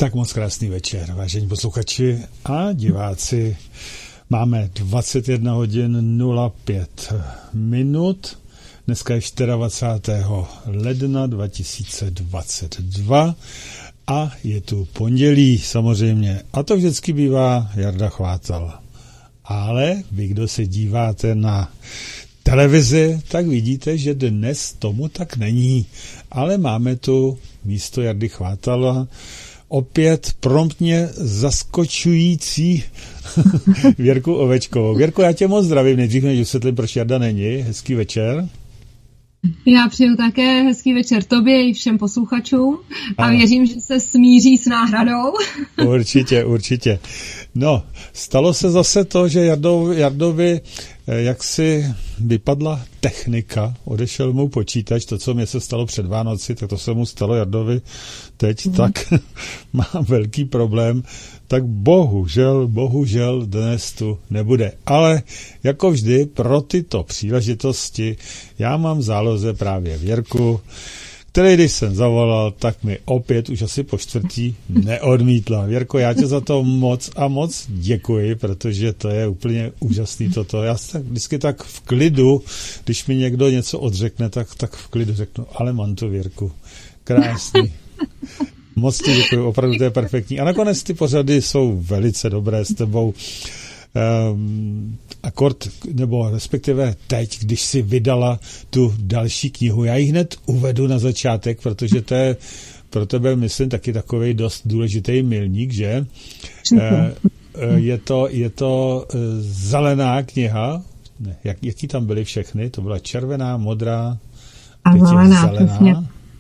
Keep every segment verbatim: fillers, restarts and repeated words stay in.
Tak moc krásný večer, vážení posluchači a diváci. Máme dvacet jedna hodin nula pět minut. Dneska je dvacátého čtvrtého ledna dva tisíce dvacet dva a je tu pondělí samozřejmě. A to vždycky bývá Jarda Chvátal. Ale vy, kdo se díváte na televizi, tak vidíte, že dnes tomu tak není. Ale máme tu místo Jardy Chvátala opět promptně zaskočující Věrku Ovečkovou. Věrko, já tě moc zdravím, nejdřív než vysvětlím, proč Jarda není. Hezký večer. Já přeju také hezký večer tobě i všem posluchačům a ano. Věřím, že se smíří s náhradou. Určitě, určitě. No, stalo se zase to, že Jardovi, Jardovi jaksi vypadla technika, odešel mu počítač, to, co mě se stalo před Vánoci, tak to se mu stalo Jardovi teď, mm. tak má velký problém, tak bohužel, bohužel dnes tu nebude. Ale jako vždy pro tyto příležitosti já mám v záloze právě Věrku, který, když jsem zavolal, tak mi opět už asi po čtvrtí neodmítla. Věrko, já tě za to moc a moc děkuji, protože to je úplně úžasný toto. Já jsem vždycky tak v klidu, když mi někdo něco odřekne, tak, tak v klidu řeknu, ale mám to, Věrku. Krásný. Moc ti děkuji, opravdu to je perfektní. A nakonec ty pořady jsou velice dobré s tebou. Um, akord, nebo respektive teď, když si vydala tu další knihu. Já ji hned uvedu na začátek, protože to je pro tebe, myslím, taky takovej dost důležitý milník, že? Uh, je to, je to uh, zelená kniha. Ne, jak, jaký tam byly všechny? To byla červená, modrá, a zelená. Přesně.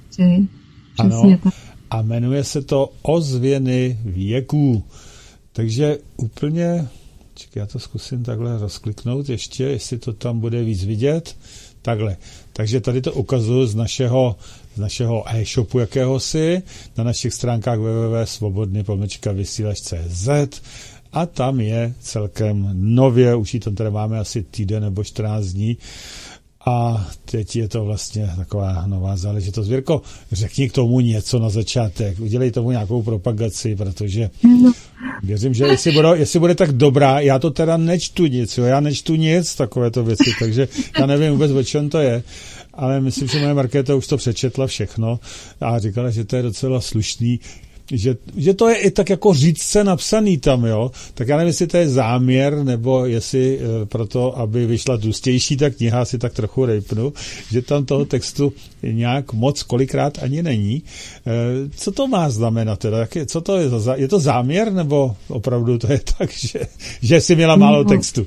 Ano. A jmenuje se to Ozvěny věků. Takže úplně... Čekaj, já to zkusím takhle rozkliknout ještě, jestli to tam bude víc vidět. Takhle. Takže tady to ukazuju z našeho, z našeho e-shopu jakéhosi, na našich stránkách w w w tečka svobodný pomlčka vysílač tečka cé zet a tam je celkem nově, už ji tam tady máme asi týden nebo čtrnáct dní, a teď je to vlastně taková nová záležitost. Věrko, řekni k tomu něco na začátek. Udělej tomu nějakou propagaci, protože věřím, že jestli bude, jestli bude tak dobrá, já to teda nečtu nic, jo? Já nečtu nic, takovéto věci, takže já nevím vůbec, o čem to je, ale myslím, že moje Markéta už to přečetla všechno a říkala, že to je docela slušný. Že, že to je i tak jako řídce napsaný tam, jo, tak já nevím, jestli to je záměr, nebo jestli e, proto, aby vyšla tlustější ta kniha, si tak trochu rejpnu, že tam toho textu nějak moc kolikrát ani není. E, co to má znamenat teda? Jak je, co to je za, je to záměr, nebo opravdu to je tak, že, že jsi měla málo no. textu?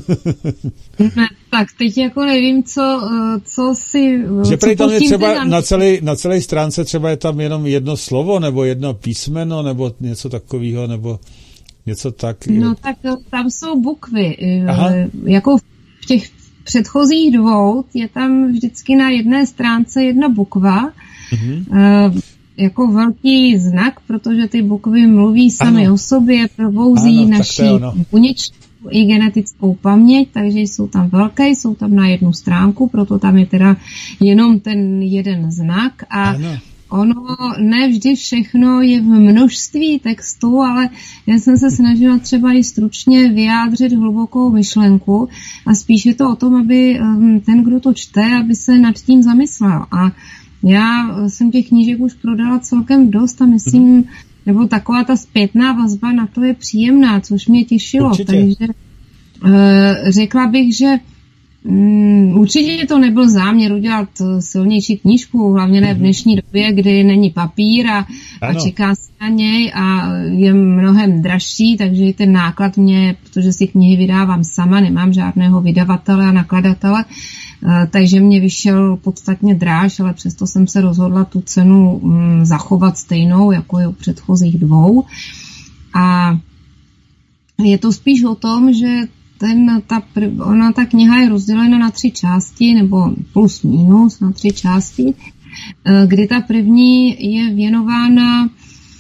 Ne, tak teď jako nevím, co, co si... Že prý tam je třeba na celé, na celé stránce třeba je tam jenom jedno slovo, nebo jedno písmeno, nebo něco takového, nebo něco tak. No tak tam jsou bukvy. Aha. Jako v těch předchozích dvou je tam vždycky na jedné stránce jedna bukva, mhm. e, jako velký znak, protože ty bukvy mluví sami ano. o sobě, probouzí ano, naši buněčnou i genetickou paměť, takže jsou tam velké, jsou tam na jednu stránku, proto tam je teda jenom ten jeden znak a ano. Ono ne vždy všechno je v množství textu, ale já jsem se snažila třeba i stručně vyjádřit hlubokou myšlenku a spíš je to o tom, aby ten, kdo to čte, aby se nad tím zamyslel. A já jsem těch knížek už prodala celkem dost a myslím, nebo taková ta zpětná vazba na to je příjemná, což mě těšilo. Určitě. Takže řekla bych, že Um, určitě to nebyl záměr udělat silnější knížku, hlavně ne v dnešní době, kdy není papír a, a čeká se na něj a je mnohem dražší, takže ten náklad mě, protože si knihy vydávám sama, nemám žádného vydavatele a nakladatele, uh, takže mě vyšel podstatně dráž, ale přesto jsem se rozhodla tu cenu um, zachovat stejnou, jako je u předchozích dvou. A je to spíš o tom, že Ten, ta, ona, ta kniha je rozdělena na tři části, nebo plus minus na tři části, kdy ta první je věnována,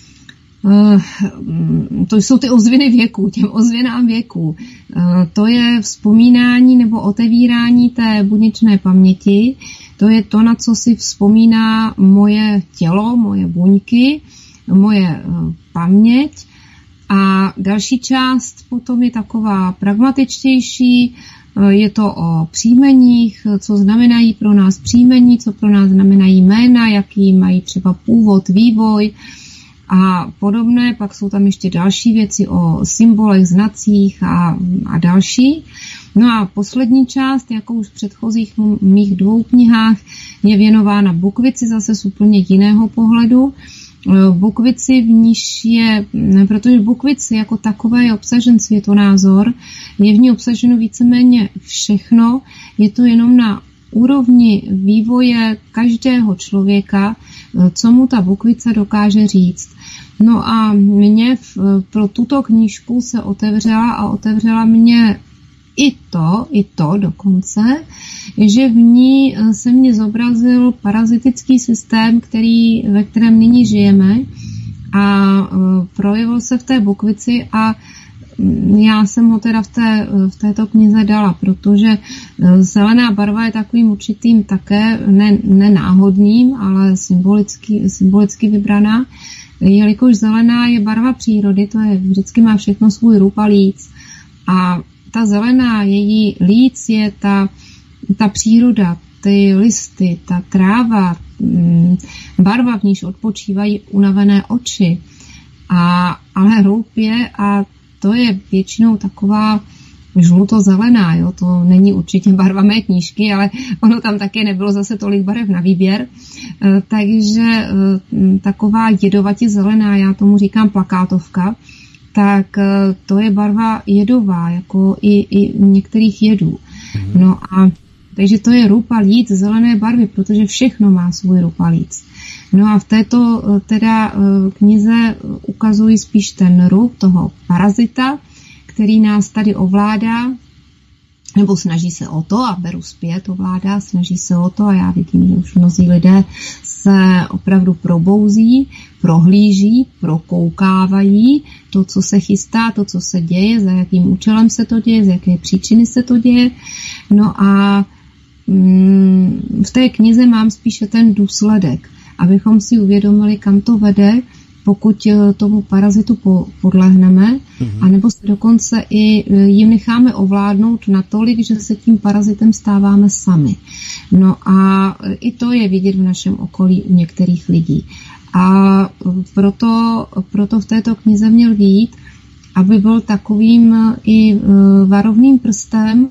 to jsou ty ozvěny věku, těm ozvěnám věku. To je vzpomínání nebo otevírání té buněčné paměti, to je to, na co si vzpomíná moje tělo, moje buňky, moje paměť. A další část potom je taková pragmatičtější, je to o příjmeních, co znamenají pro nás příjmení, co pro nás znamenají jména, jaký mají třeba původ, vývoj a podobné. Pak jsou tam ještě další věci o symbolech, znacích a, a další. No a poslední část, jako už v předchozích mých dvou knihách, je věnována bukvici zase z úplně jiného pohledu. Bukvici, v níž je, protože v bukvici jako takové je obsažen světonázor, je v ní obsaženo víceméně všechno, je to jenom na úrovni vývoje každého člověka, co mu ta bukvice dokáže říct. No a mě pro tuto knížku se otevřela a otevřela mě i to, i to dokonce, že v ní se mě zobrazil parazitický systém, který, ve kterém nyní žijeme a projevil se v té bukvici a já jsem ho teda v, té, v této knize dala, protože zelená barva je takovým určitým také ne, ne náhodným, ale symbolicky, symbolicky vybraná, jelikož zelená je barva přírody, to je vždycky má všechno svůj růb a líc. A ta zelená, její líc je ta, ta příroda, ty listy, ta tráva, barva, v níž odpočívají unavené oči. A, ale růb je, a to je většinou taková žluto-zelená, jo? To není určitě barva mé knížky, ale ono tam také nebylo zase tolik barev na výběr. Takže taková jedovatě zelená, já tomu říkám plakátovka, tak to je barva jedová, jako i, i u některých jedů. No a takže to je růb a líc zelené barvy, protože všechno má svůj růb a líc. No a v této teda knize ukazují spíš ten růb toho parazita, který nás tady ovládá, nebo snaží se o to, a beru zpět, ovládá, snaží se o to, a já vidím, že už mnozí lidé se opravdu probouzí, prohlíží, prokoukávají to, co se chystá, to, co se děje, za jakým účelem se to děje, z jaké příčiny se to děje. No a mm, v té knize mám spíše ten důsledek, abychom si uvědomili, kam to vede, pokud tomu parazitu podlehneme, mm-hmm. anebo se dokonce i jim necháme ovládnout natolik, že se tím parazitem stáváme sami. No a i to je vidět v našem okolí u některých lidí. A proto, proto v této knize měl vyjít, aby byl takovým i varovným prstem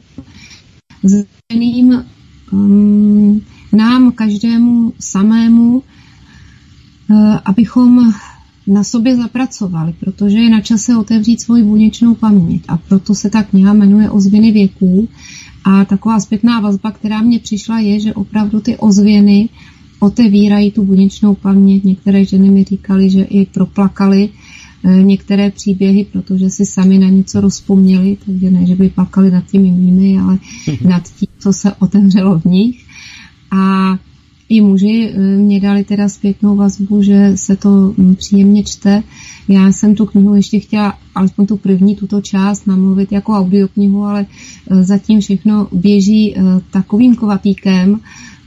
zřeným um, nám každému samému, uh, abychom na sobě zapracovali, protože je na čase otevřít svoji buněčnou paměť. A proto se ta kniha jmenuje Ozvěny věků. A taková zpětná vazba, která mě přišla, je, že opravdu ty ozvěny otevírají tu buněčnou paměť. Některé ženy mi říkaly, že i proplakali některé příběhy, protože si sami na něco rozpomněli, takže ne, že by plakali nad těmi mými, ale nad tím, co se otevřelo v nich. A i muži mě dali teda zpětnou vazbu, že se to příjemně čte. Já jsem tu knihu ještě chtěla, alespoň tu první, tuto část, namluvit jako audioknihu, ale zatím všechno běží takovým kovatíkem,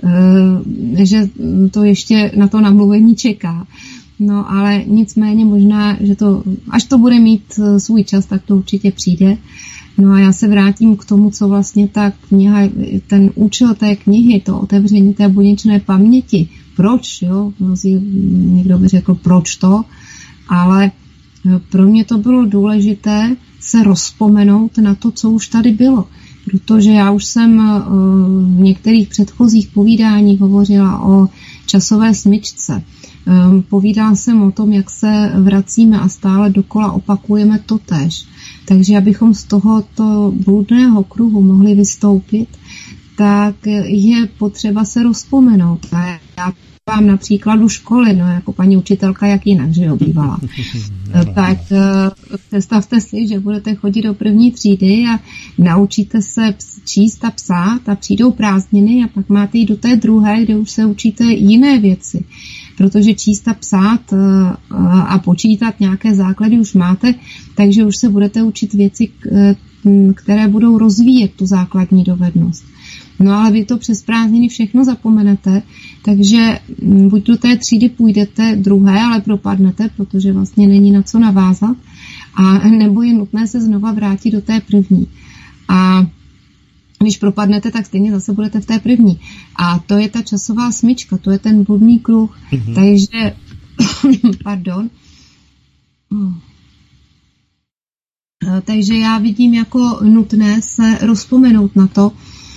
že to ještě na to namluvení čeká. No ale nicméně možná, že to, až to bude mít svůj čas, tak to určitě přijde. No a já se vrátím k tomu, co vlastně ta kniha, ten účel té knihy, to otevření té buněčné paměti. Proč, jo? Někdo by řekl, proč to? Ale pro mě to bylo důležité se rozpomenout na to, co už tady bylo. Protože já už jsem v některých předchozích povídáních hovořila o časové smyčce. Povídala jsem o tom, jak se vracíme a stále dokola opakujeme totéž. Takže abychom z tohoto bludného kruhu mohli vystoupit, tak je potřeba se rozpomenout. A já vám na příkladu školy, no jako paní učitelka, jak jinak, že jo, bývala. Tak představte si, že budete chodit do první třídy a naučíte se číst a psát a přijdou prázdniny a pak máte jít do té druhé, kde už se učíte jiné věci. Protože číst a psát a počítat nějaké základy už máte, takže už se budete učit věci, které budou rozvíjet tu základní dovednost. No ale vy to přes prázdniny všechno zapomenete, takže buď do té třídy půjdete druhé, ale propadnete, protože vlastně není na co navázat, a nebo je nutné se znova vrátit do té první. A když propadnete, tak stejně zase budete v té první. A to je ta časová smyčka, to je ten bludný kruh. Mm-hmm. Takže, pardon, takže já vidím jako nutné se rozpomenout na to,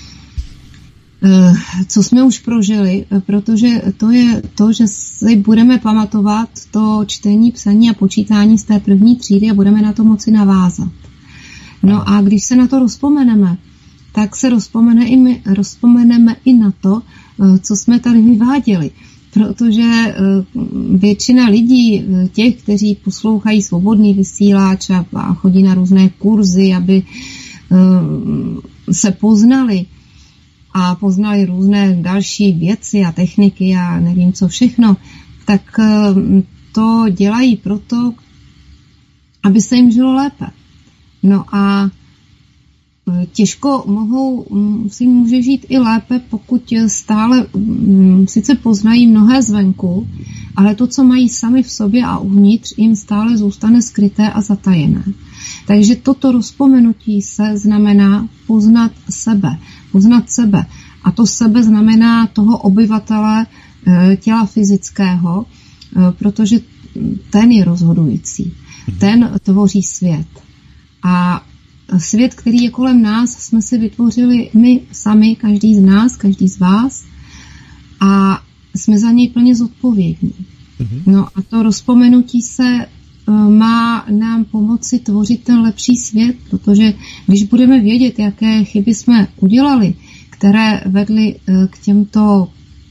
co jsme už prožili, protože to je to, že si budeme pamatovat to čtení, psaní a počítání z té první třídy a budeme na to moci navázat. No a když se na to rozpomeneme, tak se rozpomene i my, rozpomeneme i na to, co jsme tady vyváděli. Protože většina lidí, těch, kteří poslouchají svobodný vysíláč a chodí na různé kurzy, aby se poznali a poznali různé další věci a techniky a nevím co všechno, tak to dělají proto, aby se jim žilo lépe. No a těžko mohou, si může žít i lépe, pokud stále sice poznají mnohé zvenku, ale to, co mají sami v sobě a uvnitř, jim stále zůstane skryté a zatajené. Takže toto rozpomenutí se znamená poznat sebe. Poznat sebe. A to sebe znamená toho obyvatele těla fyzického, protože ten je rozhodující. Ten tvoří svět. A svět, který je kolem nás, jsme si vytvořili my sami, každý z nás, každý z vás, a jsme za něj plně zodpovědní. No a to rozpomenutí se má nám pomoci tvořit ten lepší svět, protože když budeme vědět, jaké chyby jsme udělali, které vedly k těmto,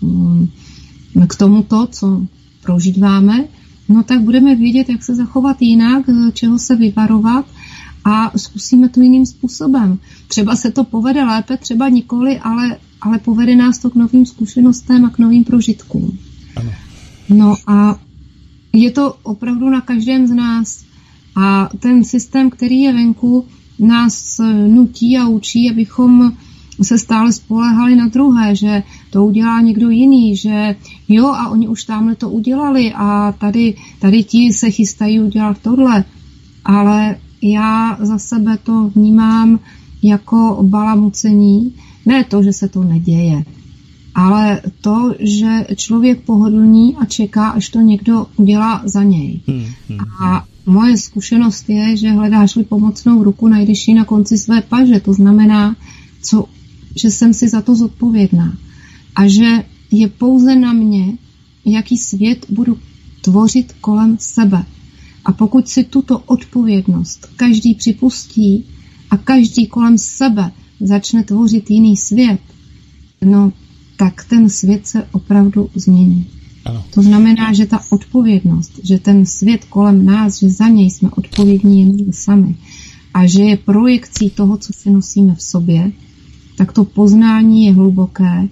k tomuto, co prožíváme, no tak budeme vědět, jak se zachovat jinak, čeho se vyvarovat, a zkusíme to jiným způsobem. Třeba se to povede lépe, třeba nikoli, ale, ale povede nás to k novým zkušenostem a k novým prožitkům. Ano. No a je to opravdu na každém z nás. A ten systém, který je venku, nás nutí a učí, abychom se stále spoléhali na druhé, že to udělá někdo jiný, že jo, a oni už tamhle to udělali a tady, tady ti se chystají udělat tohle. Ale já za sebe to vnímám jako balamucení. Ne to, že se to neděje, ale to, že člověk pohodlní a čeká, až to někdo udělá za něj. Hmm, hmm, a moje zkušenost je, že hledáš-li pomocnou ruku, najdeš ji na konci své paže. To znamená, co, že jsem si za to zodpovědná. A že je pouze na mě, jaký svět budu tvořit kolem sebe. A pokud si tuto odpovědnost každý připustí a každý kolem sebe začne tvořit jiný svět, no tak ten svět se opravdu změní. Ano. To znamená, že ta odpovědnost, že ten svět kolem nás, že za něj jsme odpovědní jen my sami a že je projekcí toho, co si nosíme v sobě, tak to poznání je hluboké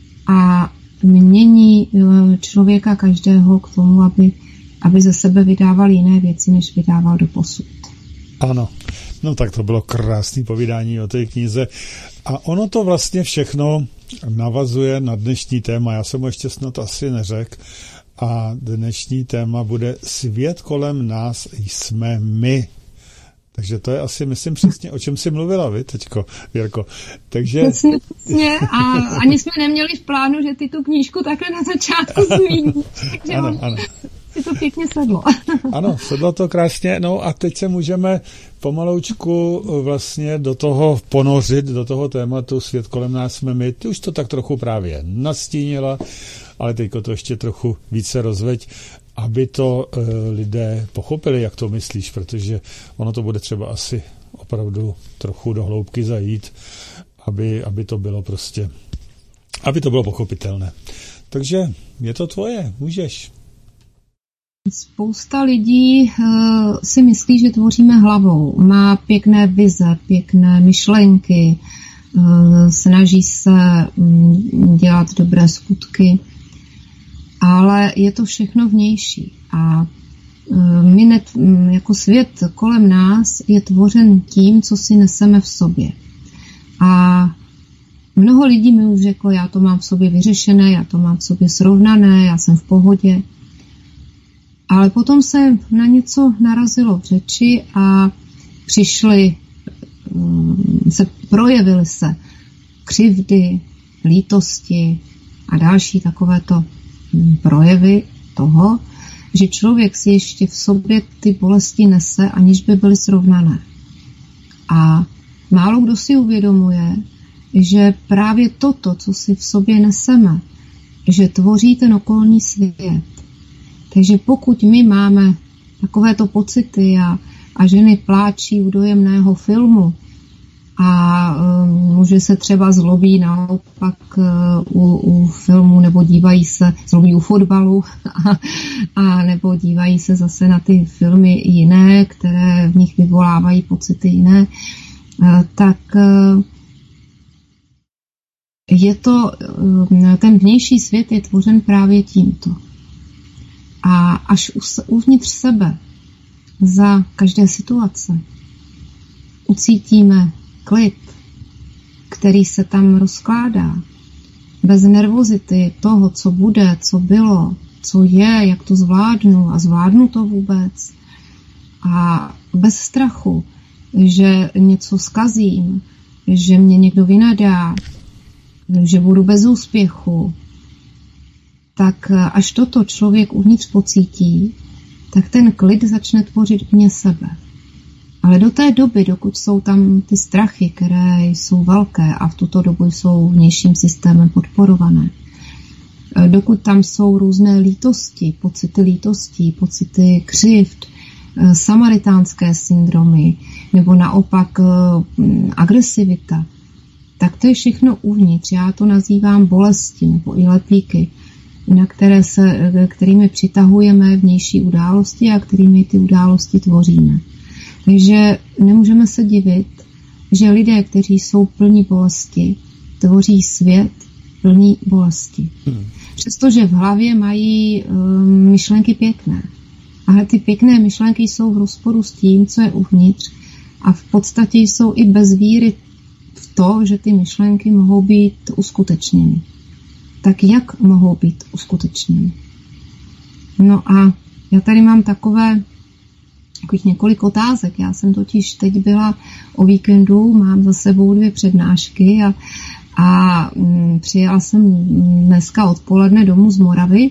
a mění člověka každého k tomu, aby aby ze sebe vydával jiné věci, než vydával doposud. Ano, no tak to bylo krásné povídání o té knize. A ono to vlastně všechno navazuje na dnešní téma. Já jsem mu ještě snad asi neřekl. A dnešní téma bude Svět kolem nás jsme my. Takže to je asi, myslím, přesně, o čem jsi mluvila vy teďko, Věrko. Takže... Přesně, přesně. A ani jsme neměli v plánu, že ty tu knížku takhle na začátku zmíní. Takže ano, on... ano. Si to pěkně sedlo. Ano, sedlo to krásně. No a teď se můžeme pomaloučku vlastně do toho ponořit, do toho tématu Svět kolem nás jsme my. Ty už to tak trochu právě nastínila, ale teďko to ještě trochu více rozveď, aby to e, lidé pochopili, jak to myslíš, protože ono to bude třeba asi opravdu trochu do hloubky zajít, aby, aby to bylo prostě, aby to bylo pochopitelné. Takže je to tvoje, můžeš. Spousta lidí uh, si myslí, že tvoříme hlavou. Má pěkné vize, pěkné myšlenky, uh, snaží se um, dělat dobré skutky, ale je to všechno vnější. A uh, my ne, um, jako svět kolem nás je tvořen tím, co si neseme v sobě. A Mnoho lidí mi už řeklo, já to mám v sobě vyřešené, já to mám v sobě srovnané, já jsem v pohodě. Ale potom se na něco narazilo v řeči a přišly, se projevily se křivdy, lítosti a další takovéto projevy toho, že člověk si ještě v sobě ty bolesti nese, aniž by byly srovnané. A málo kdo si uvědomuje, že právě toto, co si v sobě neseme, že tvoří ten okolní svět. Takže pokud my máme takovéto pocity a, a ženy pláčí u dojemného filmu a um, muži se třeba zlobí naopak uh, u, u filmu nebo dívají se, zlobí u fotbalu a, a nebo dívají se zase na ty filmy jiné, které v nich vyvolávají pocity jiné, uh, tak uh, je to, uh, ten vnější svět je tvořen právě tímto. A až uvnitř sebe za každé situace ucítíme klid, který se tam rozkládá, bez nervozity toho, co bude, co bylo, co je, jak to zvládnu a zvládnu to vůbec. A bez strachu, že něco zkazím, že mě někdo vynadá, že budu bez úspěchu, tak až toto člověk uvnitř pocítí, tak ten klid začne tvořit vně sebe. Ale do té doby, dokud jsou tam ty strachy, které jsou velké a v tuto dobu jsou vnějším systémem podporované, dokud tam jsou různé lítosti, pocity lítostí, pocity křivd, samaritánské syndromy, nebo naopak agresivita, tak to je všechno uvnitř. Já to nazývám bolesti nebo i lepíky, na které se, kterými přitahujeme vnější události a kterými ty události tvoříme. Takže nemůžeme se divit, že lidé, kteří jsou plní bolesti, tvoří svět plný bolesti. Hmm. Přestože v hlavě mají um, myšlenky pěkné. Ale ty pěkné myšlenky jsou v rozporu s tím, co je uvnitř, a v podstatě jsou i bez víry v to, že ty myšlenky mohou být uskutečněny. Tak jak mohou být uskutečněny? No a já tady mám takové takových několik otázek. Já jsem totiž teď byla o víkendu, mám za sebou dvě přednášky a, a m, přijela jsem dneska odpoledne domů z Moravy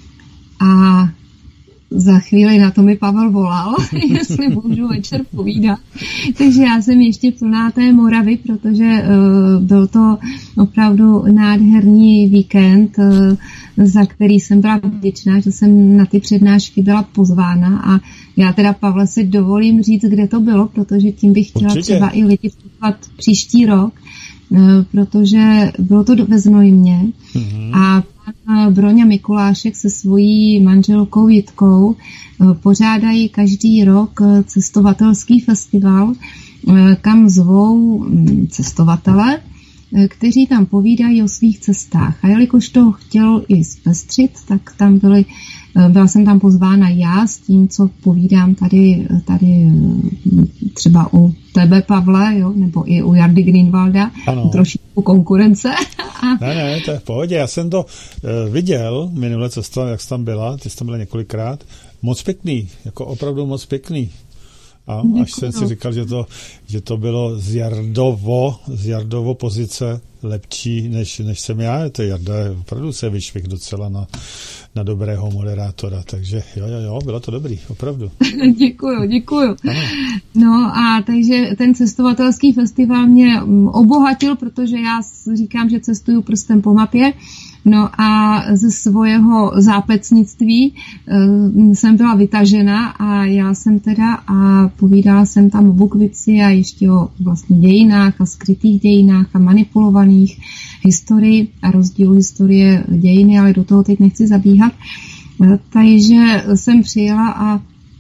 a za chvíli na to mi Pavel volal, jestli můžu večer povídat. Takže já jsem ještě plná té Moravy, protože uh, byl to opravdu nádherný víkend, uh, za který jsem byla vděčná, že jsem na ty přednášky byla pozvána, a já teda, Pavle, si dovolím říct, kde to bylo, protože tím bych chtěla Určitě. třeba i lidi vstupovat příští rok, uh, protože bylo to ve Znojmě mm-hmm. a Broňa Mikulášek se svojí manželkou Jitkou pořádají každý rok cestovatelský festival, kam zvou cestovatele, kteří tam povídají o svých cestách. A jelikož to chtěl i zpestřit, tak tam byly, byla jsem tam pozvána já s tím, co povídám tady, tady třeba u tebe, Pavle, jo, nebo i u Jardy Greenwalda, ano. Trošičku konkurence. Ne, ne, to je v pohodě. Já jsem to uh, viděl minule, co jsi tam, jak jsi tam byla, ty jsi tam byla několikrát. Moc pěkný, jako opravdu moc pěkný. A Děkuji. Až jsem si říkal, že to, že to bylo z Jardovo, z Jardovo pozice lepší, než, než jsem já. To Jarda opravdu se vyšvih docela na, na dobrého moderátora, takže jo, jo, jo, bylo to dobrý, opravdu. Děkuju, děkuju. Ano. No a takže ten cestovatelský festival mě obohatil, protože já říkám, že cestuju prstem po mapě. No a ze svého zápecnictví uh, jsem byla vytažena a já jsem teda a povídala jsem tam o Bukvici a ještě o vlastně dějinách a skrytých dějinách a manipulovaných historii a rozdílu historie dějiny, ale do toho teď nechci zabíhat. Uh, takže jsem přijela a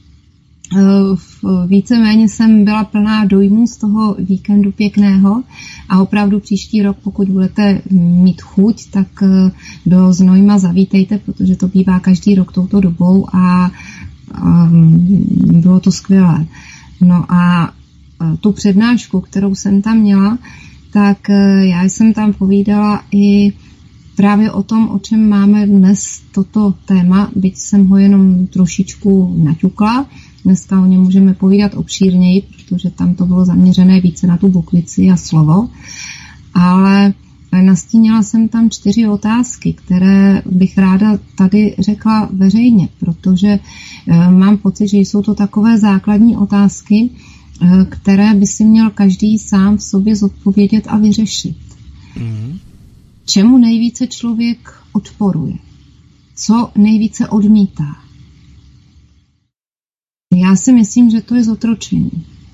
víceméně jsem byla plná dojmů z toho víkendu pěkného a opravdu příští rok, pokud budete mít chuť, tak do Znojma zavítejte, protože to bývá každý rok touto dobou a um, bylo to skvělé. No a tu přednášku, kterou jsem tam měla, tak já jsem tam povídala i právě o tom, o čem máme dnes toto téma, byť jsem ho jenom trošičku naťukla. Dneska o něm můžeme povídat obšírněji, protože tam to bylo zaměřené více na tu bukvici a slovo. Ale nastínila jsem tam čtyři otázky, které bych ráda tady řekla veřejně, protože mám pocit, že jsou to takové základní otázky, které by si měl každý sám v sobě zodpovědět a vyřešit. Mm. Čemu nejvíce člověk odporuje? Co nejvíce odmítá? Já si myslím, že to je zotročení.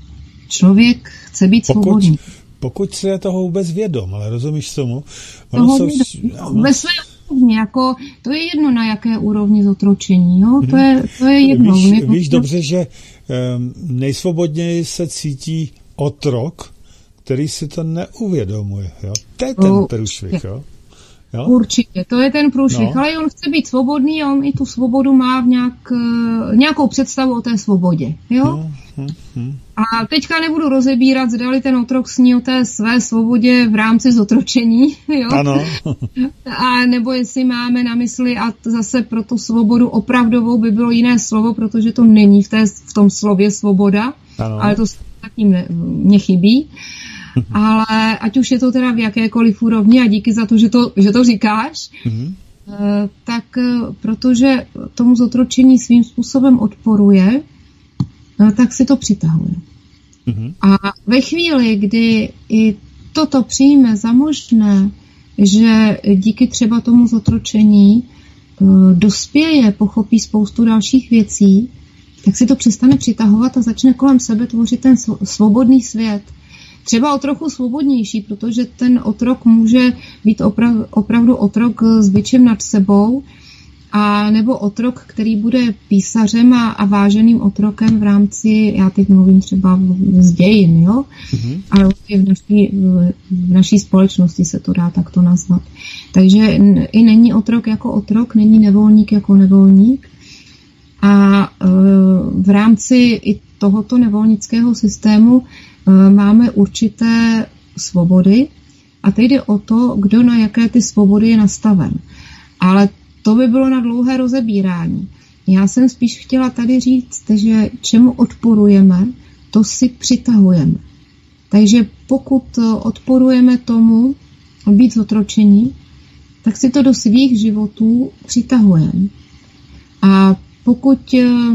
Člověk chce být pokud, svobodný. Pokud se je toho vůbec vědom, ale rozumíš tomu? Toho jsou... vědom, ve své úrovni, jako, to je jedno na jaké úrovni zotročení, jo? To, je, to je jedno. Víš, Mě... víš dobře, že um, nejsvobodněji se cítí otrok, který si to neuvědomuje. Jo? To je ten průšvih, jo? Jo? Určitě, to je ten průšvih, no. Ale on chce být svobodný a on i tu svobodu má v nějak, nějakou představu o té svobodě. Jo? No, hm, hm. A teďka nebudu rozebírat, zdali ten otrok sní o té své svobodě v rámci zotročení. Jo? Ano. A nebo jestli máme na mysli, a zase pro tu svobodu opravdovou by bylo jiné slovo, protože to není v, té, v tom slově svoboda, ano. Ale to zatím ne, mě chybí. Ale ať už je to teda v jakékoliv úrovni a díky za to, že to, že to říkáš, mm-hmm. tak protože tomu zotročení svým způsobem odporuje, tak si to přitahuje. Mm-hmm. A ve chvíli, kdy i toto přijme za možné, že díky třeba tomu zotročení dospěje, pochopí spoustu dalších věcí, tak si to přestane přitahovat a začne kolem sebe tvořit ten svobodný svět. Třeba o trochu svobodnější, protože ten otrok může být oprav, opravdu otrok s bičem nad sebou, a nebo otrok, který bude písařem a, a váženým otrokem v rámci, já teď mluvím třeba z dějin, jo? Mm-hmm. Ale v naší, v naší společnosti se to dá takto nazvat. Takže i není otrok jako otrok, není nevolník jako nevolník. A e, v rámci i tohoto nevolnického systému máme určité svobody a teď jde o to, kdo na jaké ty svobody je nastaven. Ale to by bylo na dlouhé rozebírání. Já jsem spíš chtěla tady říct, že čemu odporujeme, to si přitahujeme. Takže pokud odporujeme tomu být zotročení, tak si to do svých životů přitahujeme. A pokud,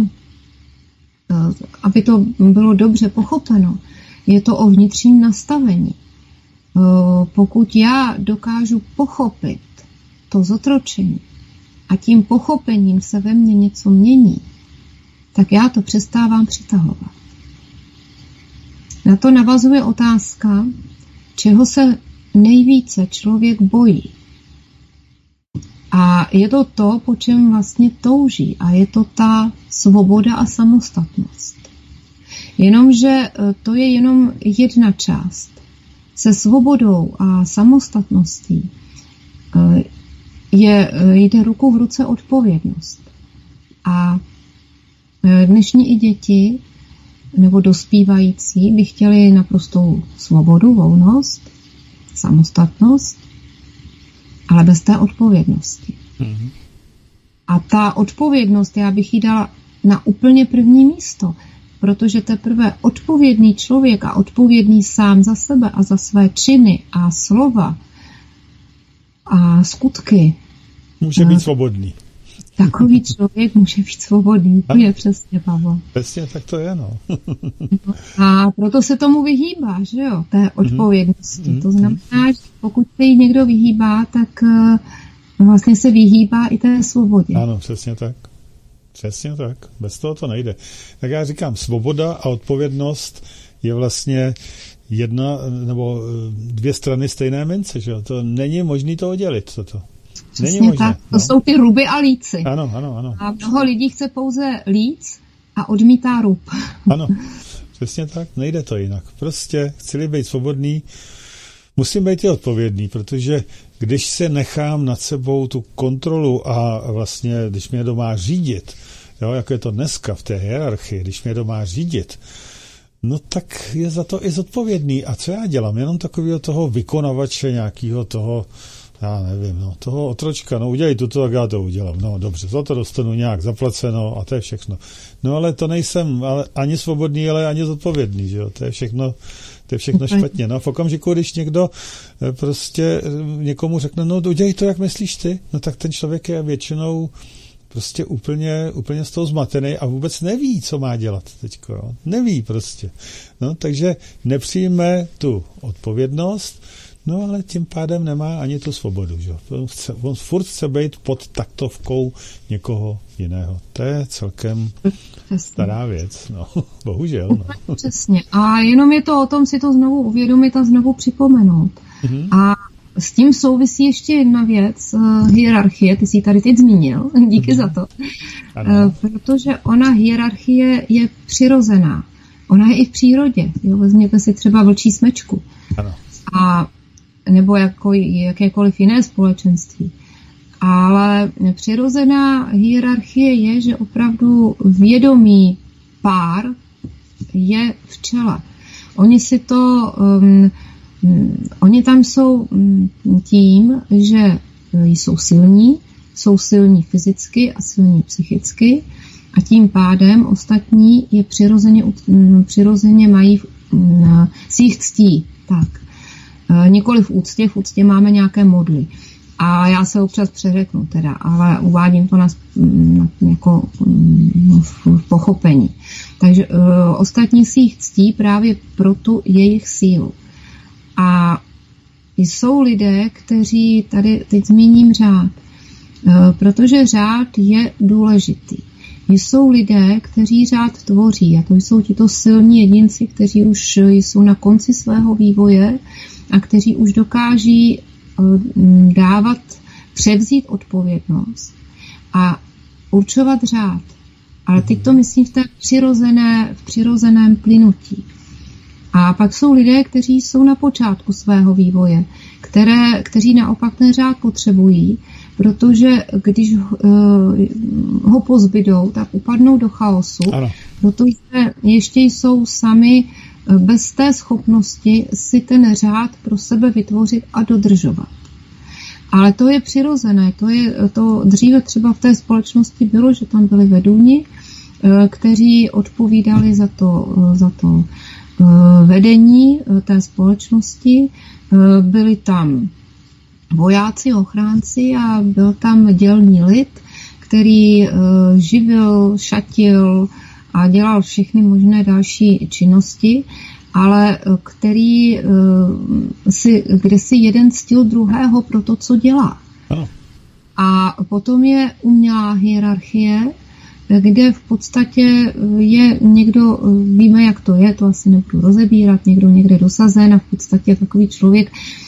aby to bylo dobře pochopeno, je to o vnitřním nastavení. Pokud já dokážu pochopit to zotročení a tím pochopením se ve mně něco mění, tak já to přestávám přitahovat. Na to navazuje otázka, čeho se nejvíce člověk bojí. A je to to, po čem vlastně touží. A je to ta svoboda a samostatnost. Jenomže to je jenom jedna část. Se svobodou a samostatností je, jde ruku v ruce odpovědnost. A dnešní i děti nebo dospívající by chtěli naprostou svobodu, volnost, samostatnost, ale bez té odpovědnosti. Mm-hmm. A ta odpovědnost, já bych ji dala na úplně první místo, protože teprve odpovědný člověk a odpovědný sám za sebe a za své činy a slova a skutky může být svobodný. Takový člověk může být svobodný. To je přesně, Pavlo. Přesně, tak to je, no. A proto se tomu vyhýbá, že jo, té odpovědnosti. Mm-hmm. To znamená, že pokud se jí někdo vyhýbá, tak vlastně se vyhýbá i té svobodě. Ano, přesně tak. Přesně tak. Bez toho to nejde. Tak já říkám, svoboda a odpovědnost je vlastně jedna nebo dvě strany stejné mince, že jo. To není možné to oddělit, toto. Přesně není možné. Tak. To no. jsou ty ruby a líci. Ano, ano, ano. A mnoho lidí chce pouze líc a odmítá rub. Ano, přesně tak. Nejde to jinak. Prostě chci být svobodný, musím být i odpovědný, protože když se nechám nad sebou tu kontrolu a vlastně, když mě to má řídit, jo, jako je to dneska v té hierarchii, když mě to má řídit, no tak je za to i zodpovědný. A co já dělám? Jenom takového toho vykonavače, nějakého toho, já nevím, no, toho otročka, no udělej to, tak já to udělám. No dobře, za to dostanu nějak zaplaceno a to je všechno. No ale to nejsem ale ani svobodný, ale ani zodpovědný, že jo? To je všechno, to je všechno špatně. No v okamžiku, když někdo prostě někomu řekne, no udělej to, jak myslíš ty, no tak ten člověk je většinou prostě úplně, úplně z toho zmatený a vůbec neví, co má dělat teďko. Jo? Neví prostě. No, takže nepřijme tu odpovědnost, no ale tím pádem nemá ani tu svobodu. Že? On, chce, on furt chce být pod taktovkou někoho jiného. To je celkem Přesně. stará věc. No, bohužel. No. Přesně. A jenom je to o tom si to znovu uvědomit a znovu připomenout. Mm-hmm. A s tím souvisí ještě jedna věc, uh, hierarchie, ty jsi tady teď zmínil, díky mm. za to, uh, protože ona hierarchie je přirozená. Ona je i v přírodě. Jo? Vezměte si třeba vlčí smečku. Ano. A, nebo jako, jakékoliv jiné společenství. Ale přirozená hierarchie je, že opravdu vědomý pár je v čele. Oni si to... Um, Oni tam jsou tím, že jsou silní, jsou silní fyzicky a silní psychicky a tím pádem ostatní je přirozeně, přirozeně mají si jich ctí. Tak. Nikoli v úctě, v úctě máme nějaké modly. A já se občas přeřeknu teda, ale uvádím to na, na jako v pochopení. Takže uh, ostatní si jich ctí právě pro tu jejich sílu. A jsou lidé, kteří, tady teď zmíním řád, protože řád je důležitý. Jsou lidé, kteří řád tvoří, a to jsou tito silní jedinci, kteří už jsou na konci svého vývoje a kteří už dokáží dávat, převzít odpovědnost a určovat řád. Ale teď to myslím v té přirozené, v přirozeném plynutí. A pak jsou lidé, kteří jsou na počátku svého vývoje, které, kteří naopak ten řád potřebují, protože když uh, ho pozbydou, tak upadnou do chaosu, ano. Protože ještě jsou sami bez té schopnosti si ten řád pro sebe vytvořit a dodržovat. Ale to je přirozené, to je to dříve třeba v té společnosti bylo, že tam byli vedouni, kteří odpovídali za to, za to vedení té společnosti, byli tam vojáci, ochránci a byl tam dělní lid, který živil, šatil a dělal všechny možné další činnosti, ale který si, kde si jeden ctil druhého pro to, co dělá. Ano. A potom je umělá hierarchie, kde v podstatě je někdo, víme, jak to je, to asi nebudu rozebírat, někdo někde dosazen a v podstatě takový člověk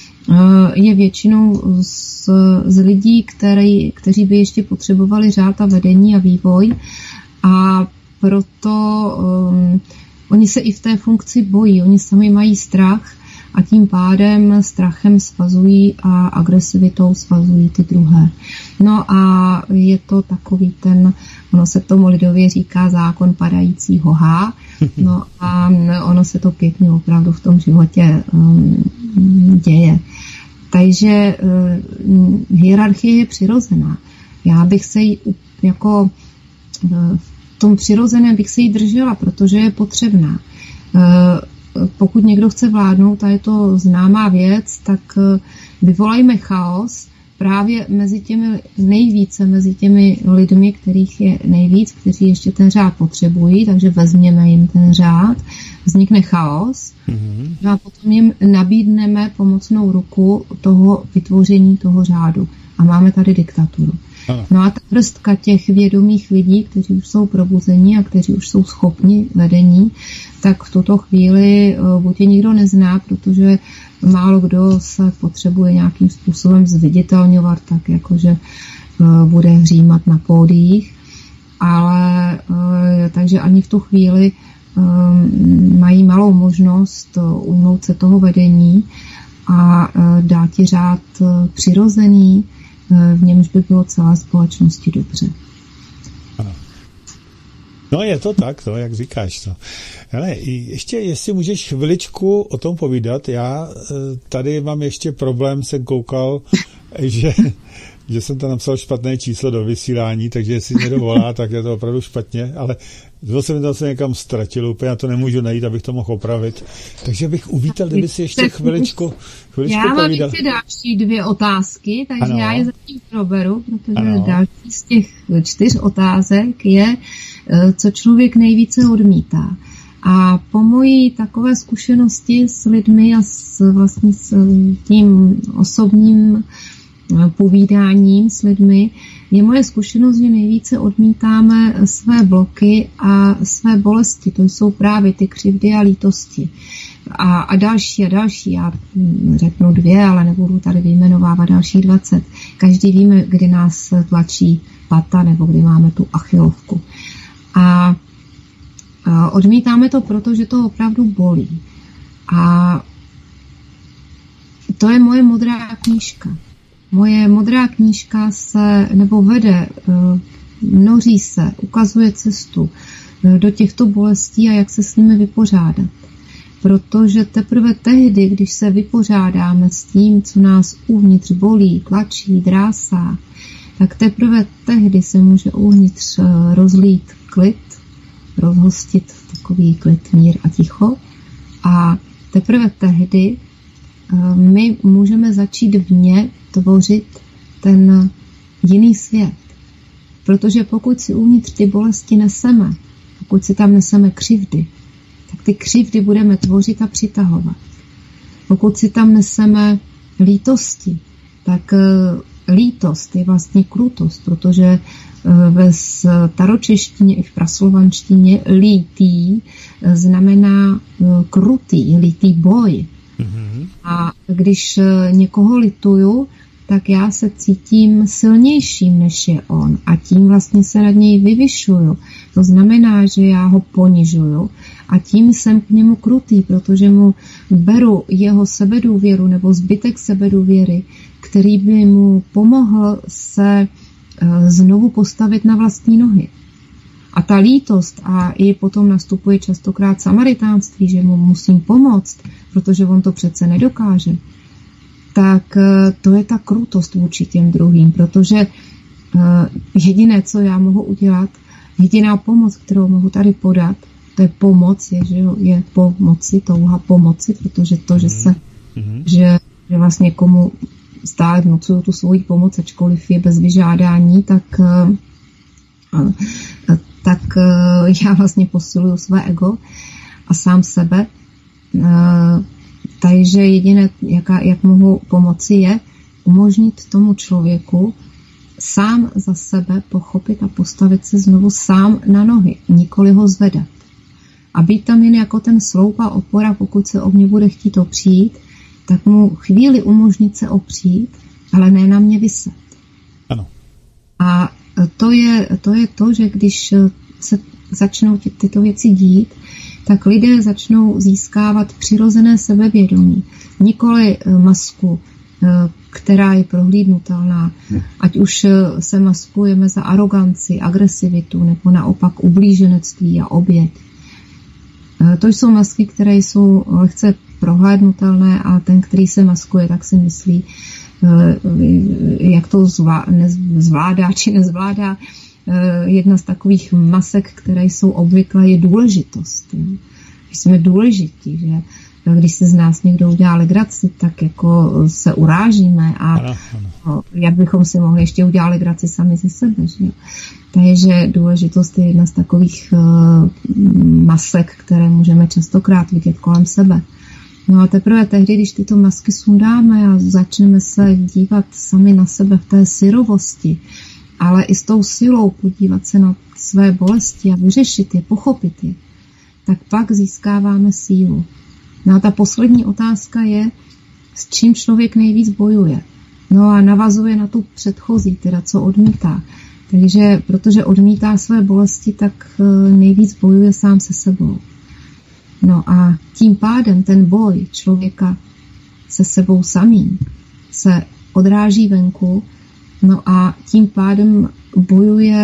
je většinou z, z lidí, který, kteří by ještě potřebovali řád a vedení a vývoj a proto um, oni se i v té funkci bojí, oni sami mají strach a tím pádem strachem svazují a agresivitou svazují ty druhé. No a je to takový ten, ono se tomu lidově říká zákon padajícího há, no a ono se to pěkně opravdu v tom životě um, děje. Takže um, hierarchie je přirozená. Já bych se jí jako v tom přirozeném bych se jí držela, protože je potřebná. Pokud někdo chce vládnout, a je to známá věc, tak vyvolajme chaos právě mezi těmi nejvíce, mezi těmi lidmi, kterých je nejvíc, kteří ještě ten řád potřebují, takže vezměme jim ten řád, vznikne chaos mm-hmm. a potom jim nabídneme pomocnou ruku toho vytvoření toho řádu. A máme tady diktaturu. Ano. No a ta vrstka těch vědomých lidí, kteří už jsou probuzení a kteří už jsou schopni vedení, tak v tuto chvíli buď je nikdo nezná, protože málo kdo se potřebuje nějakým způsobem zviditelňovat, tak jakože bude hřímat na pódiích, ale takže ani v tu chvíli mají malou možnost ujmout se toho vedení a dát ti řád přirozený, v němž by bylo celé společnosti dobře. Ano. No je to tak, to, jak říkáš to. Hele, ještě jestli můžeš chviličku o tom povídat, já tady mám ještě problém, jsem koukal, že, že jsem tam napsal špatné číslo do vysílání, takže jestli někdo volá, tak je to opravdu špatně, ale zase mi to se někam ztratil, úplně já to nemůžu najít, abych to mohl opravit. Takže bych uvítal, kdyby si ještě chviličku, chviličku já mám povídal. ještě další dvě otázky, takže ano. Já je zatím proberu, protože ano. Další z těch čtyř otázek je, co člověk nejvíce odmítá. A po mojí takové zkušenosti s lidmi a s, vlastně s tím osobním povídáním s lidmi, je moje zkušenost, že nejvíce odmítáme své bloky a své bolesti. To jsou právě ty křivdy a lítosti. A, a další a další. Já řeknu dvě, ale nebudu tady vyjmenovávat další dvacet. Každý víme, kdy nás tlačí pata nebo kdy máme tu achilovku. A, a odmítáme to proto, že to opravdu bolí. A to je moje modrá knížka. Moje modrá knížka se, nebo vede, množí se, ukazuje cestu do těchto bolestí a jak se s nimi vypořádat. Protože teprve tehdy, když se vypořádáme s tím, co nás uvnitř bolí, tlačí, drásá, tak teprve tehdy se může uvnitř rozlít klid, rozhostit takový klid, mír a ticho. A teprve tehdy my můžeme začít vně tvořit ten jiný svět. Protože pokud si uvnitř ty bolesti neseme, pokud si tam neseme křivdy, tak ty křivdy budeme tvořit a přitahovat. Pokud si tam neseme lítosti, tak lítost je vlastně krutost, protože ve staročeštině i v praslovanštině lítý znamená krutý, lítý boj. Mm-hmm. A když někoho lituju, tak já se cítím silnějším, než je on. A tím vlastně se nad něj vyvyšuju. To znamená, že já ho ponižuju a tím jsem k němu krutý, protože mu beru jeho sebedůvěru nebo zbytek sebedůvěry, který by mu pomohl se znovu postavit na vlastní nohy. A ta lítost, a i potom nastupuje častokrát samaritánství, že mu musím pomoct, protože on to přece nedokáže, tak to je ta krutost vůči těm druhým, protože jediné, co já mohu udělat, jediná pomoc, kterou mohu tady podat, to je pomoc, je, že je pomoci, touha pomoci, protože to, že se, mm-hmm. že, že vlastně komu stále vnucuju tu svoji pomoc, ačkoliv je bez vyžádání, tak tak já vlastně posiluju své ego a sám sebe. Takže jediné, jaká, jak mohu pomoci, je umožnit tomu člověku sám za sebe pochopit a postavit se znovu sám na nohy, nikoli ho zvedat. A být tam jen jako ten sloup a opora, pokud se o mě bude chtít opřít, tak mu chvíli umožnit se opřít, ale ne na mě vyset. Ano. A to je, to je to, že když se začnou ty, tyto věci dít, tak lidé začnou získávat přirozené sebevědomí. Nikoli masku, která je prohlídnutelná. Ať už se maskujeme za aroganci, agresivitu nebo naopak ublíženectví a oběť. To jsou masky, které jsou lehce prohlédnutelné a ten, který se maskuje, tak si myslí, jak to zvládá či nezvládá. Jedna z takových masek, které jsou obvykle, je důležitost. My jsme důležití, že když se z nás někdo udělá legraci, tak jako se urážíme a ano, ano. Jak bychom si mohli ještě udělat legraci sami ze sebe. Že? Takže důležitost je jedna z takových masek, které můžeme častokrát vidět kolem sebe. No a teprve tehdy, když tyto masky sundáme a začneme se dívat sami na sebe v té syrovosti, ale i s tou silou podívat se na své bolesti a vyřešit je, pochopit je, tak pak získáváme sílu. No a ta poslední otázka je, s čím člověk nejvíc bojuje. No a navazuje na tu předchozí, teda co odmítá. Takže, protože odmítá své bolesti, tak nejvíc bojuje sám se sebou. No a tím pádem ten boj člověka se sebou samým se odráží venku, no a tím pádem bojuje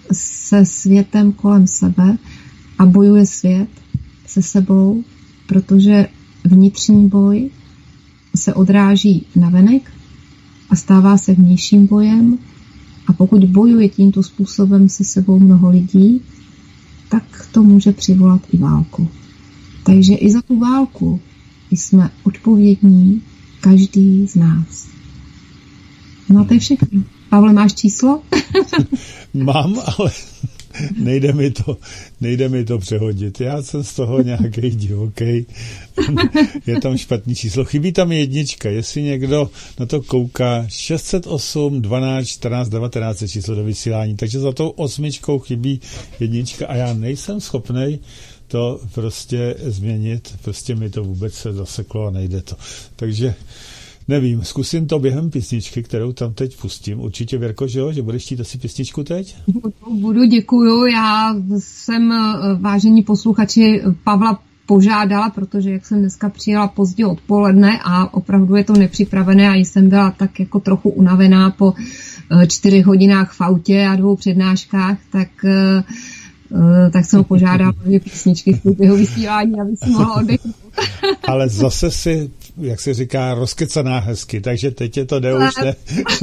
se světem kolem sebe a bojuje svět se sebou, protože vnitřní boj se odráží navenek a stává se vnějším bojem. A pokud bojuje tímto způsobem se sebou mnoho lidí, tak to může přivolat i válku. Takže i za tu válku jsme odpovědní každý z nás. No a to je všechno. Pavle, máš číslo? Mám, ale nejde mi to, nejde mi to přehodit. Já jsem z toho nějaký divoký. Je tam špatný číslo. Chybí tam jednička. Jestli někdo na to kouká, šest set osm, dvanáct, čtrnáct, devatenáct je číslo do vysílání. Takže za tou osmičkou chybí jednička a já nejsem schopnej to prostě změnit. Prostě mi to vůbec se zaseklo a nejde to. Takže nevím, zkusím to během písničky, kterou tam teď pustím. Určitě, Věrko, že jo? Že budeš chtít asi písničku teď? Budu, budu, děkuju. Já jsem, vážení posluchači, Pavla požádala, protože jak jsem dneska přijela pozdě odpoledne a opravdu je to nepřipravené a jsem byla tak jako trochu unavená po čtyřech hodinách v autě a dvou přednáškách, tak tak jsem ho požádala dvě písničky v průběhu vysílání, aby si mohla oddechnout. Ale zase si, jak se říká, rozkecaná hezky, takže teď je to jde už, ne?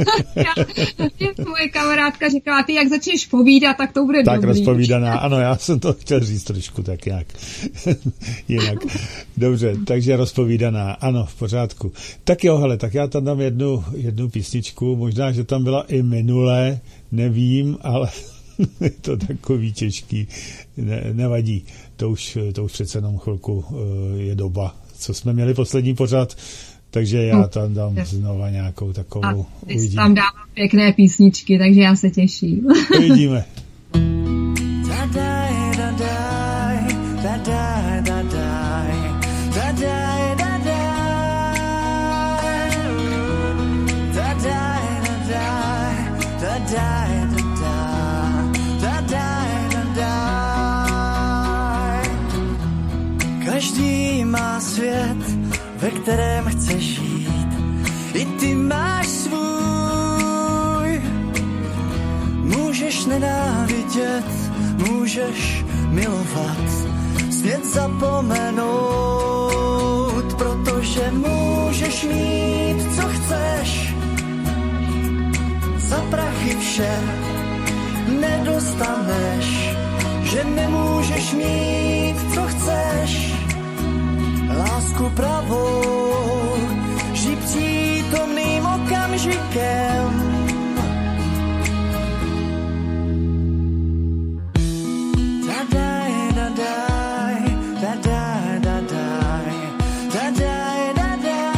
Moje kamarádka říkala, ty jak začneš povídat, tak to bude tak dobrý. Tak rozpovídaná, ano, já jsem to chtěl říct trošku tak nějak jinak. Dobře, takže rozpovídaná, ano, v pořádku. Tak jo, hele, tak já tam dám jednu, jednu písničku, možná, že tam byla i minulé, nevím, ale je to takový těžký, ne, nevadí, to už, to už přece jenom chvilku uh, je doba, co jsme měli poslední pořad, takže já tam dám znova nějakou takovou, a ty tam dávám pěkné písničky, takže já se těším. Uvidíme. Každý má svět, ve kterém chce žít. I ty máš svůj. Můžeš nenávidět, můžeš milovat. Svět zapomenout, protože můžeš mít, co chceš. Za prachy vše nedostaneš, že nemůžeš mít, co chceš. Lásku pravou, žij přítomným okamžikem. Dadaj, dadaj, dadaj, dadaj, dadaj, dadaj,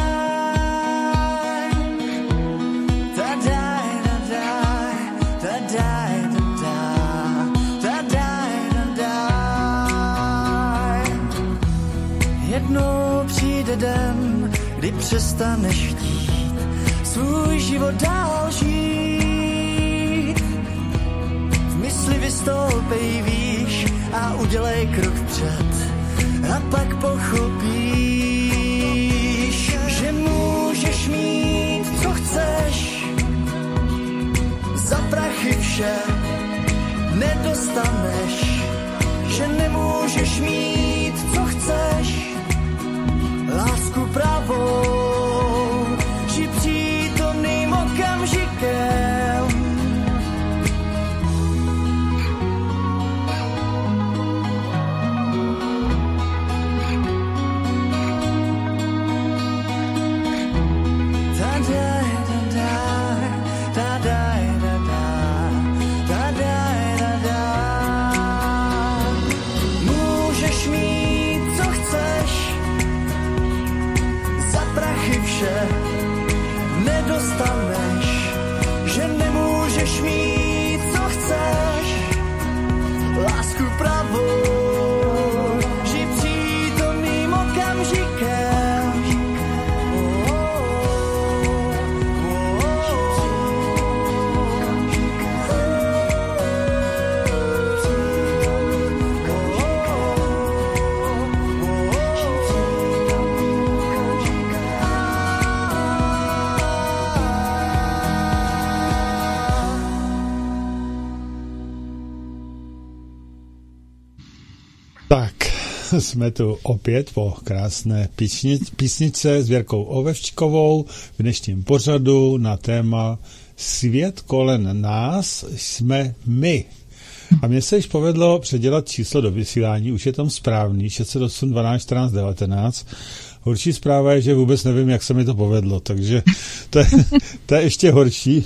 dadaj, dadaj, dadaj, dadaj. Jednou přijde den, kdy přestaneš chtít svůj život dál žít. V mysli vystoupej výš a udělej krok vpřed. A pak pochopíš, že můžeš mít, co chceš. Za prachy vše nedostaneš, že nemůžeš mít, co chceš. Lásku pravou, žij přítomným okamžikem. Dadaj, dadaj, dadaj, dadaj, dadaj, dadaj. Můžeš mít, co chceš. Za prachy jsme tu opět po krásné písnice s Věrkou Ovečkovou v dnešním pořadu na téma Svět kolem nás jsme my. A mně se již povedlo předělat číslo do vysílání, už je tam správný, šest set osm dvanáct čtrnáct devatenáct. Horší zpráva je, že vůbec nevím, jak se mi to povedlo, takže to je, to je ještě horší.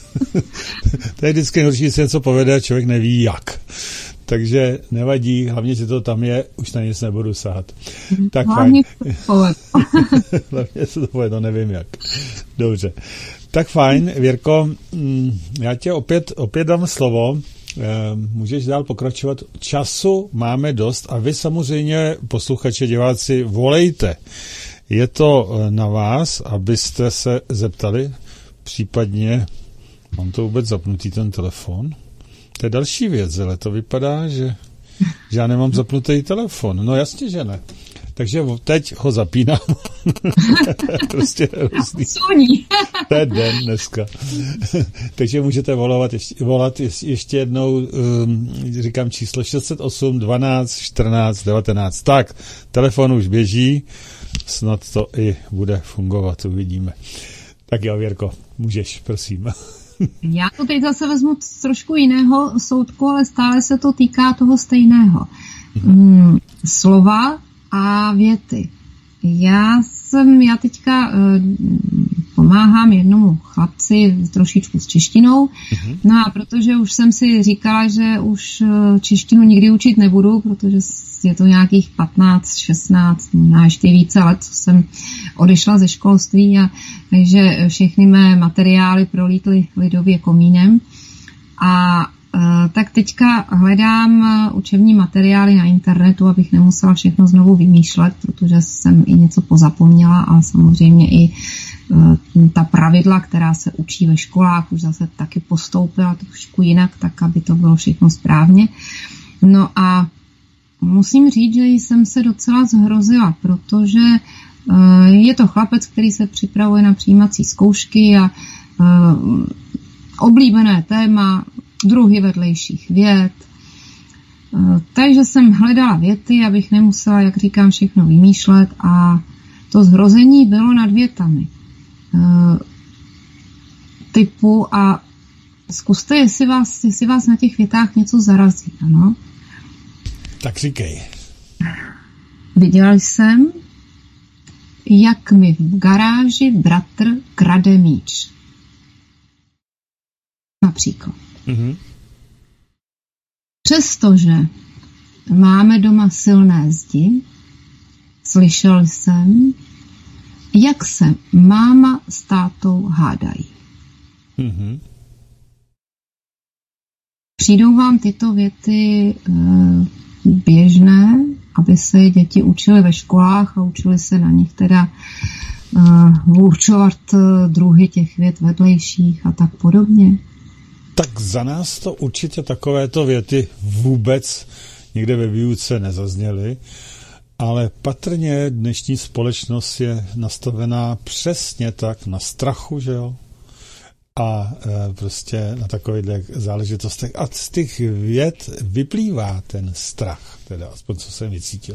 To je vždycky horší, že se něco povede a člověk neví jak. Takže nevadí, hlavně, že to tam je, už na nic nebudu sahat. Tak hlavně fajn. Hlavně se to povedlo, nevím jak. Dobře. Tak fajn, Věrko, já tě opět, opět dám slovo. Můžeš dál pokračovat. Času máme dost a vy samozřejmě, posluchači, diváci, volejte. Je to na vás, abyste se zeptali, případně, mám to vůbec zapnutý ten telefon? To je další věc, ale to vypadá, že, že já nemám zapnutý telefon. No jasně, že ne. Takže teď ho zapínám. Prostě hrozný. To je den dneska. Takže můžete volovat ještě, volat ještě jednou, um, říkám číslo šest set osm dvanáct čtrnáct devatenáct. Tak, telefon už běží, snad to i bude fungovat, uvidíme. Tak jo, Věrko, můžeš, prosím. Já to teď zase vezmu z trošku jiného soudku, ale stále se to týká toho stejného. Mm, slova a věty. Já jsem, já teďka uh, pomáhám jednomu chlapci trošičku s češtinou, uh-huh. No a protože už jsem si říkala, že už češtinu nikdy učit nebudu, protože je to nějakých patnáct, šestnáct, možná ještě více let, co jsem odešla ze školství, a takže všechny mé materiály prolítly lidově komínem. A tak teďka hledám učební materiály na internetu, abych nemusela všechno znovu vymýšlet, protože jsem i něco pozapomněla a samozřejmě i ta pravidla, která se učí ve školách, už zase taky postoupila trošku jinak, tak aby to bylo všechno správně. No a musím říct, že jsem se docela zhrozila, protože je to chlapec, který se připravuje na přijímací zkoušky a oblíbené téma druhy vedlejších vět. Takže jsem hledala věty, abych nemusela, jak říkám, všechno vymýšlet, a to zhrození bylo nad větami. Typu, a zkuste, jestli vás, jestli vás na těch větách něco zarazí, ano? Tak říkej. Viděla jsem, jak mi v garáži bratr krade míč. Například. Mm-hmm. Přestože máme doma silné zdi, slyšel jsem, jak se máma s tátou hádají. Mm-hmm. Přijdou vám tyto věty e, běžné, aby se děti učily ve školách a učily se na nich teda e, určovat druhy těch vět vedlejších a tak podobně? Tak za nás to určitě takovéto věty vůbec někde ve výuce nezazněly, ale patrně dnešní společnost je nastavená přesně tak na strachu, že jo? A e, prostě na takovýchhle záležitostech. A z těch vět vyplývá ten strach, teda aspoň co jsem vycítil.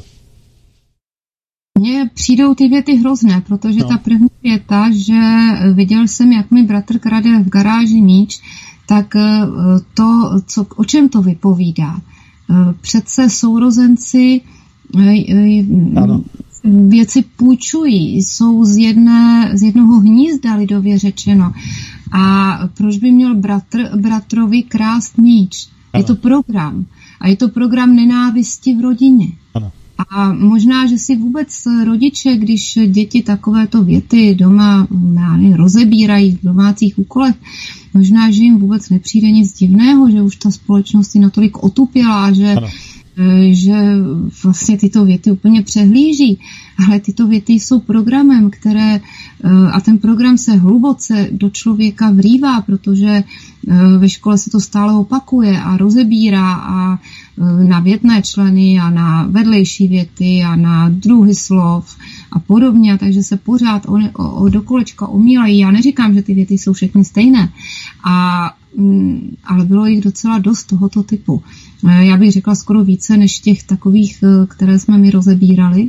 Mně přijdou ty věty hrozné, protože no. Ta první věta, že viděl jsem, jak mi bratr krade v garáži míč, tak to, co, o čem to vypovídá? Přece sourozenci ano. Věci půjčují, jsou z, jedné, z jednoho hnízda, lidově řečeno. A proč by měl bratr, bratrovi krást míč? Ano. Je to program. A je to program nenávisti v rodině. Ano. A možná, že si vůbec rodiče, když děti takovéto věty doma já rozebírají v domácích úkolech, možná, že jim vůbec nepřijde nic divného, že už ta společnost je natolik otupělá, že, že vlastně tyto věty úplně přehlíží. Ale tyto věty jsou programem, které, a ten program se hluboce do člověka vrývá, protože ve škole se to stále opakuje a rozebírá a na větné členy a na vedlejší věty a na druhy slov a podobně, takže se pořád o, o, o dokolečka omílají. Já neříkám, že ty věty jsou všechny stejné, a, ale bylo jich docela dost tohoto typu. Já bych řekla skoro více než těch takových, které jsme mi rozebírali.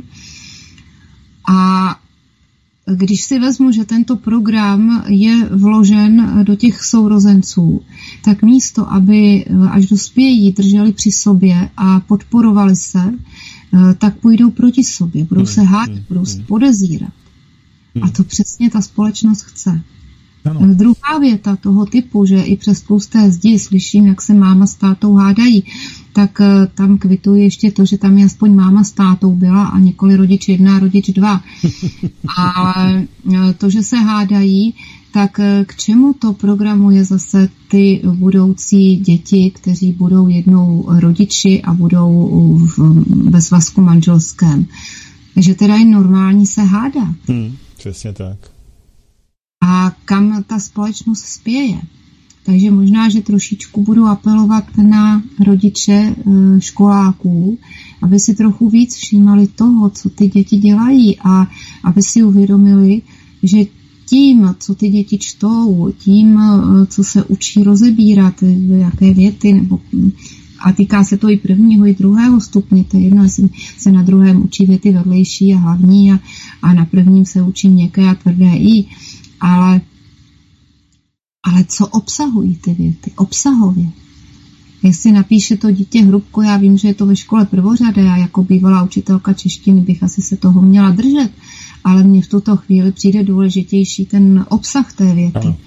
A když si vezmu, že tento program je vložen do těch sourozenců, tak místo, aby až dospějí drželi při sobě a podporovali se, tak půjdou proti sobě, budou se hádat, budou se podezírat. A to přesně ta společnost chce. Ano. Druhá věta toho typu, že i přes tlusté zdi slyším, jak se máma s tátou hádají, tak tam kvituji ještě to, že tam je aspoň máma s tátou byla a nikoli rodič jedna, rodič dva. A to, že se hádají, tak k čemu to programuje zase ty budoucí děti, kteří budou jednou rodiči a budou v, ve svazku manželském. Takže teda je normální se hádat. Hmm, přesně tak. A kam ta společnost spěje. Takže možná, že trošičku budu apelovat na rodiče školáků, aby si trochu víc všímali toho, co ty děti dělají a aby si uvědomili, že tím, co ty děti čtou, tím, co se učí rozebírat, jaké věty, nebo a týká se to i prvního, i druhého stupně, to je jedno, jestli se na druhém učí věty vedlejší a hlavní a, a na prvním se učí měkké a tvrdé i, ale, ale co obsahují ty věty? Obsahově. Jestli napíše to dítě hrubko, já vím, že je to ve škole prvořadé a jako bývalá učitelka češtiny bych asi se toho měla držet, ale mně v tuto chvíli přijde důležitější ten obsah té věty. Ano.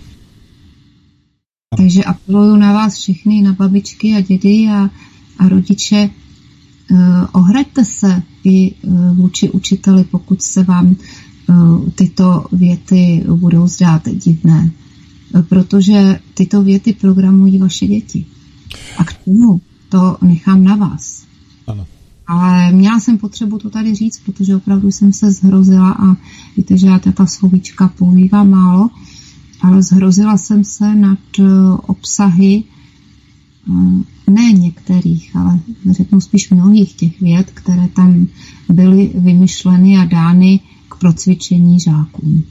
Takže apeluju na vás všechny, na babičky a dědy a, a rodiče, uh, ohraďte se i uh, vůči učiteli, pokud se vám uh, tyto věty budou zdát divné. Uh, protože tyto věty programují vaše děti. A k tomu to nechám na vás. Ano. Ale měla jsem potřebu to tady říct, protože opravdu jsem se zhrozila a víte, že já ta slovíčka používám málo, ale zhrozila jsem se nad obsahy ne některých, ale řeknu spíš mnohých těch vět, které tam byly vymyšleny a dány k procvičení žákům.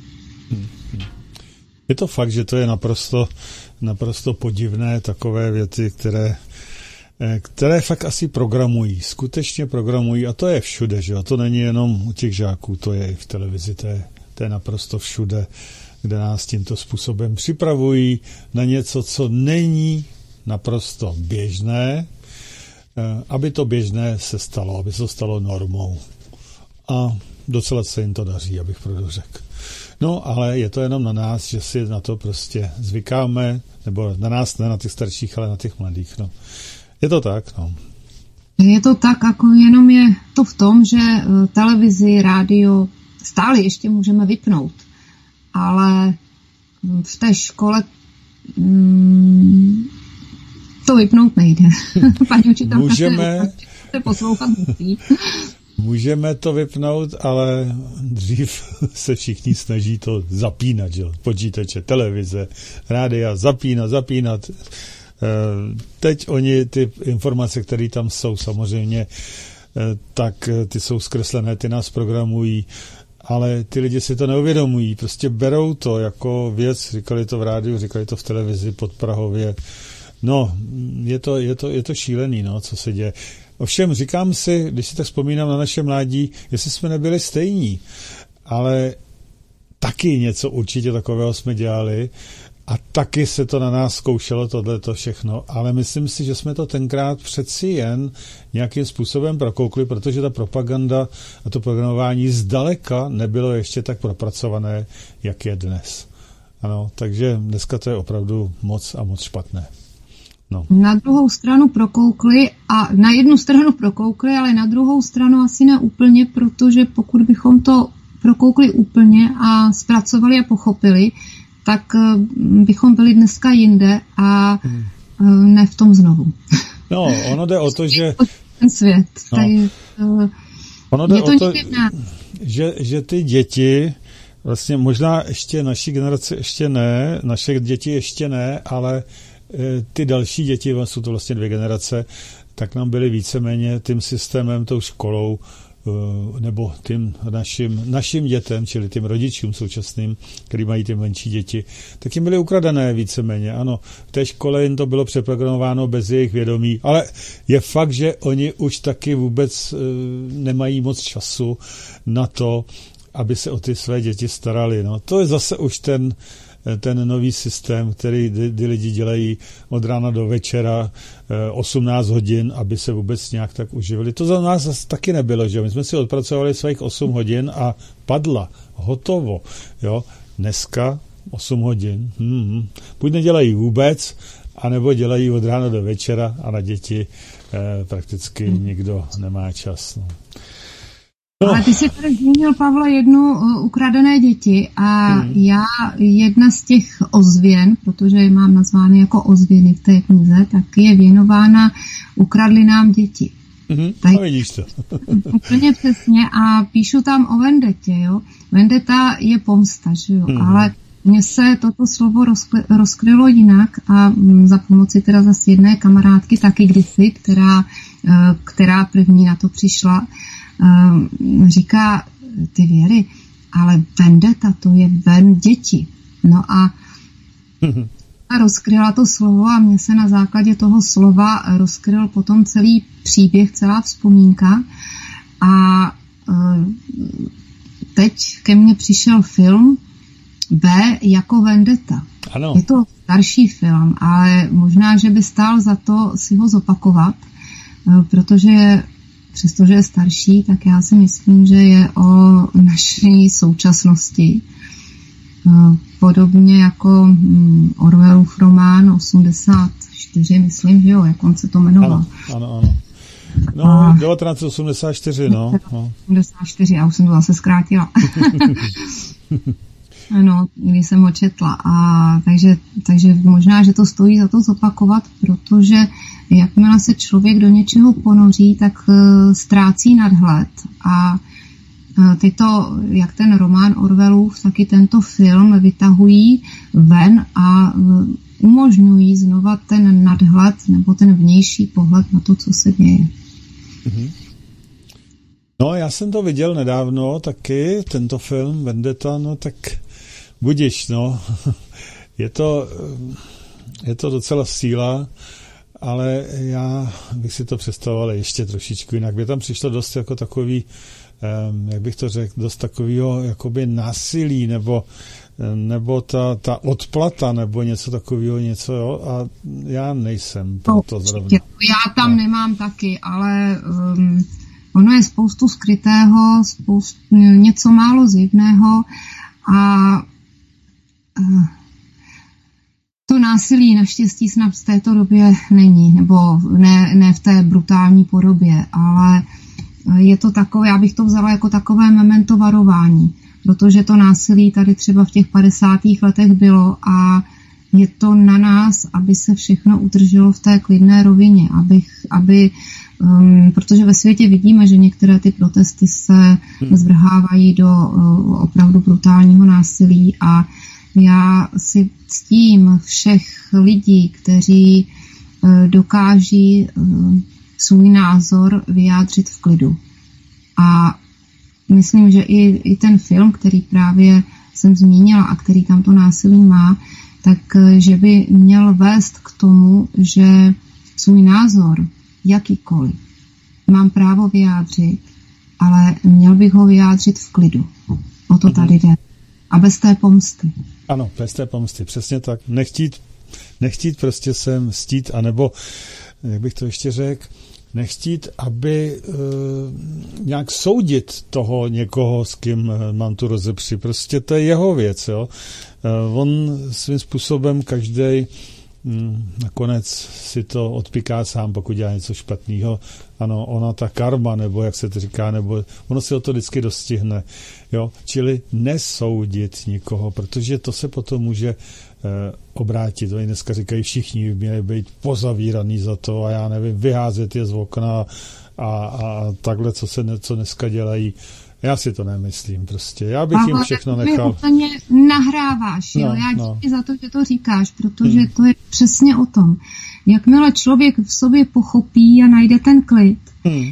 Je to fakt, že to je naprosto, naprosto podivné takové věty, které, které fakt asi programují, skutečně programují a to je všude, že? A to není jenom u těch žáků, to je i v televizi, to je, to je naprosto všude, kde nás tímto způsobem připravují na něco, co není naprosto běžné, aby to běžné se stalo, aby se to stalo normou. A docela se jim to daří, abych pravdu řekl. No, ale je to jenom na nás, že si na to prostě zvykáme, nebo na nás, ne na těch starších, ale na těch mladých. No. Je to tak, no. Je to tak, jako jenom je to v tom, že televizi, rádio stále ještě můžeme vypnout. Ale v té škole mm, to vypnout nejde. Paní učitelka můžeme, se poslouchat musí. Můžeme to vypnout, ale dřív se všichni snaží to zapínat, že? Počítače, televize, rádia, zapínat, zapínat. Teď oni ty informace, které tam jsou samozřejmě, tak ty jsou zkreslené, ty nás programují, ale ty lidi si to neuvědomují, prostě berou to jako věc, říkali to v rádiu, říkali to v televizi pod Prahově. No, je to, je to, je to šílený, no, co se děje. Ovšem, říkám si, když si tak vzpomínám na naše mládí, jestli jsme nebyli stejní, ale taky něco určitě takového jsme dělali a taky se to na nás zkoušelo tohleto všechno, ale myslím si, že jsme to tenkrát přeci jen nějakým způsobem prokoukli, protože ta propaganda a to programování zdaleka nebylo ještě tak propracované, jak je dnes. Ano, takže dneska to je opravdu moc a moc špatné. No. Na druhou stranu prokoukli a na jednu stranu prokoukli, ale na druhou stranu asi ne úplně, protože pokud bychom to prokoukli úplně a zpracovali a pochopili, tak bychom byli dneska jinde a hmm. ne v tom znovu. No, ono jde o to, že... Ten svět. No. Tady, ono jde to o to, že, že ty děti, vlastně možná ještě naší generace ještě ne, naše děti ještě ne, ale ty další děti, jsou to vlastně dvě generace, tak nám byly víceméně tím systémem, tou školou nebo tím našim, našim dětem, čili tím rodičům současným, který mají ty menší děti, tak jim byly ukradené víceméně. Ano, v té škole jim to bylo přeprogramováno bez jejich vědomí, ale je fakt, že oni už taky vůbec nemají moc času na to, aby se o ty své děti starali. No, to je zase už ten ten nový systém, který ty lidi dělají od rána do večera osmnáct hodin, aby se vůbec nějak tak uživili. To za nás zase taky nebylo, že my jsme si odpracovali svých osm hodin a padla, hotovo. Jo? Dneska osm hodin. Hmm. Buď nedělají vůbec, anebo dělají od rána do večera a na děti eh, prakticky nikdo nemá čas. No. No. Ale ty jsi tady zmínil, Pavle, jednu uh, ukradené děti a hmm. já jedna z těch ozvěn, protože je mám nazvány jako ozvěny v té knize, tak je věnována Ukradli nám děti. Hmm. Tak, no vidíš to. Úplně přesně a píšu tam o vendetě, jo. Vendeta je pomsta, že jo, hmm. ale mně se toto slovo rozkry, rozkrylo jinak a za pomoci teda zase jedné kamarádky taky kdysi, která, uh, která první na to přišla, Uh, říká, ty Věry, ale vendeta, to je ven děti. No a, a rozkryla to slovo a mně se na základě toho slova rozkryl potom celý příběh, celá vzpomínka a uh, teď ke mně přišel film V jako vendeta. Ano. Je to starší film, ale možná, že by stál za to si ho zopakovat, uh, protože přestože je starší, tak já si myslím, že je o naší současnosti. Podobně jako Orwellův román osmdesát čtyři, myslím, že jo, jak on se to jmenoval. Ano, ano, ano. No, a devatenáct osmdesát čtyři, no. osmdesát čtyři, já už jsem to zase zkrátila. No, když jsem ho četla. A takže, takže možná, že to stojí za to zopakovat, protože jakmile se člověk do něčeho ponoří, tak uh, ztrácí nadhled. A uh, tyto, jak ten román Orwellův, tak i tento film vytahují ven a uh, umožňují znova ten nadhled nebo ten vnější pohled na to, co se děje. Mm-hmm. No, já jsem to viděl nedávno taky, tento film Vendetta, no tak budiš, no. Je to, je to docela síla, ale já bych si to představoval ještě trošičku jinak. By tam přišlo dost jako takový, jak bych to řekl, dost takového jakoby násilí, nebo, nebo ta, ta odplata, nebo něco takového, něco, jo, a já nejsem pro to zrovna. Já tam no. nemám taky, ale um, ono je spoustu skrytého, spoustu, něco málo zjevného a uh, to násilí naštěstí snad v této době není, nebo ne, ne v té brutální podobě, ale je to takové, já bych to vzala jako takové memento varování, protože to násilí tady třeba v těch padesátých letech bylo a je to na nás, aby se všechno udrželo v té klidné rovině, abych, aby, um, protože ve světě vidíme, že některé ty protesty se zvrhávají do uh, opravdu brutálního násilí a já si ctím všech lidí, kteří uh, dokáží uh, svůj názor vyjádřit v klidu. A myslím, že i, i ten film, který právě jsem zmínila a který tam to násilí má, tak že by měl vést k tomu, že svůj názor, jakýkoliv, mám právo vyjádřit, ale měl bych ho vyjádřit v klidu. O to tady jde. A bez té pomsty. Ano, bez té pomsty, přesně tak. Nechtít, nechtít prostě se mstít, anebo, jak bych to ještě řekl, nechtít, aby uh, nějak soudit toho někoho, s kým uh, mám tu rozepři. Prostě to je jeho věc, jo. Uh, on svým způsobem každej um, nakonec si to odpiká sám, pokud dělá něco špatného. Ano, ona ta karma, nebo jak se to říká, nebo ono si o to vždycky dostihne, jo. Čili nesoudit nikoho, protože to se potom může obrátit. Oni dneska říkají, všichni měli být pozavíraný za to a já nevím, vyházet je z okna a, a takhle, co se co dneska dělají. Já si to nemyslím prostě. Já bych jim všechno nechal. Ale ty nahráváš, jo? No, já díky no. za to, že to říkáš, protože hmm. to je přesně o tom. Jakmile člověk v sobě pochopí a najde ten klid, hmm. tak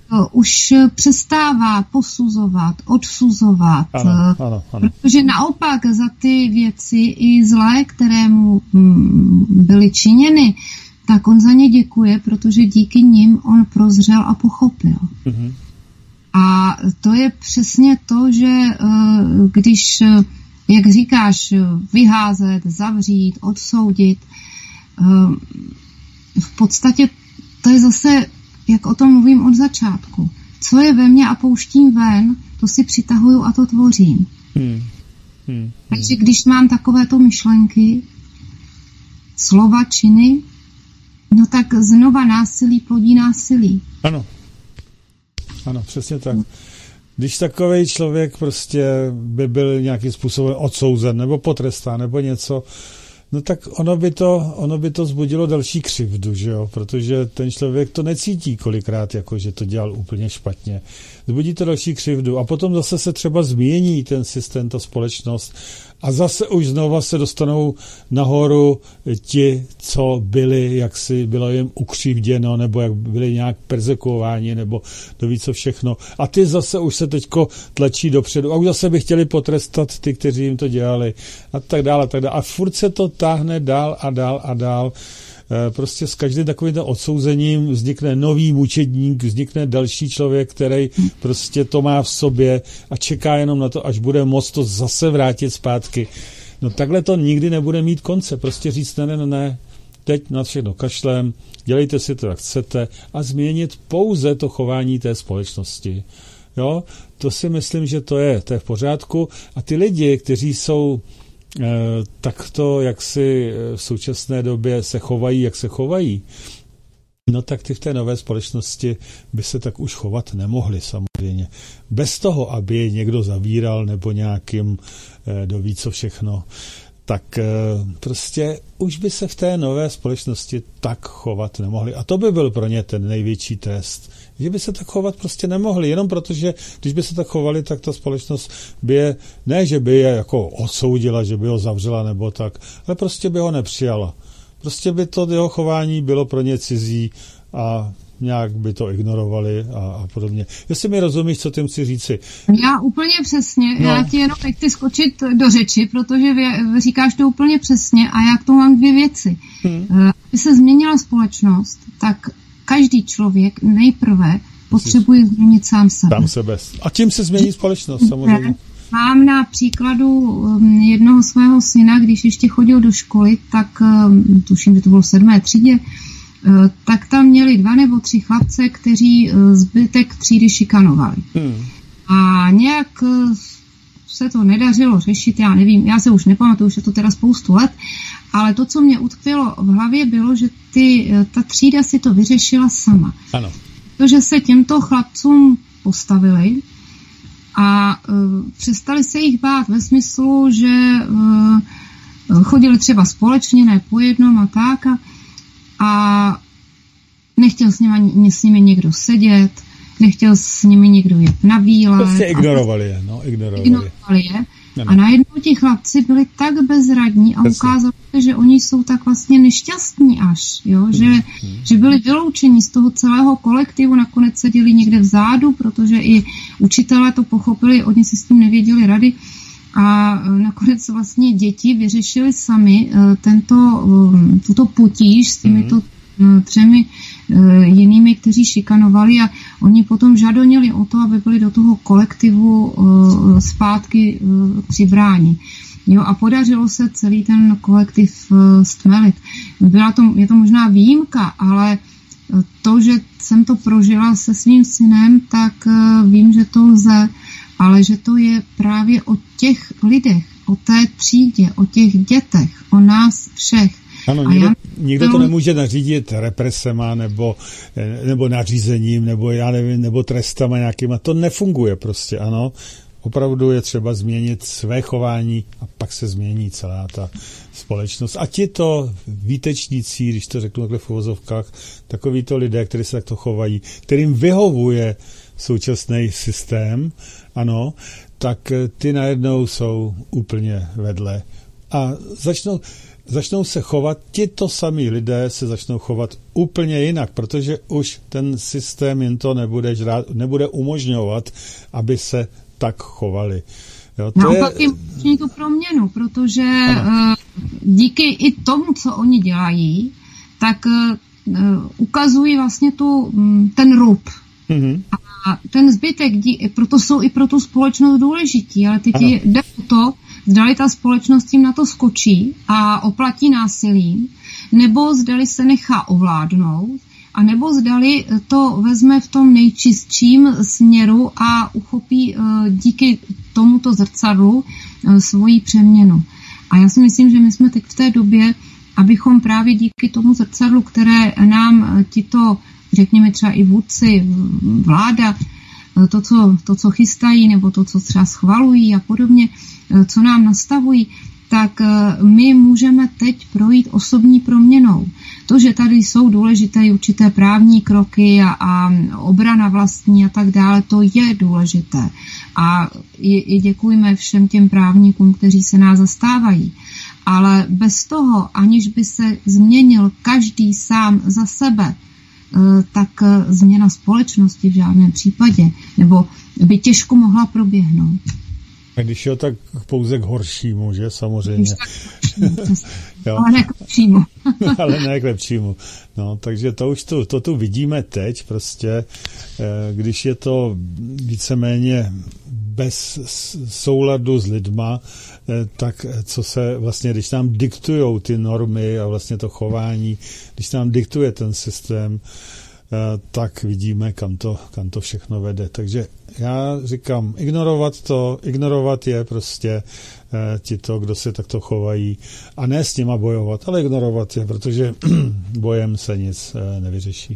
už přestává posuzovat, odsuzovat. Ano, ano, ano. Protože naopak za ty věci i zlé, které mu byly činěny, tak on za ně děkuje, protože díky nim on prozřel a pochopil. Mm-hmm. A to je přesně to, že když, jak říkáš, vyházet, zavřít, odsoudit, v podstatě to je zase, jak o tom mluvím od začátku. Co je ve mně a pouštím ven, to si přitahuju a to tvořím. Hmm. Hmm. Takže když mám takovéto myšlenky, slova, činy, no tak znova násilí plodí násilí. Ano. Ano, přesně tak. Když takovej člověk prostě by byl nějakým způsobem odsouzen nebo potrestán nebo něco, no tak ono by to, ono by to vzbudilo další křivdu, že jo? Protože ten člověk to necítí kolikrát, jako že to dělal úplně špatně. Vzbudí to další křivdu a potom zase se třeba změní ten systém, ta společnost a zase už znova se dostanou nahoru ti, co byli, jak si bylo jim ukřivděno, nebo jak byli nějak perzekuováni, nebo to ví co všechno. A ty zase už se teďko tlačí dopředu a už zase by chtěli potrestat ty, kteří jim to dělali a tak dále, a tak dále. A furt se to táhne dál a dál a dál. Prostě s každým takovým odsouzením vznikne nový mučedník, vznikne další člověk, který prostě to má v sobě a čeká jenom na to, až bude moct to zase vrátit zpátky. No takhle to nikdy nebude mít konce. Prostě říct ne, ne, ne, teď na všechno kašlem, dělejte si to, jak chcete a změnit pouze to chování té společnosti. Jo, to si myslím, že to je, to je v pořádku. A ty lidi, kteří jsou takto, jak si v současné době se chovají, jak se chovají, no tak ty v té nové společnosti by se tak už chovat nemohli samozřejmě. Bez toho, aby je někdo zavíral nebo nějakým doví co všechno, tak prostě už by se v té nové společnosti tak chovat nemohli. A to by byl pro ně ten největší test. Že by se tak chovat prostě nemohli, jenom protože, když by se tak chovali, tak ta společnost by je, ne, že by je jako odsoudila, že by ho zavřela nebo tak, ale prostě by ho nepřijala. Prostě by to jeho chování bylo pro ně cizí a nějak by to ignorovali a, a podobně. Jestli mi rozumíš, co tím chci říci. Já úplně přesně, no. Já ti jenom nechci skočit do řeči, protože vy, vy říkáš to úplně přesně a já k tomu mám dvě věci. Hmm. Aby se změnila společnost, tak každý člověk nejprve potřebuje změnit sám sebe. Sám sebe. A tím se změní společnost, samozřejmě. Mám na příkladu jednoho svého syna, když ještě chodil do školy, tak tuším, že to bylo v sedmé třídě, tak tam měli dva nebo tři chlapce, kteří zbytek třídy šikanovali. Hmm. A nějak se to nedařilo řešit, já nevím, já se už nepamatuju, už je to teda spoustu let, ale to, co mě utkvělo v hlavě, bylo, že ty, ta třída si to vyřešila sama. Ano. Protože se těmto chlapcům postavili a uh, přestali se jich bát ve smyslu, že uh, chodili třeba společně, ne po jednom a tak a, a nechtěl s nimi, s nimi někdo sedět, nechtěl s nimi někdo jet na výlet. Prostě ignorovali je, no, ignorovali, ignorovali je. A najednou ti chlapci byli tak bezradní a ukázalo se, že oni jsou tak vlastně nešťastní až, jo? Že, hmm. že byli vyloučeni z toho celého kolektivu, nakonec seděli někde vzadu, protože i učitelé to pochopili, oni si s tím nevěděli rady a nakonec vlastně děti vyřešili sami tento, tuto potíž s těmito hmm. třemi jinými, kteří šikanovali a oni potom žadonili o to, aby byli do toho kolektivu uh, zpátky uh, přibráni. Jo, a podařilo se celý ten kolektiv uh, stmelit. Byla to, je to možná výjimka, ale to, že jsem to prožila se svým synem, tak uh, vím, že to lze, ale že to je právě o těch lidech, o té třídě, o těch dětech, o nás všech. Ano, nikdo, nikdo to nemůže nařídit represema nebo, nebo nařízením, nebo já nevím, nebo trestama nějakýma. To nefunguje prostě, ano. Opravdu je třeba změnit své chování a pak se změní celá ta společnost. A ti to výtečníci, když to řeknu takhle v uvozovkách, takoví to lidé, kteří se takto chovají, kterým vyhovuje současný systém, ano, tak ty najednou jsou úplně vedle. A začnou začnou se chovat, tito samí lidé se začnou chovat úplně jinak, protože už ten systém jim to nebude, žrát, nebude umožňovat, aby se tak chovali. Jo, to naopak jim umožní tu proměnu, protože ano. díky i tomu, co oni dělají, tak ukazují vlastně tu, ten rub. Mm-hmm. A ten zbytek, proto jsou i pro tu společnost důležití, ale teď ano. jde o to, zdali ta společnost tím na to skočí a oplatí násilím, nebo zdali se nechá ovládnout, a nebo zdali to vezme v tom nejčistším směru a uchopí díky tomuto zrcadlu svoji přeměnu. A já si myslím, že my jsme teď v té době, abychom právě díky tomu zrcadlu, které nám tito, řekněme třeba i vůdci, vláda, to co, to, co chystají, nebo to, co třeba schvalují a podobně, co nám nastavují, tak my můžeme teď projít osobní proměnou. To, že tady jsou důležité určité právní kroky a, a obrana vlastní a tak dále, to je důležité. A i, i děkujeme všem těm právníkům, kteří se nás zastávají. Ale bez toho, aniž by se změnil každý sám za sebe, tak změna společnosti v žádném případě, nebo by těžko mohla proběhnout. A když jo, tak pouze k horšímu, že? Samozřejmě. Ale ne k lepšímu. Ale ne k lepšímu. No, takže to už tu, to tu vidíme teď prostě, když je to víceméně bez souladu s lidma, tak co se vlastně, když nám diktujou ty normy a vlastně to chování, když nám diktuje ten systém, tak vidíme, kam to, kam to všechno vede. Takže já říkám, ignorovat to, ignorovat je prostě ti to, kdo se takto chovají, a ne s nima bojovat, ale ignorovat je, protože bojem se nic nevyřeší.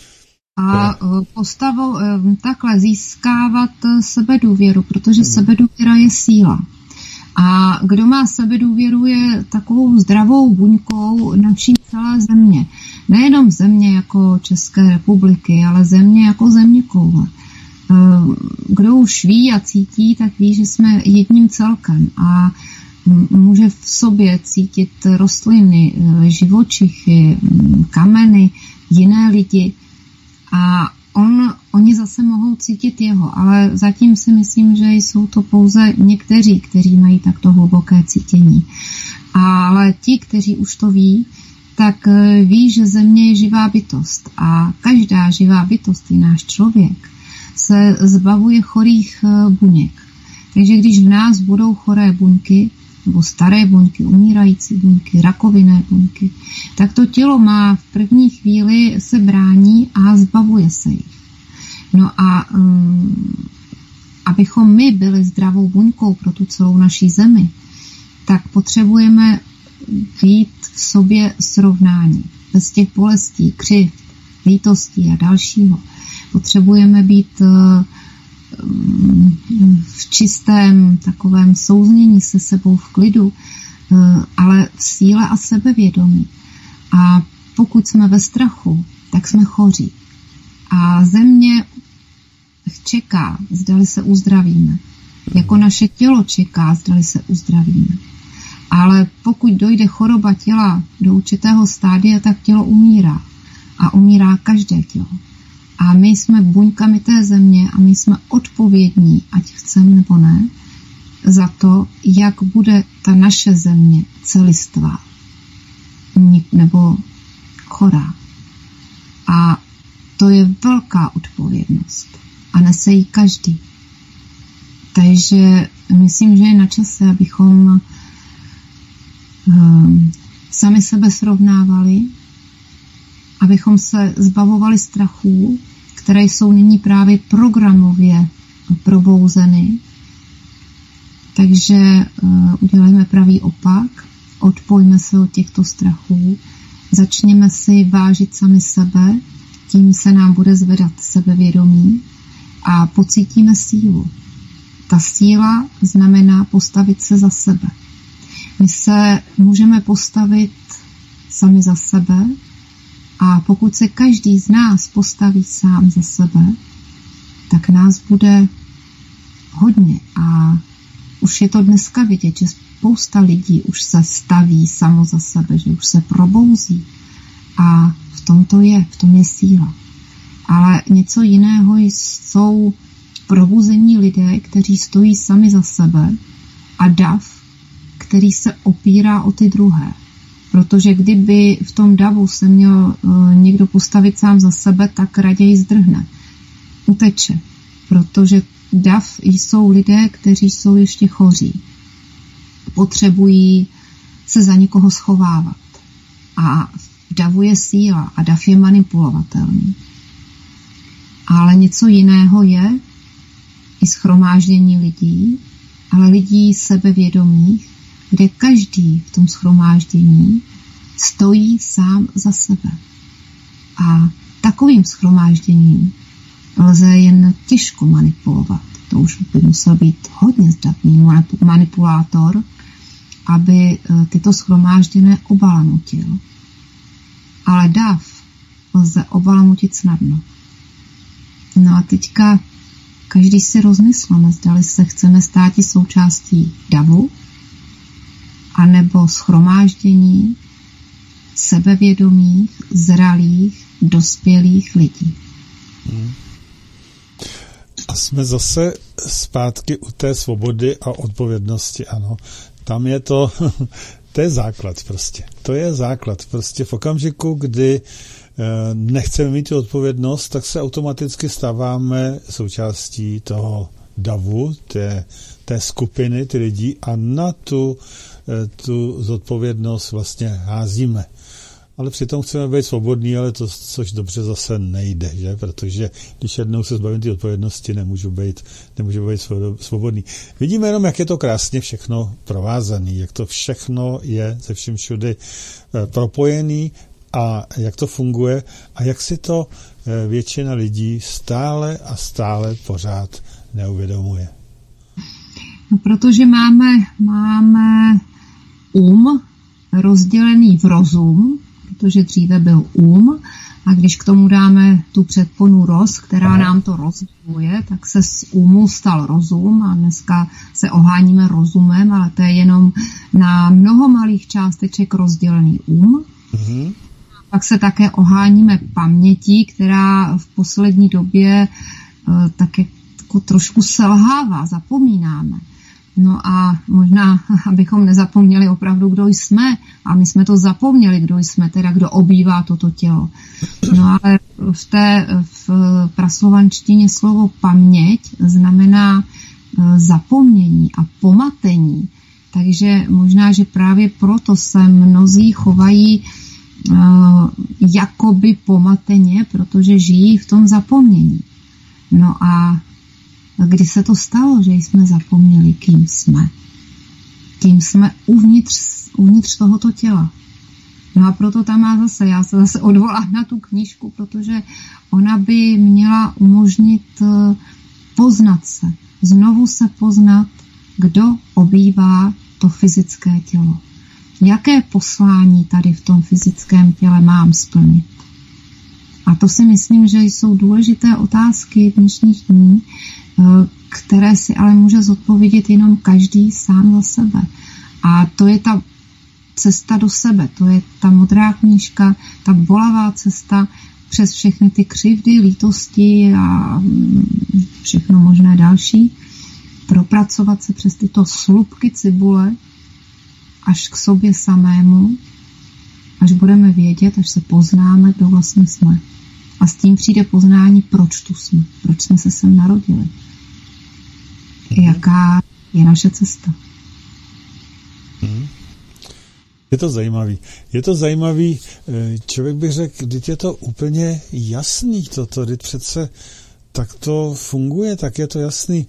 A postavou takhle získávat sebedůvěru, protože hmm. sebedůvěra je síla. A kdo má sebedůvěru, je takovou zdravou buňkou naší celé země. Nejenom země jako České republiky, ale země jako zeměkoule. Kdo už ví a cítí, tak ví, že jsme jedním celkem a může v sobě cítit rostliny, živočichy, kameny, jiné lidi a on, oni zase mohou cítit jeho, ale zatím si myslím, že jsou to pouze někteří, kteří mají takto hluboké cítění. Ale ti, kteří už to ví, tak ví, že země je živá bytost a každá živá bytost, i náš člověk, se zbavuje chorých buněk. Takže když v nás budou choré buňky, nebo staré buňky, umírající buňky, rakovinné buňky, tak to tělo má v první chvíli se brání a zbavuje se jich. No a um, abychom my byli zdravou buňkou pro tu celou naší zemi, tak potřebujeme být v sobě srovnání. Bez těch bolestí, křivd, lítostí a dalšího. Potřebujeme být v čistém takovém souznění se sebou v klidu, ale v síle a sebevědomí. A pokud jsme ve strachu, tak jsme choří. A země čeká, zdali se uzdravíme. Jako naše tělo čeká, zdali se uzdravíme. Ale pokud dojde choroba těla do určitého stádia, tak tělo umírá. A umírá každé tělo. A my jsme buňkami té země a my jsme odpovědní, ať chceme nebo ne, za to, jak bude ta naše země celistvá nebo chorá. A to je velká odpovědnost. A nese ji každý. Takže myslím, že je na čase, abychom um, sami sebe srovnávali, abychom se zbavovali strachů, které jsou nyní právě programově probouzeny. Takže uh, udělejme pravý opak, odpojme se od těchto strachů, začněme si vážit sami sebe, tím se nám bude zvedat sebevědomí a pocítíme sílu. Ta síla znamená postavit se za sebe. My se můžeme postavit sami za sebe, a pokud se každý z nás postaví sám za sebe, tak nás bude hodně. A už je to dneska vidět, že spousta lidí už se staví samo za sebe, že už se probouzí. A v tom to je, v tom je síla. Ale něco jiného jsou probuzení lidé, kteří stojí sami za sebe, a dav, který se opírá o ty druhé. Protože kdyby v tom davu se měl uh, někdo postavit sám za sebe, tak raději zdrhne. Uteče. Protože dav jsou lidé, kteří jsou ještě choří. Potřebují se za někoho schovávat. A v davu je síla a dav je manipulovatelný. Ale něco jiného je i shromáždění lidí, ale lidí sebevědomých, kde každý v tom shromáždění stojí sám za sebe. A takovým shromážděním lze jen těžko manipulovat. To už by musel být hodně zdatný manipulátor, aby tyto shromážděné obalamutil. Ale dav lze obalamutit snadno. No a teďka každý si rozmyslíme, zdali se chceme stát součástí davu, anebo shromáždění sebevědomých, zralých, dospělých lidí. Hmm. A jsme zase zpátky u té svobody a odpovědnosti, ano. Tam je to, to je základ prostě. To je základ. Prostě v okamžiku, kdy nechceme mít tu odpovědnost, tak se automaticky stáváme součástí toho davu, té, té skupiny, ty lidi, a na tu, tu zodpovědnost vlastně házíme. Ale přitom chceme být svobodní, ale to, což dobře zase nejde, že? Protože když jednou se zbavím ty odpovědnosti, nemůžu být, nemůžu být svobodný. Vidíme jenom, jak je to krásně všechno provázaný, jak to všechno je ze všem všudy propojený, a jak to funguje a jak si to většina lidí stále a stále pořád neuvědomuje. No, protože máme, máme um rozdělený v rozum, protože dříve byl um, a když k tomu dáme tu předponu roz, která Aha. nám to rozděluje, tak se z umu stal rozum a dneska se oháníme rozumem, ale to je jenom na mnoho malých částeček rozdělený um. Mhm. Pak se také oháníme pamětí, která v poslední době uh, také jako trošku selhává, zapomínáme. No a možná, abychom nezapomněli opravdu, kdo jsme, a my jsme to zapomněli, kdo jsme, teda kdo obývá toto tělo. No ale v té v praslovanštině slovo paměť znamená uh, zapomnění a pomatení. Takže možná, že právě proto se mnozí chovají Uh, jakoby pomateně, protože žijí v tom zapomnění. No a kdy se to stalo, že jsme zapomněli, kým jsme? Kým jsme uvnitř, uvnitř tohoto těla. No a proto tam má zase, já se zase odvolám na tu knížku, protože ona by měla umožnit poznat se, znovu se poznat, kdo obývá to fyzické tělo. Jaké poslání tady v tom fyzickém těle mám splnit? A to si myslím, že jsou důležité otázky dnešních dní, které si ale může zodpovědět jenom každý sám za sebe. A to je ta cesta do sebe, to je ta modrá knížka, ta bolavá cesta přes všechny ty křivdy, lítosti a všechno možné další, propracovat se přes tyto slupky cibule až k sobě samému, až budeme vědět, až se poznáme, kdo vlastně jsme. A s tím přijde poznání, proč tu jsme, proč jsme se sem narodili. Mm-hmm. Jaká je naše cesta. Mm-hmm. Je to zajímavý. Je to zajímavý, člověk by řekl, když je to úplně jasný toto, když přece tak to funguje, tak je to jasný.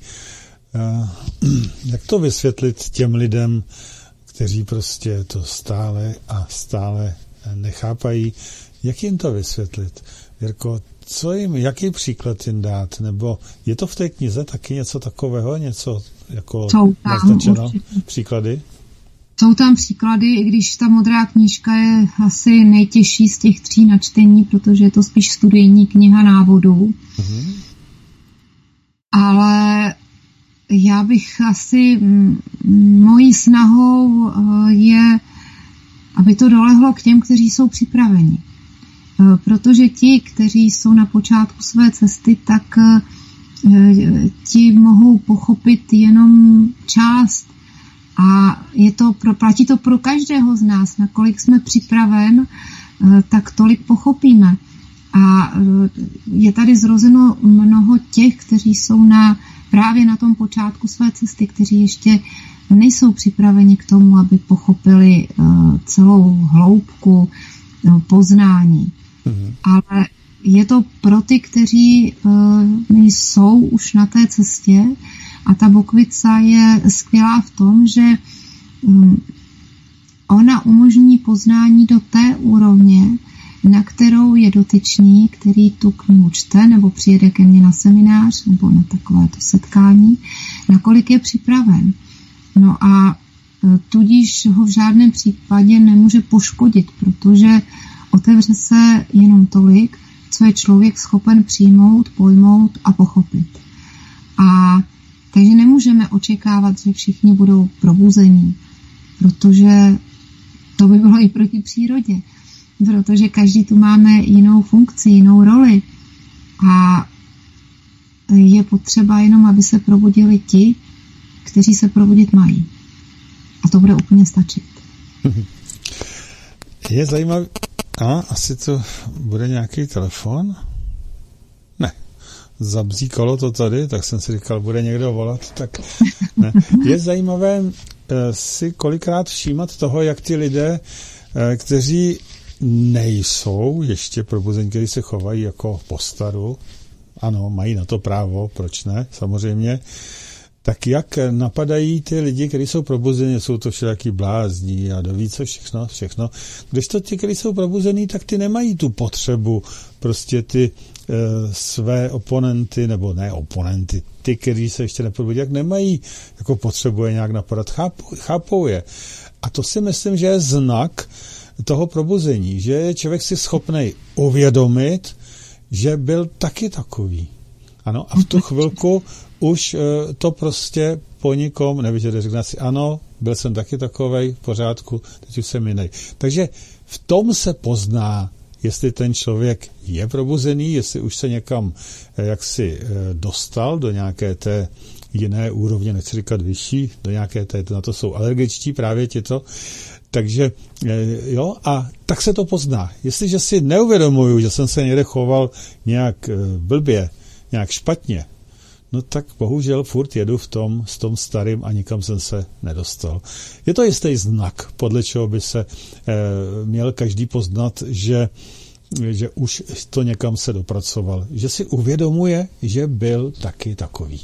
Jak to vysvětlit těm lidem, kteří prostě to stále a stále nechápají? Jak jim to vysvětlit? Jirko, co jim, jaký příklad jim dát? Nebo je to v té knize taky něco takového? Něco jako naznačeno? Příklady? Jsou tam příklady, i když ta modrá knížka je asi nejtěžší z těch tří na čtení, protože je to spíš studijní kniha návodů. Mm-hmm. Ale já bych asi, mojí snahou je, aby to dolehlo k těm, kteří jsou připraveni. Protože ti, kteří jsou na počátku své cesty, tak ti mohou pochopit jenom část. A je to, platí to pro každého z nás. Nakolik jsme připraven, tak tolik pochopíme. A je tady zrozeno mnoho těch, kteří jsou na, právě na tom počátku své cesty, kteří ještě nejsou připraveni k tomu, aby pochopili celou hloubku poznání. Mhm. Ale je to pro ty, kteří jsou už na té cestě, a ta bukvica je skvělá v tom, že ona umožní poznání do té úrovně, na kterou je dotyčný, který tu knihu čte, nebo přijede ke mně na seminář, nebo na takovéto setkání, nakolik je připraven. No a tudíž ho v žádném případě nemůže poškodit, protože otevře se jenom tolik, co je člověk schopen přijmout, pojmout a pochopit. A takže nemůžeme očekávat, že všichni budou probuzení, protože to by bylo i proti přírodě. Protože každý tu máme jinou funkci, jinou roli. A je potřeba jenom, aby se probudili ti, kteří se probudit mají. A to bude úplně stačit. Je zajímavé. A asi to bude nějaký telefon? Ne. Zabzíkalo to tady, tak jsem si říkal, bude někdo volat, tak ne. Je zajímavé si kolikrát všímat toho, jak ty lidé, kteří nejsou ještě probuzení, kteří se chovají jako postaru, ano, mají na to právo, proč ne, samozřejmě, tak jak napadají ty lidi, kteří jsou probuzení, jsou to všelijaký blázní a doví co všechno, všechno. Když to ti, kteří jsou probuzení, tak ty nemají tu potřebu prostě ty e, své oponenty, nebo ne oponenty, ty, kteří se ještě neprobudí, jak nemají jako potřebu je nějak napadat, chápou, chápou je. A to si myslím, že je znak toho probuzení, že je člověk si schopný uvědomit, že byl taky takový. Ano, a v tu chvilku už uh, to prostě po nikom nevyžaduje, řekne si, ano, byl jsem taky takovej, v pořádku, teď už jsem jiný. Takže v tom se pozná, jestli ten člověk je probuzený, jestli už se někam jaksi uh, dostal do nějaké té jiné úrovně, nechci říkat vyšší, do nějaké té, na to jsou alergičtí právě tito. Takže jo, a tak se to pozná. Jestliže si neuvědomuju, že jsem se někde choval nějak blbě, nějak špatně, no tak bohužel furt jedu v tom, s tom starým a nikam jsem se nedostal. Je to jistý znak, podle čeho by se eh, měl každý poznat, že, že už to někam se dopracoval. Že si uvědomuje, že byl taky takový.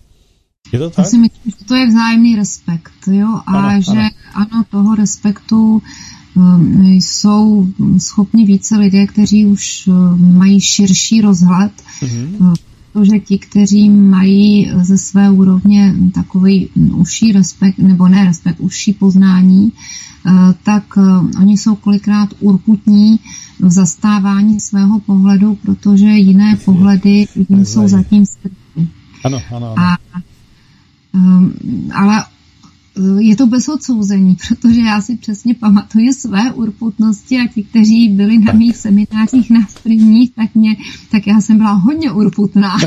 Je to tak? Já si myslím, že to je vzájemný respekt, jo, a ano, že ano. ano, toho respektu um, jsou schopni více lidé, kteří už um, mají širší rozhled, mm-hmm. protože ti, kteří mají ze své úrovně takový užší respekt, nebo ne respekt, užší poznání, uh, tak uh, oni jsou kolikrát urputní v zastávání svého pohledu, protože jiné pohledy jim jsou zatím srdci. Ano, ano, ano. A Um, ale je to bez odsouzení, protože já si přesně pamatuju své urputnosti a ti, kteří byli na mých seminářích na prvních, tak, mě, tak já jsem byla hodně urputná.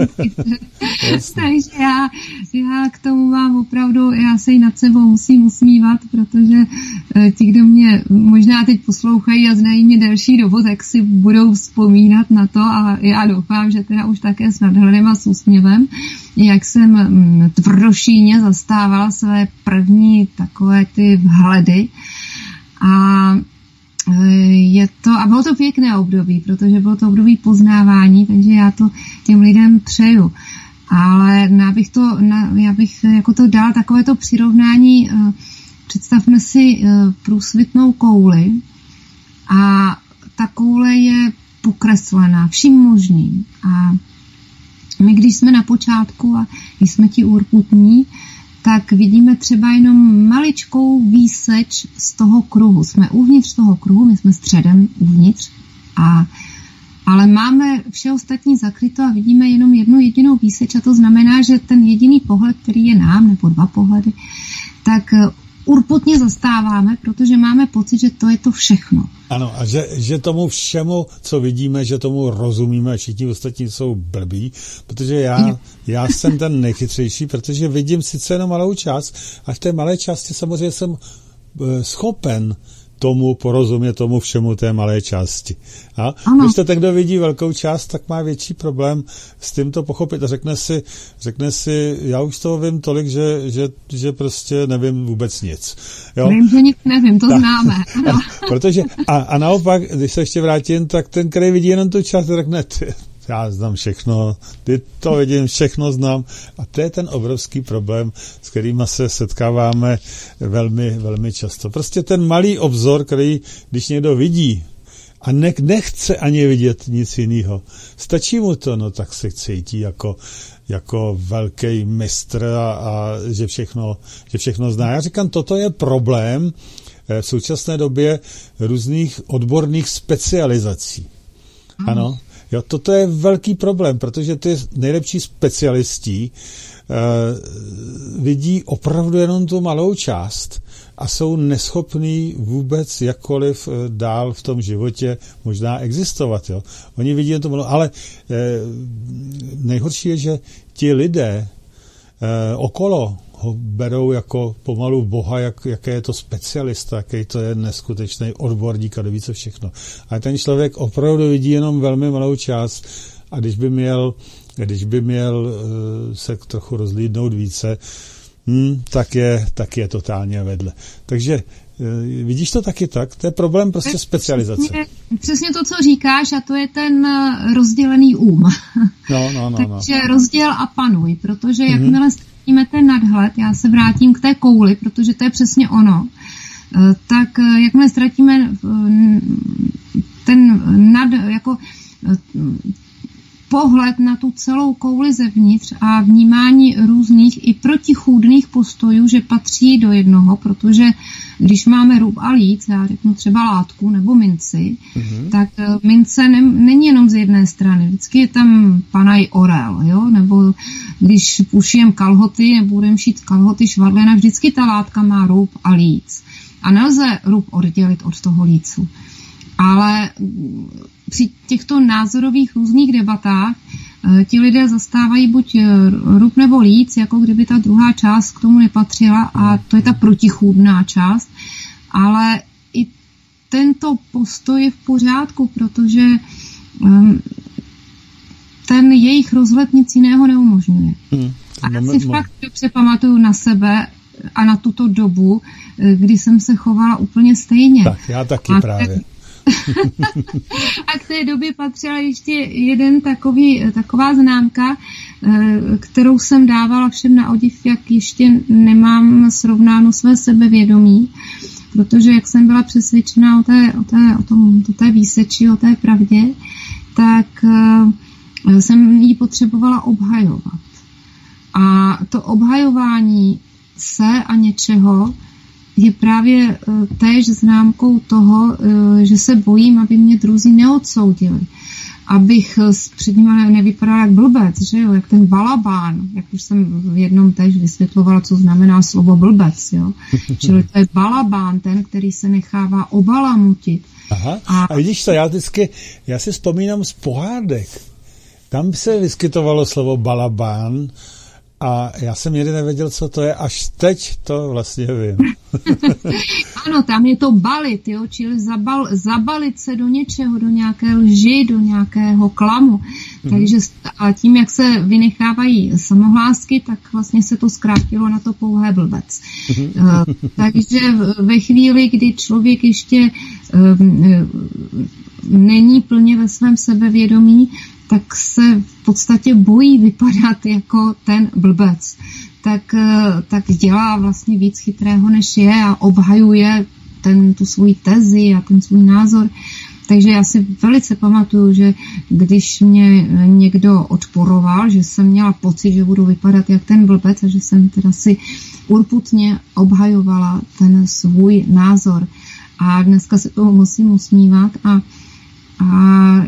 Takže já, já k tomu mám opravdu, já se jí nad sebou musím usmívat, protože ti, kdo mě možná teď poslouchají a znají mě delší dobu, tak si budou vzpomínat na to a já doufám, že teda už také s nadhledem a s úsměvem, jak jsem tvrdošíně zastávala své první takové ty vhledy a je to, a bylo to pěkné období, protože bylo to období poznávání, takže já to těm lidem přeju. Ale já bych to, já bych jako to dal takové to přirovnání, představme si průsvitnou kouli a ta koule je pokreslená vším možným a my, když jsme na počátku a když jsme ti urputní, tak vidíme třeba jenom maličkou výseč z toho kruhu. Jsme uvnitř toho kruhu, my jsme středem uvnitř a, ale máme vše ostatní zakryto a vidíme jenom jednu jedinou výseč a to znamená, že ten jediný pohled, který je nám, nebo dva pohledy, tak urputně zastáváme, protože máme pocit, že to je to všechno. Ano, a že, že tomu všemu, co vidíme, že tomu rozumíme a všichni ostatní jsou blbí, protože já, já jsem ten nejchytřejší, protože vidím sice jenom malou část a v té malé části samozřejmě jsem schopen tomu porozumět tomu všemu té malé části. A když to ten, kdo vidí velkou část, tak má větší problém s tím to pochopit a řekne si, řekne si, já už toho vím tolik, že, že, že prostě nevím vůbec nic. Jo? Vím, že nic nevím, to tak, známe. A, protože, a, a naopak, když se ještě vrátím, tak ten, který vidí jenom tu část, řekne, ty, já znám všechno, ty to vidím, všechno znám. A to je ten obrovský problém, s kterým se setkáváme velmi, velmi často. Prostě ten malý obzor, který, když někdo vidí a ne, nechce ani vidět nic jiného, stačí mu to, no tak se cítí jako, jako velký mistr a, a že, všechno, že všechno zná. Já říkám, toto je problém v současné době různých odborných specializací. Ano. Jo, toto je velký problém, protože ty nejlepší specialisti uh, vidí opravdu jenom tu malou část a jsou neschopní vůbec jakkoliv uh, dál v tom životě možná existovat. Jo. Oni vidí to malou, ale uh, nejhorší je, že ti lidé uh, okolo ho berou jako pomalu boha, jak, jaké je to specialista, jaký to je neskutečný odborník a ví co všechno. A ten člověk opravdu vidí jenom velmi malou část a když by měl, když by měl uh, se trochu rozlídnout více, hmm, tak, je, tak je totálně vedle. Takže uh, vidíš to taky tak? To je problém prostě specializace. Přesně, přesně to, co říkáš, a to je ten rozdělený um. No, no, no, Takže no. rozděl a panuj, protože Mm-hmm. jakmile ztratíme ten nadhled, já se vrátím k té kouli, protože to je přesně ono, tak jakmile ztratíme ten nad, jako pohled na tu celou kouli zevnitř a vnímání různých i protichůdných postojů, že patří do jednoho, protože když máme rub a líc, já řeknu třeba látku nebo minci, mm-hmm. tak mince ne, není jenom z jedné strany, vždycky je tam panaj orel, jo? Nebo když pušijem kalhoty nebo budeme šít kalhoty švadlena, vždycky ta látka má rub a líc. A nelze rub oddělit od toho lícu. Ale při těchto názorových různých debatách ti lidé zastávají buď rub nebo líc, jako kdyby ta druhá část k tomu nepatřila a to je ta protichůdná část, ale i tento postoj je v pořádku, protože um, ten jejich rozhled nic jiného neumožňuje. Hmm. A já si fakt dobře pamatuju na sebe a na tuto dobu, kdy jsem se chovala úplně stejně. Tak, já taky a právě. Ten, a k té době patřila ještě jeden takový, taková známka, kterou jsem dávala všem na odiv, jak ještě nemám srovnáno své sebevědomí, protože jak jsem byla přesvědčená o té, o té, o tom, o té výseči, o té pravdě, tak jsem ji potřebovala obhajovat. A to obhajování se a něčeho je právě též známkou toho, že se bojím, aby mě druzí neodsoudili. Abych před nimi nevypadala jak blbec, že jo, jak ten balabán, jak už jsem v jednom též vysvětlovala, co znamená slovo blbec, jo. Čili to je balabán, ten, který se nechává obalamutit. Aha, a, a vidíš to, já vždycky, já si vzpomínám z pohádek. Tam se vyskytovalo slovo balabán, a já jsem někdy nevěděl, co to je, až teď to vlastně vím. Ano, tam je to balit, jo, čili zabal, zabalit se do něčeho, do nějaké lži, do nějakého klamu. Mm-hmm. Takže a tím, jak se vynechávají samohlásky, tak vlastně se to zkrátilo na to pouhé blbec. Mm-hmm. Uh, takže ve chvíli, kdy člověk ještě uh, není plně ve svém sebevědomí, tak se v podstatě bojí vypadat jako ten blbec. Tak, tak dělá vlastně víc chytrého, než je a obhajuje ten, tu svou tezi a ten svůj názor. Takže já si velice pamatuju, že když mě někdo odporoval, že jsem měla pocit, že budu vypadat jak ten blbec a že jsem teda si urputně obhajovala ten svůj názor. A dneska se toho musím usmívat a A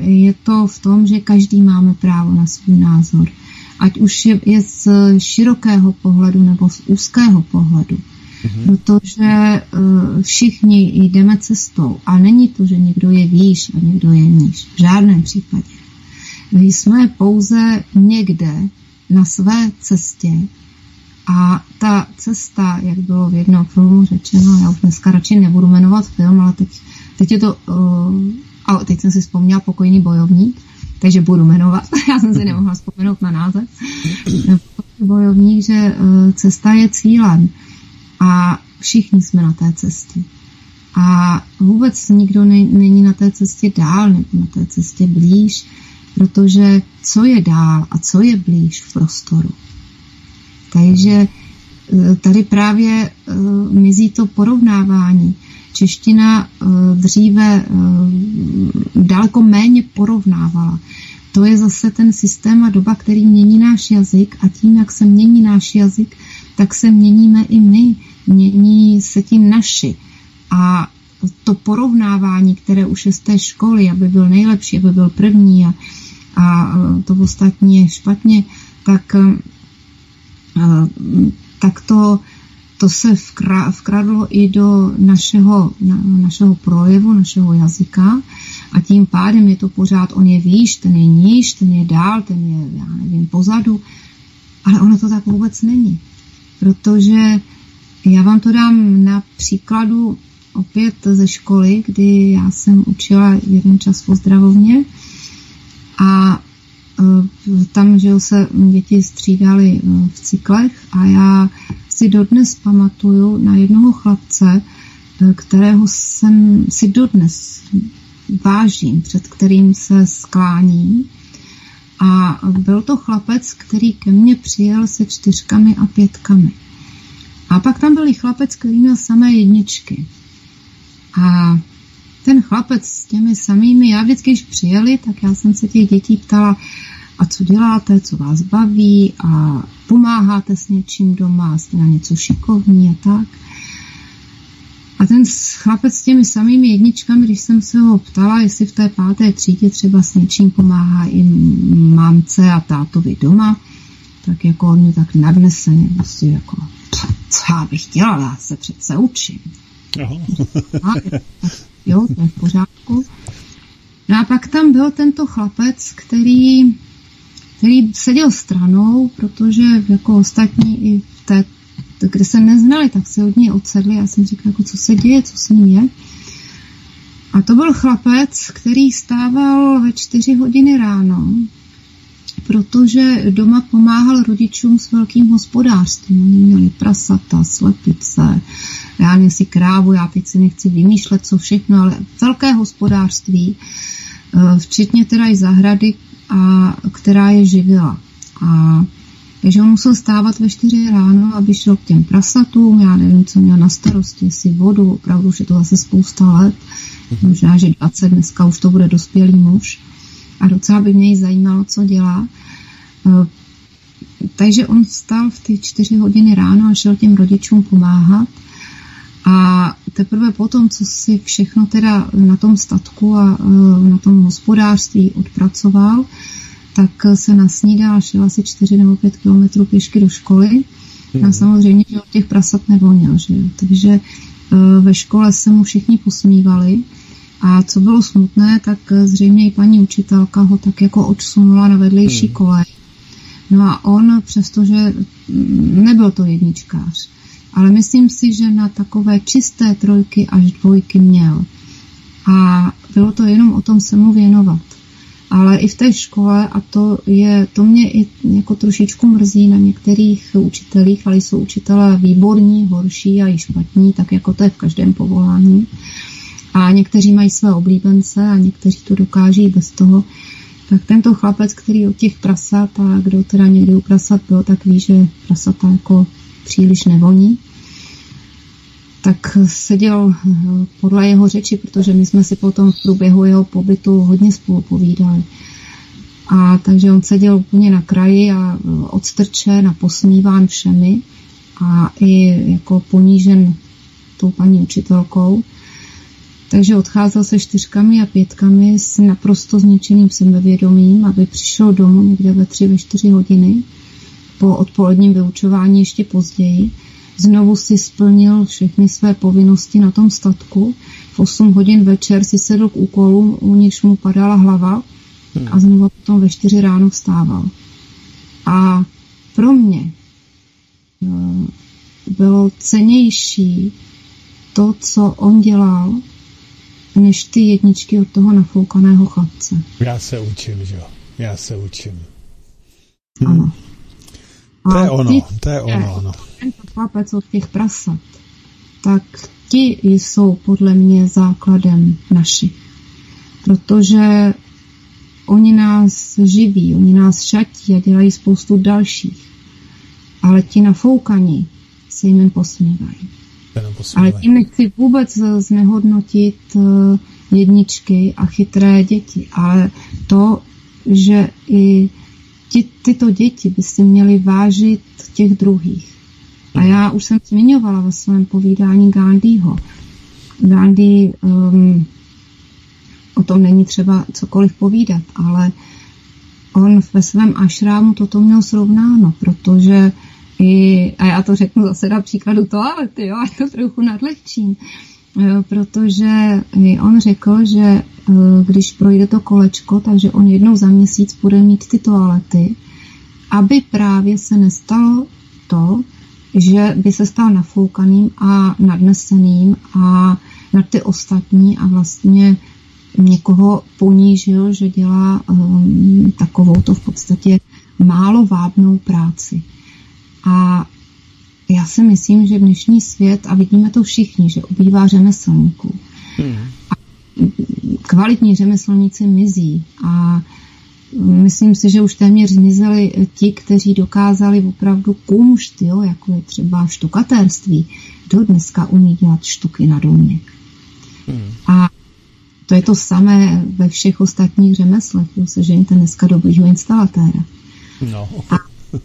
je to v tom, že každý máme právo na svůj názor. Ať už je, je z širokého pohledu nebo z úzkého pohledu. Mm-hmm. Protože uh, všichni jdeme cestou. A není to, že někdo je výš a někdo je níž. V žádném případě. My jsme pouze někde na své cestě a ta cesta, jak bylo v jednom filmu řečeno, já už dneska radši nebudu jmenovat film, ale teď, teď je to, uh, a teď jsem si vzpomněla Pokojný bojovník, takže budu jmenovat, já jsem si nemohla vzpomenout na název, Pokojný bojovník, že uh, cesta je cílem a všichni jsme na té cestě. A vůbec nikdo ne, není na té cestě dál nebo na té cestě blíž, protože co je dál a co je blíž v prostoru. Takže tady právě uh, mizí to porovnávání. Čeština uh, dříve uh, daleko méně porovnávala. To je zase ten systém a doba, který mění náš jazyk a tím, jak se mění náš jazyk, tak se měníme i my. Mění se tím naši. A to porovnávání, které už je z té školy, aby byl nejlepší, aby byl první a, a to ostatní je špatně, tak, tak to, to se vkradlo i do našeho, na, našeho projevu, našeho jazyka a tím pádem je to pořád, on je výš, ten je níž, ten je dál, ten je, já nevím, pozadu, ale ono to tak vůbec není. Protože já vám to dám na příkladu opět ze školy, kdy já jsem učila jeden čas v ozdravovně a tam, že se děti střídaly v cyklech a já si dodnes pamatuju na jednoho chlapce, kterého jsem si dodnes vážím, před kterým se skláním. A byl to chlapec, který ke mně přijel se čtyřkami a pětkami. A pak tam byl i chlapec, který měl samé jedničky. A ten chlapec s těmi samými, já vždycky, když přijeli, tak já jsem se těch dětí ptala, a co děláte, co vás baví a pomáháte s něčím doma, jste na něco šikovní a tak. A ten chlapec s těmi samými jedničkami, když jsem se ho ptala, jestli v té páté třídě třeba s něčím pomáhá i mámce a tátovi doma, tak jako on mě tak nadneseně, prostě jako, co já bych dělala, já se přece učím. A, jo, to je v pořádku. No a pak tam byl tento chlapec, který, který seděl stranou, protože jako ostatní i v té, kde se neznali, tak se od něj odsedli. Já jsem říkala, jako, co se děje, co s ním je. A to byl chlapec, který stával ve čtyři hodiny ráno, protože doma pomáhal rodičům s velkým hospodářstvím. Oni měli prasata, slepice, já nevím si krávu, já teď si nechci vymýšlet, co všechno, ale velké hospodářství, včetně teda i zahrady, a, která je živila. A takže on musel stávat ve čtyři ráno, aby šel k těm prasatům, já nevím, co měl na starosti, jestli vodu, opravdu už je to zase spousta let, možná, že dvacet, dneska už to bude dospělý muž. A docela by mě zajímalo, co dělá. Takže on vstal v ty čtyři hodiny ráno a šel těm rodičům pomáhat. A teprve potom, co si všechno teda na tom statku a na tom hospodářství odpracoval, tak se nasnídal a šel asi čtyři nebo pět kilometrů pěšky do školy. A samozřejmě, že od těch prasat nevonil. Že? Takže ve škole se mu všichni posmívali. A co bylo smutné, tak zřejmě i paní učitelka ho tak jako odsunula na vedlejší kolej. No a on, přestože nebyl to jedničkář, ale myslím si, že na takové čisté trojky až dvojky měl. A bylo to jenom o tom se mu věnovat. Ale i v té škole, a to, je, to mě i jako trošičku mrzí na některých učitelích, ale jsou učitelé výborní, horší a i špatní, tak jako to je v každém povolání. A někteří mají své oblíbence a někteří to dokáží bez toho. Tak tento chlapec, který od těch prasat, a kdo teda někdy u prasat byl, tak ví, že prasata jako příliš nevoní, tak seděl podle jeho řeči, protože my jsme si potom v průběhu jeho pobytu hodně spolu povídali. A takže on seděl úplně na kraji a odstrčen a posmíván všemi a i jako ponížen tou paní učitelkou. takže odcházel se čtyřkami a pětkami s naprosto zničeným sebevědomím, aby přišel domů někde ve tři, ve čtyři hodiny, po odpoledním vyučování ještě později. Znovu si splnil všechny své povinnosti na tom statku. V osm hodin večer si sedl k úkolům, u nichž mu padala hlava a znovu potom ve čtyři ráno vstával. A pro mě bylo cennější to, co on dělal, než ty jedničky od toho nafoukaného chlapce. Já se učím, že jo? Já se učím. Hm. Ano. To je ono, to je ono, ano. Tento chlapec od těch prasat, tak ti jsou podle mě základem našich. Protože oni nás živí, oni nás šatí a dělají spoustu dalších. Ale ti nafoukaní se jim jen posmívají. Ale tím nechci vůbec znehodnotit jedničky a chytré děti. Ale to, že i ty, tyto děti by si měly vážit těch druhých. A já už jsem zmiňovala ve svém povídání Gandhiho. Gandhi, um, o tom není třeba cokoliv povídat, ale on ve svém ašrámu toto měl srovnáno, protože i, a já to řeknu zase na příkladu toalety, jo, a to trochu nadlehčím, protože on řekl, že když projde to kolečko, takže on jednou za měsíc bude mít ty toalety, aby právě se nestalo to, že by se stal nafoukaným a nadneseným a nad ty ostatní a vlastně někoho ponížil, že dělá um, takovou to v podstatě málo vábnou práci. A já si myslím, že dnešní svět, a vidíme to všichni, že ubývá řemeslníků. Hmm. A kvalitní řemeslníci mizí a myslím si, že už téměř zmizeli ti, kteří dokázali opravdu kumšt, jo, jako je třeba štukatérství. Kdo dneska umí dělat štuky na domě. Hmm. A to je to samé ve všech ostatních řemeslech. Jo, sežeňte dneska dobrýho instalatéra. No. A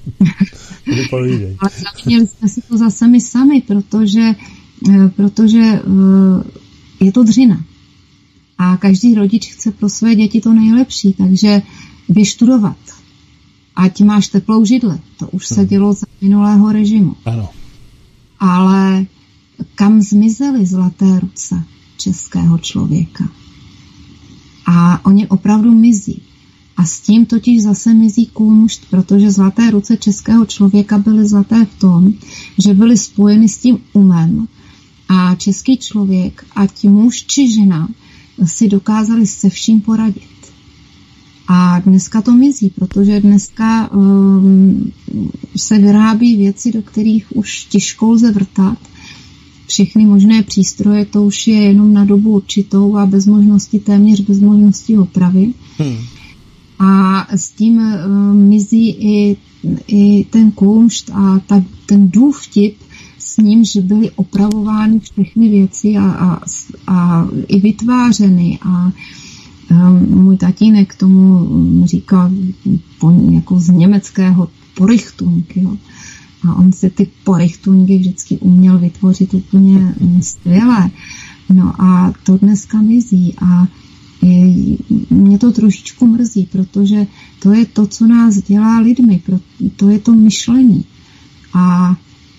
ale zapněli jsme si to zase my sami, protože, protože je to dřina. A každý rodič chce pro své děti to nejlepší, takže běž studovat. Ať máš teplou židli. To už se dělo za minulého režimu. Ano. Ale kam zmizely zlaté ruce českého člověka? A oni opravdu mizí. A s tím totiž zase mizí kumšt, protože zlaté ruce českého člověka byly zlaté v tom, že byly spojeny s tím umem a český člověk, ať muž či žena, si dokázali se vším poradit. A dneska to mizí, protože dneska um, se vyrábí věci, do kterých už těžko lze vrtat. Všechny možné přístroje, to už je jenom na dobu určitou a bez možnosti, téměř bez možnosti opravy. Hmm. A s tím uh, mizí i, i ten kumšt a ta, ten důvtip s ním, že byly opravovány všechny věci a, a, a i vytvářeny. A um, můj tatínek tomu říkal po, jako z německého Porichtung. Jo. A on si ty Porichtungy vždycky uměl vytvořit úplně skvěle. No a to dneska mizí a mě to trošičku mrzí, protože to je to, co nás dělá lidmi, to je to myšlení. A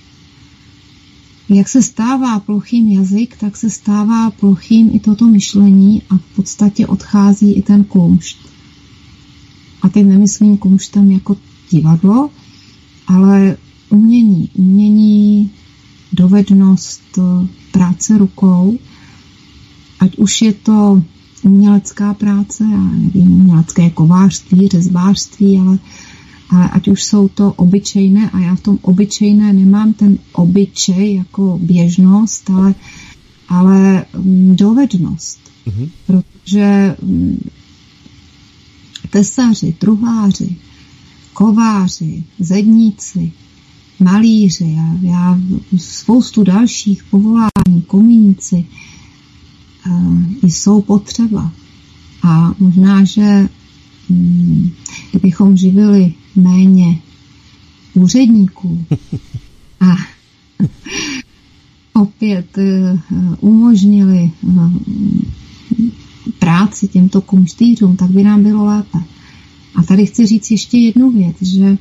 jak se stává plochým jazyk, tak se stává plochým i toto myšlení a v podstatě odchází i ten kumšt. A teď nemyslím kumštem jako divadlo, ale umění, umění, dovednost práce rukou, ať už je to umělecká práce, já nevím, umělecké kovářství, řezbářství, ale, ale ať už jsou to obyčejné, a já v tom obyčejné nemám ten obyčej jako běžnost, ale, ale dovednost. Mm-hmm. Protože tesaři, truhláři, kováři, zedníci, malíři a já spoustu dalších povolání, komíníci, jsou potřeba. A možná, že hm, kdybychom živili méně úředníků a, opět umožnili práci těmto kumštýřům, tak by nám bylo lépe. A tady chci říct ještě jednu věc, že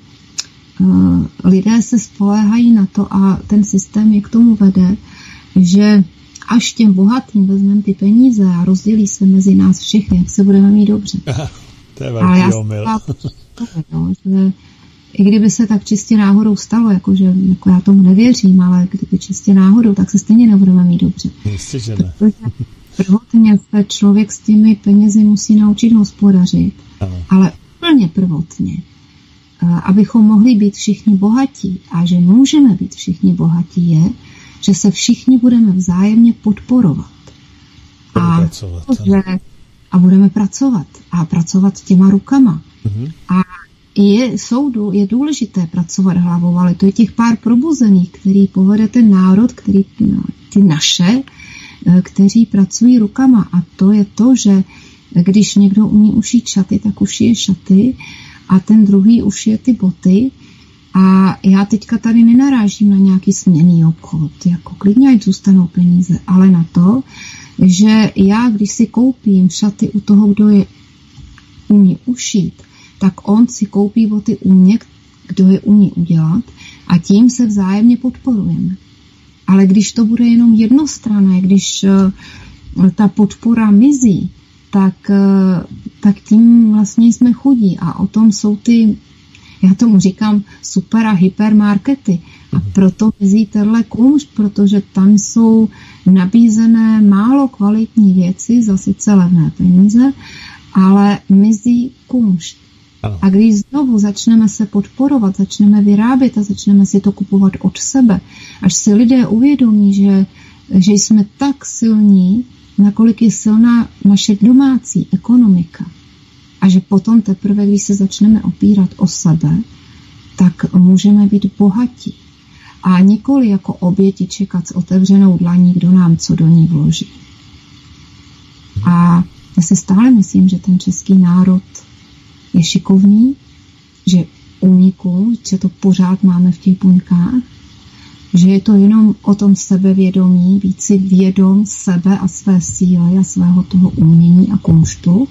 lidé se spoléhají na to a ten systém je k tomu vede, že až těm bohatým vezmeme ty peníze a rozdělí se mezi nás všechny, jak se budeme mít dobře. Aha, to je velký omyl. Že i kdyby se tak čistě náhodou stalo, jakože jako já tomu nevěřím, ale kdyby čistě náhodou, tak se stejně nebudeme mít dobře. Jistě, že ne. Protože prvotně se člověk s těmi penězi musí naučit hospodařit, ano. Ale úplně prvotně, abychom mohli být všichni bohatí a že můžeme být všichni bohatí, je, že se všichni budeme vzájemně podporovat. Budeme a, pracovat, že, a budeme pracovat. A pracovat těma rukama. Mm-hmm. A je, jsou, je důležité pracovat hlavou, ale to je těch pár probuzených, který povede ten národ, který, no, ty naše, kteří pracují rukama. A to je to, že když někdo umí ušít šaty, tak ušije šaty a ten druhý ušije ty boty. A já teďka tady nenarážím na nějaký směnný obchod, jako klidně ať zůstanou peníze, ale na to, že já, když si koupím šaty u toho, kdo je umí ušít, tak on si koupí boty u mě, kdo je umí udělat a tím se vzájemně podporujeme. Ale když to bude jenom jednostranné, když ta podpora mizí, tak, tak tím vlastně jsme chudí a o tom jsou ty, já tomu říkám, super a hypermarkety. A proto mizí tenhle kumšt, protože tam jsou nabízené málo kvalitní věci za sice levné peníze, ale mizí kumšt. A když znovu začneme se podporovat, začneme vyrábět a začneme si to kupovat od sebe, až si lidé uvědomí, že, že jsme tak silní, nakolik je silná naše domácí ekonomika, a že potom teprve, když se začneme opírat o sebe, tak můžeme být bohatí. A nikoli jako oběti čekat s otevřenou dlaní, kdo nám co do ní vloží. A já si stále myslím, že ten český národ je šikovný, že umí kůň, že to pořád máme v těch buňkách, že je to jenom o tom sebevědomí, být si vědom sebe a své síly a svého toho umění a kumštu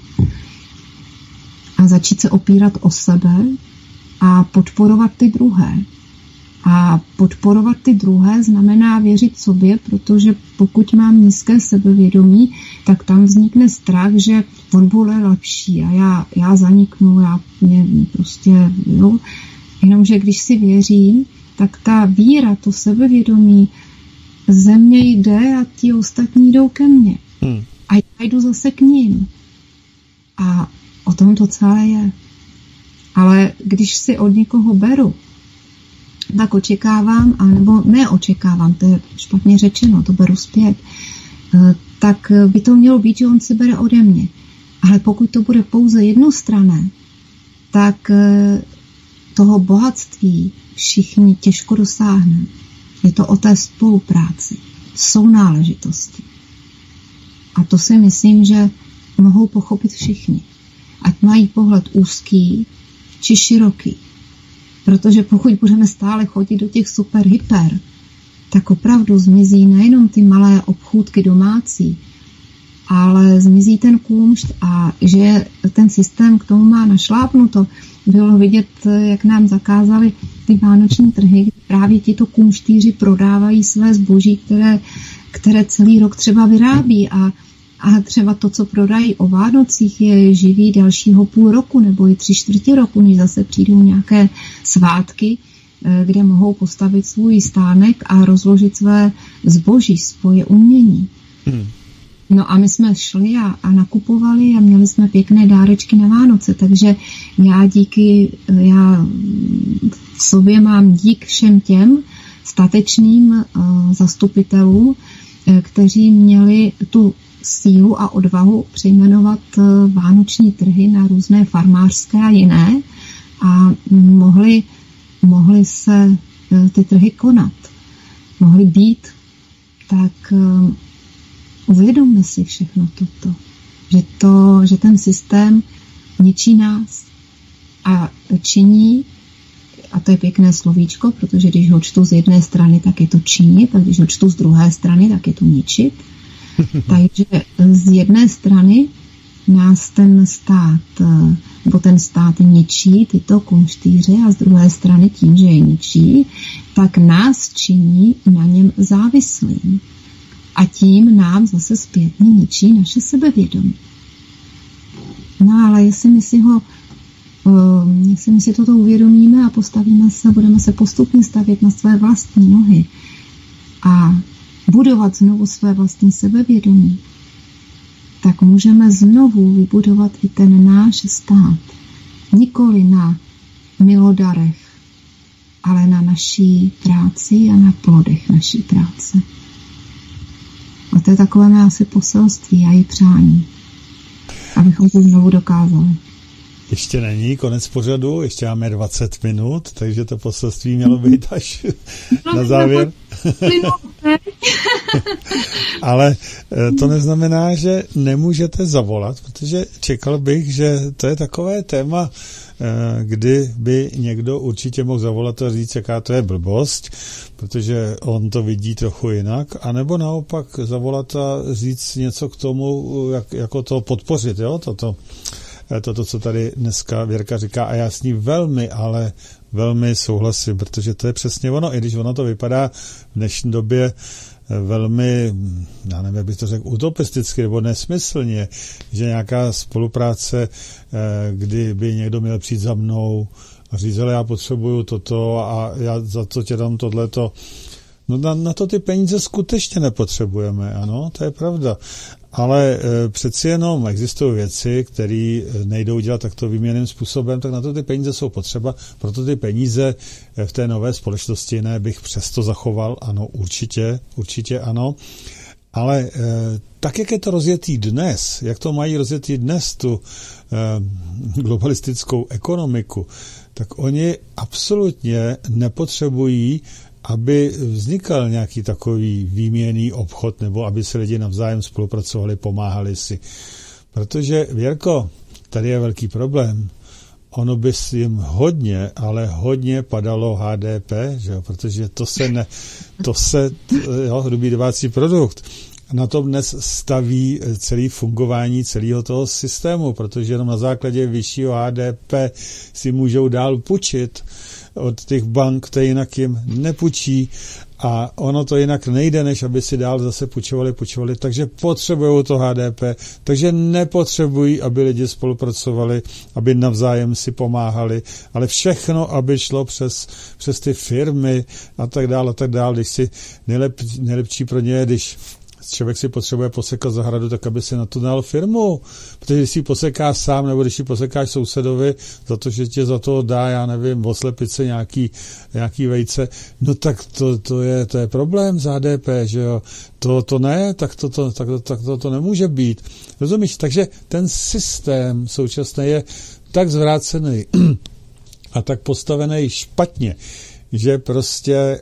a začít se opírat o sebe a podporovat ty druhé. A podporovat ty druhé znamená věřit sobě, protože pokud mám nízké sebevědomí, tak tam vznikne strach, že on bude lepší a já, já zaniknu, já mě prostě, jo. Jenomže když si věřím, tak ta víra, to sebevědomí, ze mě jde a ti ostatní jdou ke mně. Hmm. A já jdu zase k ním. A o tom to celé je. Ale když si od někoho beru, tak očekávám, anebo neočekávám, to je špatně řečeno, to beru zpět, tak by to mělo být, že on si bere ode mě. Ale pokud to bude pouze jednostranné, tak toho bohatství všichni těžko dosáhneme. Je to o té spolupráci, sounáležitosti. A to si myslím, že mohou pochopit všichni. Ať mají pohled úzký či široký. Protože pokud budeme stále chodit do těch super hyper, tak opravdu zmizí nejenom ty malé obchůdky domácí, ale zmizí ten kumšt a že ten systém k tomu má našlápnuto. Bylo vidět, jak nám zakázali ty vánoční trhy, kdy právě tito kumštýři prodávají své zboží, které, které celý rok třeba vyrábí a, a třeba to, co prodají o Vánocích, je živý dalšího půl roku nebo i tři čtvrtě roku, než zase přijdou nějaké svátky, kde mohou postavit svůj stánek a rozložit své zboží, svoje umění. Hmm. No a my jsme šli a, a nakupovali a měli jsme pěkné dárečky na Vánoce, takže já díky, já v sobě mám dík všem těm statečným uh, zastupitelům, uh, kteří měli tu sílu a odvahu přejmenovat uh, vánoční trhy na různé farmářské a jiné a mohli, mohli se uh, ty trhy konat, mohli být, tak uh, uvědomme si všechno toto, že, to, že ten systém ničí nás a činí a to je pěkné slovíčko, protože když ho čtu z jedné strany, tak je to činit, a když ho čtu z druhé strany, tak je to ničit. Takže z jedné strany nás ten stát, nebo ten stát ničí tyto kunštýře a z druhé strany tím, že je ničí, tak nás činí na něm závislým. A tím nám zase zpětně ničí naše sebevědomí. No ale jestli my si ho jestli my si toto uvědomíme a postavíme se, budeme se postupně stavět na své vlastní nohy a budovat znovu své vlastní sebevědomí, tak můžeme znovu vybudovat i ten náš stát. Nikoli na milodarech, ale na naší práci a na plodech naší práce. A to je takové mé asi poselství a i přání, abychom to znovu dokázali. Ještě není konec pořadu, ještě máme dvacet minut, takže to poselství mělo být až na závěr. Ale to neznamená, že nemůžete zavolat, protože čekal bych, že to je takové téma, kdy by někdo určitě mohl zavolat a říct, jaká to je blbost, protože on to vidí trochu jinak, anebo naopak zavolat a říct něco k tomu, jak, jako to podpořit, jo, toto. Toto, co tady dneska Věrka říká, a já s ní velmi, ale velmi souhlasím, protože to je přesně ono, i když ono to vypadá v dnešní době velmi, já nevím, jak bych to řekl, utopisticky nebo nesmyslně, že nějaká spolupráce, kdy by někdo měl přijít za mnou a říct, ale já potřebuju toto a já za to tě dám tohleto. No na, na to ty peníze skutečně nepotřebujeme, ano, to je pravda. Ale e, přeci jenom existují věci, které nejdou dělat takto výměnným způsobem, tak na to ty peníze jsou potřeba, proto ty peníze v té nové společnosti ne bych přesto zachoval, ano, určitě, určitě ano. Ale e, tak, jak je to rozjetý dnes, jak to mají rozjetý dnes tu e, globalistickou ekonomiku, tak oni absolutně nepotřebují, aby vznikal nějaký takový výměnný obchod, nebo aby se lidi navzájem spolupracovali, pomáhali si. Protože, Věrko, tady je velký problém. Ono by si jim hodně, ale hodně padalo H D P, že jo? Protože to se, ne, to se, jo, hrubý domácí produkt. Na tom dnes staví celé fungování celého toho systému, protože jenom na základě vyššího H D P si můžou dál půjčit od těch bank, které jinak jim nepůjčí, a ono to jinak nejde, než aby si dál zase půjčovali, půjčovali, takže potřebují to H D P, takže nepotřebují, aby lidi spolupracovali, aby navzájem si pomáhali, ale všechno, aby šlo přes, přes ty firmy a tak dále, a tak dále. Když si nejlep, nejlepší pro ně, když člověk si potřebuje posekat zahradu, tak aby si na to dal firmu. Protože když si posekáš sám, nebo když si posekáš sousedovi za to, že tě za to dá, já nevím, o slepice nějaký, nějaký vejce, no tak to, to, je, to je problém za H D P, že jo. To, to ne, tak to, to, tak to, tak to, to nemůže být. Rozumíš? Takže ten systém současný je tak zvrácený a tak postavený špatně, že prostě,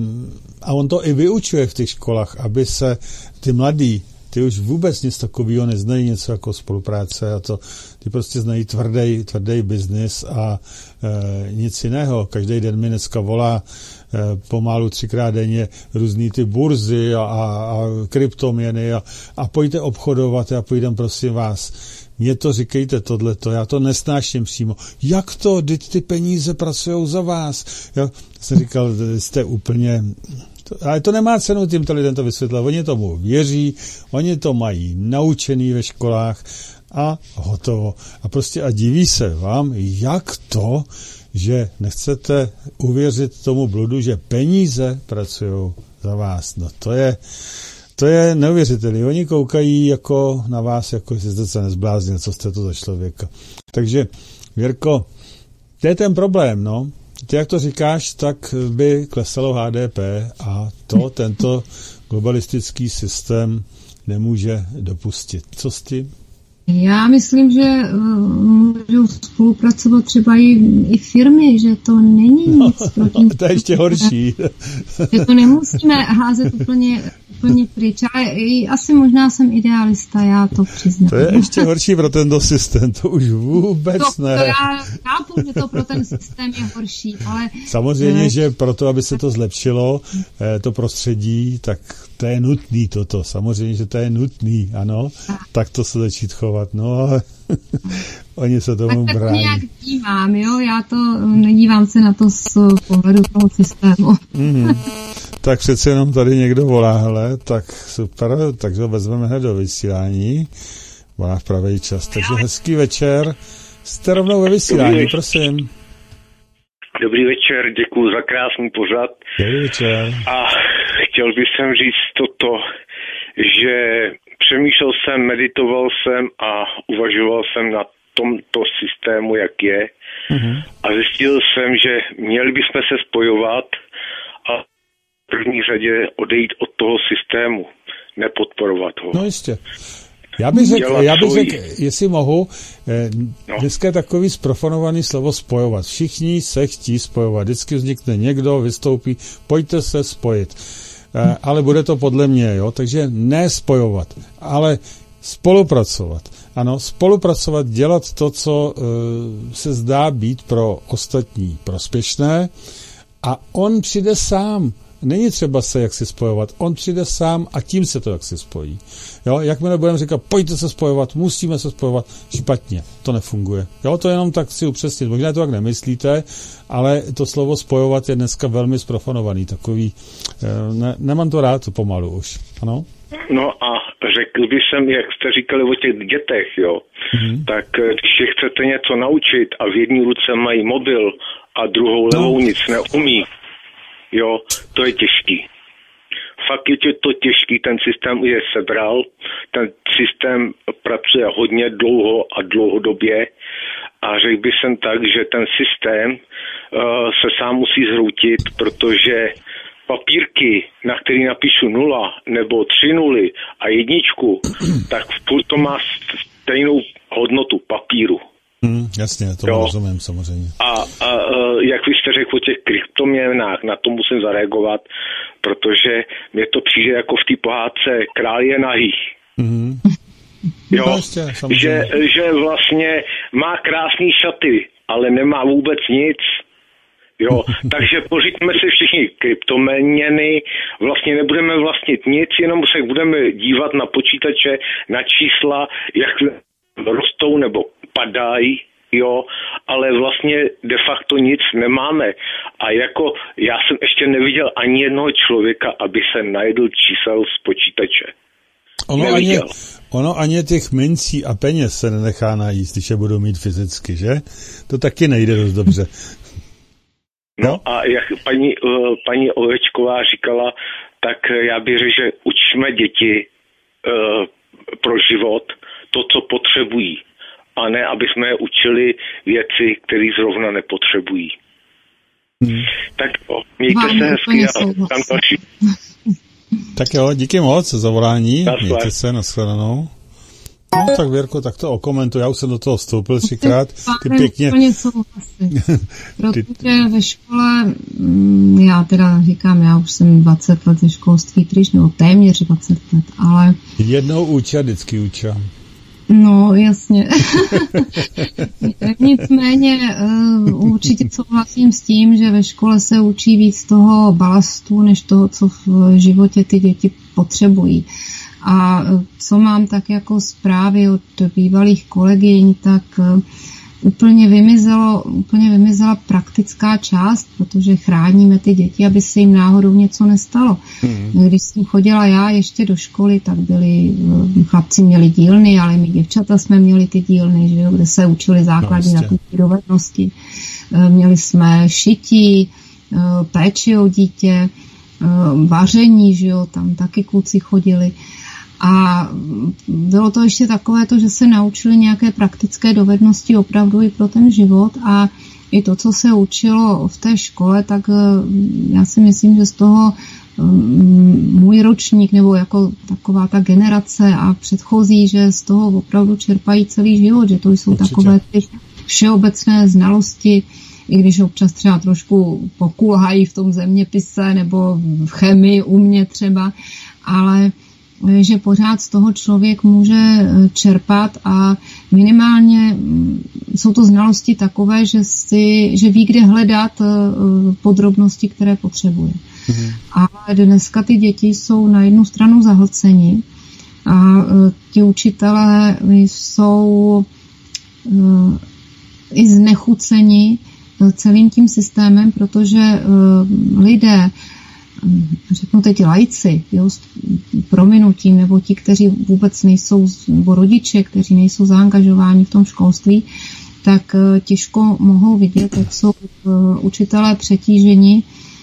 a on to i vyučuje v těch školách, aby se ty mladí, ty už vůbec nic takového neznají, něco jako spolupráce a to, ty prostě znají tvrdý, tvrdý biznis a e, nic jiného. Každý den mi dneska volá e, pomalu třikrát denně různý ty burzy a, a, a kryptoměny a, a pojďte obchodovat a půjdem prosím vás. Mně to říkejte tohleto, já to nesnáším přímo. Jak to, teď ty peníze pracují za vás? Já jsem říkal, jste úplně... Ale to nemá cenu tímto lidem to vysvětlit. Oni tomu věří, oni to mají naučený ve školách a hotovo. A prostě a diví se vám, jak to, že nechcete uvěřit tomu bludu, že peníze pracují za vás. No to je... To je neuvěřitelné. Oni koukají jako na vás, jako jestli jste se nezbláznil, co jste to za člověka. Takže, Věrko, to je ten problém, no. Ty, jak to říkáš, tak by klesalo H D P a to tento globalistický systém nemůže dopustit. Co s tím? Já myslím, že můžou spolupracovat třeba i, i firmy, že to není nic no, proti... To je ještě horší. Že to nemusíme házet úplně úplně pryč. Ale asi možná jsem idealista, já to přiznám. To je ještě horší pro tento systém, to už vůbec to, ne. To já chápu, že to pro ten systém je horší, ale... Samozřejmě, ne... že pro to, aby se to zlepšilo, to prostředí, tak to je nutný toto. Samozřejmě, že to je nutný, ano. Tak, tak to se začít chovat, no ale oni se tomu tak brání. Tak nějak dívám, jo, já to nedívám se na to z pohledu toho systému. Mm-hmm. Tak přece jenom tady někdo volá, hele, tak super, takže ho vezmeme hned do vysílání. Volá v pravý čas, takže hezký večer. Jste rovnou ve vysílání, prosím. Dobrý večer, děkuji za krásný pořad. Dobrý večer. A chtěl bych sem říct toto, že přemýšlel jsem, meditoval jsem a uvažoval jsem na tomto systému, jak je. Mm-hmm. A zjistil jsem, že měli bychom se spojovat a v první řadě odejít od toho systému, nepodporovat ho. No jistě. Já bych řekl, já bych řekl, jestli mohu, eh, no. dneska je takový zprofanovaný slovo spojovat. Všichni se chtí spojovat. Vždycky vznikne někdo, vystoupí, pojďte se spojit. Eh, ale bude to podle mě, jo, takže ne spojovat, ale spolupracovat. Ano, spolupracovat, dělat to, co eh, se zdá být pro ostatní prospěšné a on přijde sám. Není třeba se jaksi spojovat, on přijde sám a tím se to jaksi spojí. Jo, jakmile budeme říkat, pojďte se spojovat, musíme se spojovat, špatně, to nefunguje. Jo, to jenom tak si upřesnit, možná to tak nemyslíte, ale to slovo spojovat je dneska velmi zprofanovaný, takový, ne, nemám to rád pomalu už, ano? No a řekl bych jsem, jak jste říkali o těch dětech, jo, mm-hmm. tak když je chcete něco naučit a v jedné ruce mají mobil a druhou levou no. nic neumí, jo, to je těžký. Fakt je to těžký, ten systém je sebral, ten systém pracuje hodně dlouho a dlouhodobě a řekl bych jsem tak, že ten systém uh, se sám musí zhroutit, protože papírky, na který napíšu nula nebo tři nuly a jedničku, tak furt to má stejnou hodnotu papíru. Hmm, jasně, to rozumím samozřejmě. A, a jak vy jste řekl o těch kryptoměnách, na to musím zareagovat, protože mě to přijde jako v té pohádce Král je nahý. Mm-hmm. Jo, no, ještě, že, že vlastně má krásný šaty, ale nemá vůbec nic. Jo, takže pořiďme si všichni kryptoměny, vlastně nebudeme vlastnit nic, jenom se budeme dívat na počítače, na čísla, jak rostou nebo padají, jo, ale vlastně de facto nic nemáme. A jako já jsem ještě neviděl ani jednoho člověka, aby se najedl čísel z počítače. Ono ani, ono ani těch mincí a peněz se nenechá najíst, když je budou mít fyzicky, že? To taky nejde dost dobře. No, no a jak paní, paní Ovečková říkala, tak já bych řekl, že učíme děti uh, pro život to, co potřebují. A ne, aby jsme je učili věci, které zrovna nepotřebují. Hmm. Tak jo, mějte Vám se hezky a tam další. Tak jo, díky moc za volání. Mějte se, nashledanou. No tak Věrko, tak to okomentuj. Já už jsem do toho vstoupil třikrát. Ty pěkně... Protože ve škole, já teda říkám, já už jsem dvacet let ze školství pryč, nebo téměř dvacet let, ale... Jednou uča, vždycky uča. No, jasně. Nicméně uh, určitě souhlasím s tím, že ve škole se učí víc toho balastu, než toho, co v životě ty děti potřebují. A co mám tak jako zprávy od bývalých kolegyň, tak uh, úplně vymizelo, úplně vymizela praktická část, protože chráníme ty děti, aby se jim náhodou něco nestalo. Hmm. Když jsem chodila já ještě do školy, tak byli, chlapci měli dílny, ale my děvčata jsme měli ty dílny, že jo, kde se učili základní no, dovednosti. Měli jsme šití, péči o dítě, vaření, že jo, tam taky kluci chodili. A bylo to ještě takové to, že se naučili nějaké praktické dovednosti opravdu i pro ten život a i to, co se učilo v té škole, tak já si myslím, že z toho můj ročník nebo jako taková ta generace a předchozí, že z toho opravdu čerpají celý život, že to jsou Určitě. takové ty všeobecné znalosti, i když občas třeba trošku pokulhají v tom zeměpise nebo v chemii u mě třeba, ale že pořád z toho člověk může čerpat a minimálně jsou to znalosti takové, že, si, že ví, kde hledat podrobnosti, které potřebuje. Mm-hmm. Ale dneska ty děti jsou na jednu stranu zahlceni a ti učitelé jsou i znechuceni celým tím systémem, protože lidé, řeknu teď laici, jo, s prominutím, nebo ti, kteří vůbec nejsou, nebo rodiče, kteří nejsou zaangažováni v tom školství, tak těžko mohou vidět, jak jsou učitelé přetíženi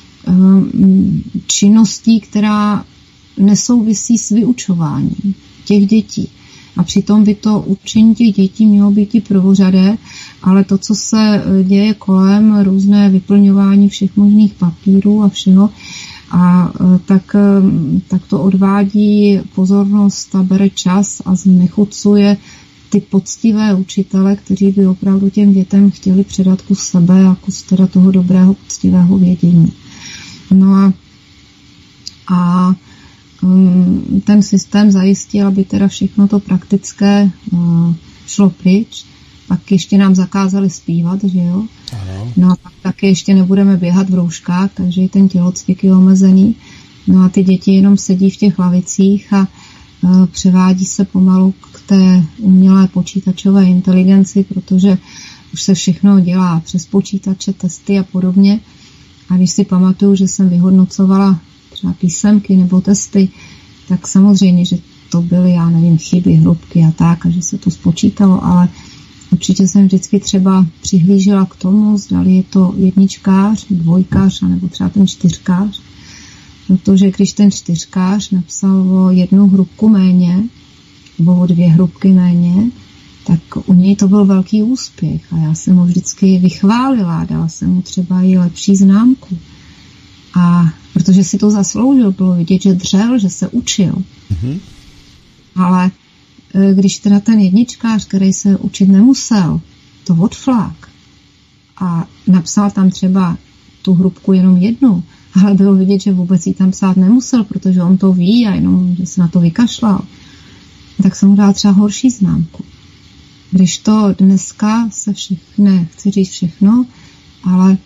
činností, která nesouvisí s vyučováním těch dětí. A přitom by to učení těch dětí mělo být i prvořadé, ale to, co se děje kolem, různé vyplňování všech možných papírů a všeho, a tak, tak to odvádí pozornost a bere čas a znechucuje ty poctivé učitele, kteří by opravdu těm dětem chtěli předat kus sebe a kus teda toho dobrého poctivého vědění. No a, a um, ten systém zajistil, aby teda všechno to praktické uh, šlo pryč. Pak ještě nám zakázali zpívat, že jo? Ano. No a pak taky ještě nebudeme běhat v rouškách, takže i ten tělocvik je omezený. No a ty děti jenom sedí v těch lavicích a uh, převádí se pomalu k té umělé počítačové inteligenci, protože už se všechno dělá přes počítače, testy a podobně. A když si pamatuju, že jsem vyhodnocovala třeba písemky nebo testy, tak samozřejmě, že to byly, já nevím, chyby, hrubky a tak, a že se to spočítalo, ale určitě jsem vždycky třeba přihlížela k tomu, zdali je to jedničkář, dvojkář, nebo třeba ten čtyřkář, protože když ten čtyřkář napsal o jednu hrubku méně, nebo o dvě hrubky méně, tak u něj to byl velký úspěch a já jsem ho vždycky vychválila, dala jsem mu třeba i lepší známku. A protože si to zasloužil, bylo vidět, že dřel, že se učil. Mm-hmm. Ale když teda ten jedničkář, který se učit nemusel, to odflák a napsal tam třeba tu hrubku jenom jednu, ale bylo vidět, že vůbec ji tam psát nemusel, protože on to ví a jenom, že se na to vykašlal, tak jsem mu dal třeba horší známku. Když to dneska se všechno, chci říct všechno, ale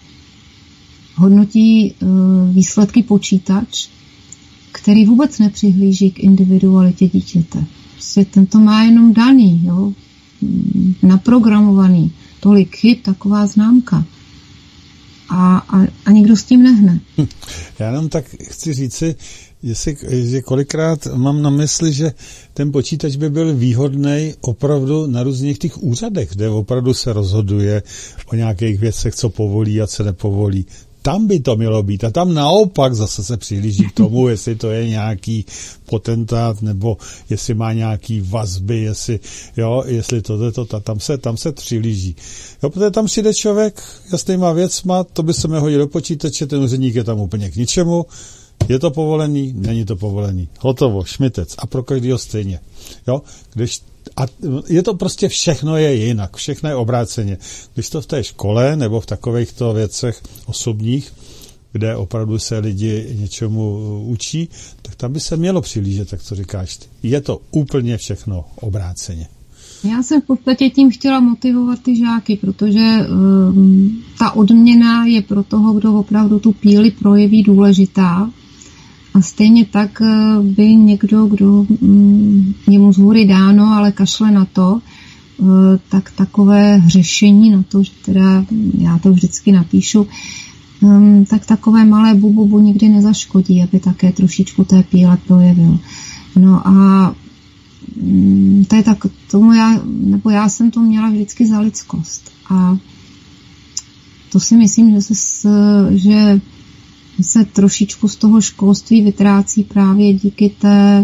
hodnotí výsledky počítač, který vůbec nepřihlíží k individualitě dítěte. Prostě ten to má jenom daný, jo, naprogramovaný, tolik chyb, taková známka. A, a, a nikdo s tím nehne. Já jenom tak chci říci, jestli, že kolikrát mám na mysli, že ten počítač by byl výhodný opravdu na různých těch úřadech, kde opravdu se rozhoduje o nějakých věcech, co povolí a co nepovolí. Tam by to mělo být. A tam naopak zase se přihlíží k tomu, jestli to je nějaký potentát, nebo jestli má nějaký vazby, jestli, jo, jestli to, to, to, tam se, tam se přihlíží. Jo, protože tam přijde člověk jasnýma věcma, to by se měl hodit do počítače, ten úředník je tam úplně k ničemu, je to povolený, není to povolený. Hotovo, šmitec. A pro každého stejně. Jo, když a je to prostě všechno je jinak, všechno je obráceně. Když to v té škole nebo v takovýchto věcech osobních, kde opravdu se lidi něčemu učí, tak tam by se mělo přihlížet, tak co říkáš ty. Je to úplně všechno obráceně. Já jsem v podstatě tím chtěla motivovat ty žáky, protože um, ta odměna je pro toho, kdo opravdu tu píli projeví, důležitá. A stejně tak by někdo, kdo je mu z hůry dáno, ale kašle na to, tak takové řešení na to, že teda já to vždycky napíšu, tak takové malé bububu nikdy nezaškodí, aby také trošičku té píle projevil. No a to je tak, tomu já, nebo já jsem to měla vždycky za lidskost. A to si myslím, že se, že se trošičku z toho školství vytrácí právě díky té,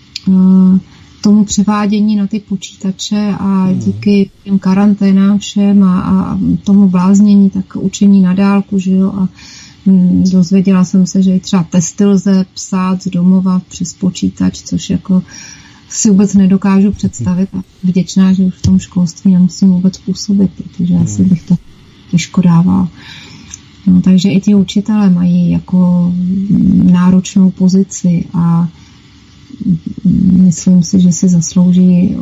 tomu převádění na ty počítače a díky těm karanténám všem a, a tomu bláznění, tak učení na dálku, že jo, a dozvěděla jsem se, že i třeba testy lze psát z domova přes počítač, což jako si vůbec nedokážu představit a vděčná, že už v tom školství nemusím vůbec působit, protože asi bych to těžko dával. No, takže i ti učitelé mají jako náročnou pozici a myslím si, že si zaslouží,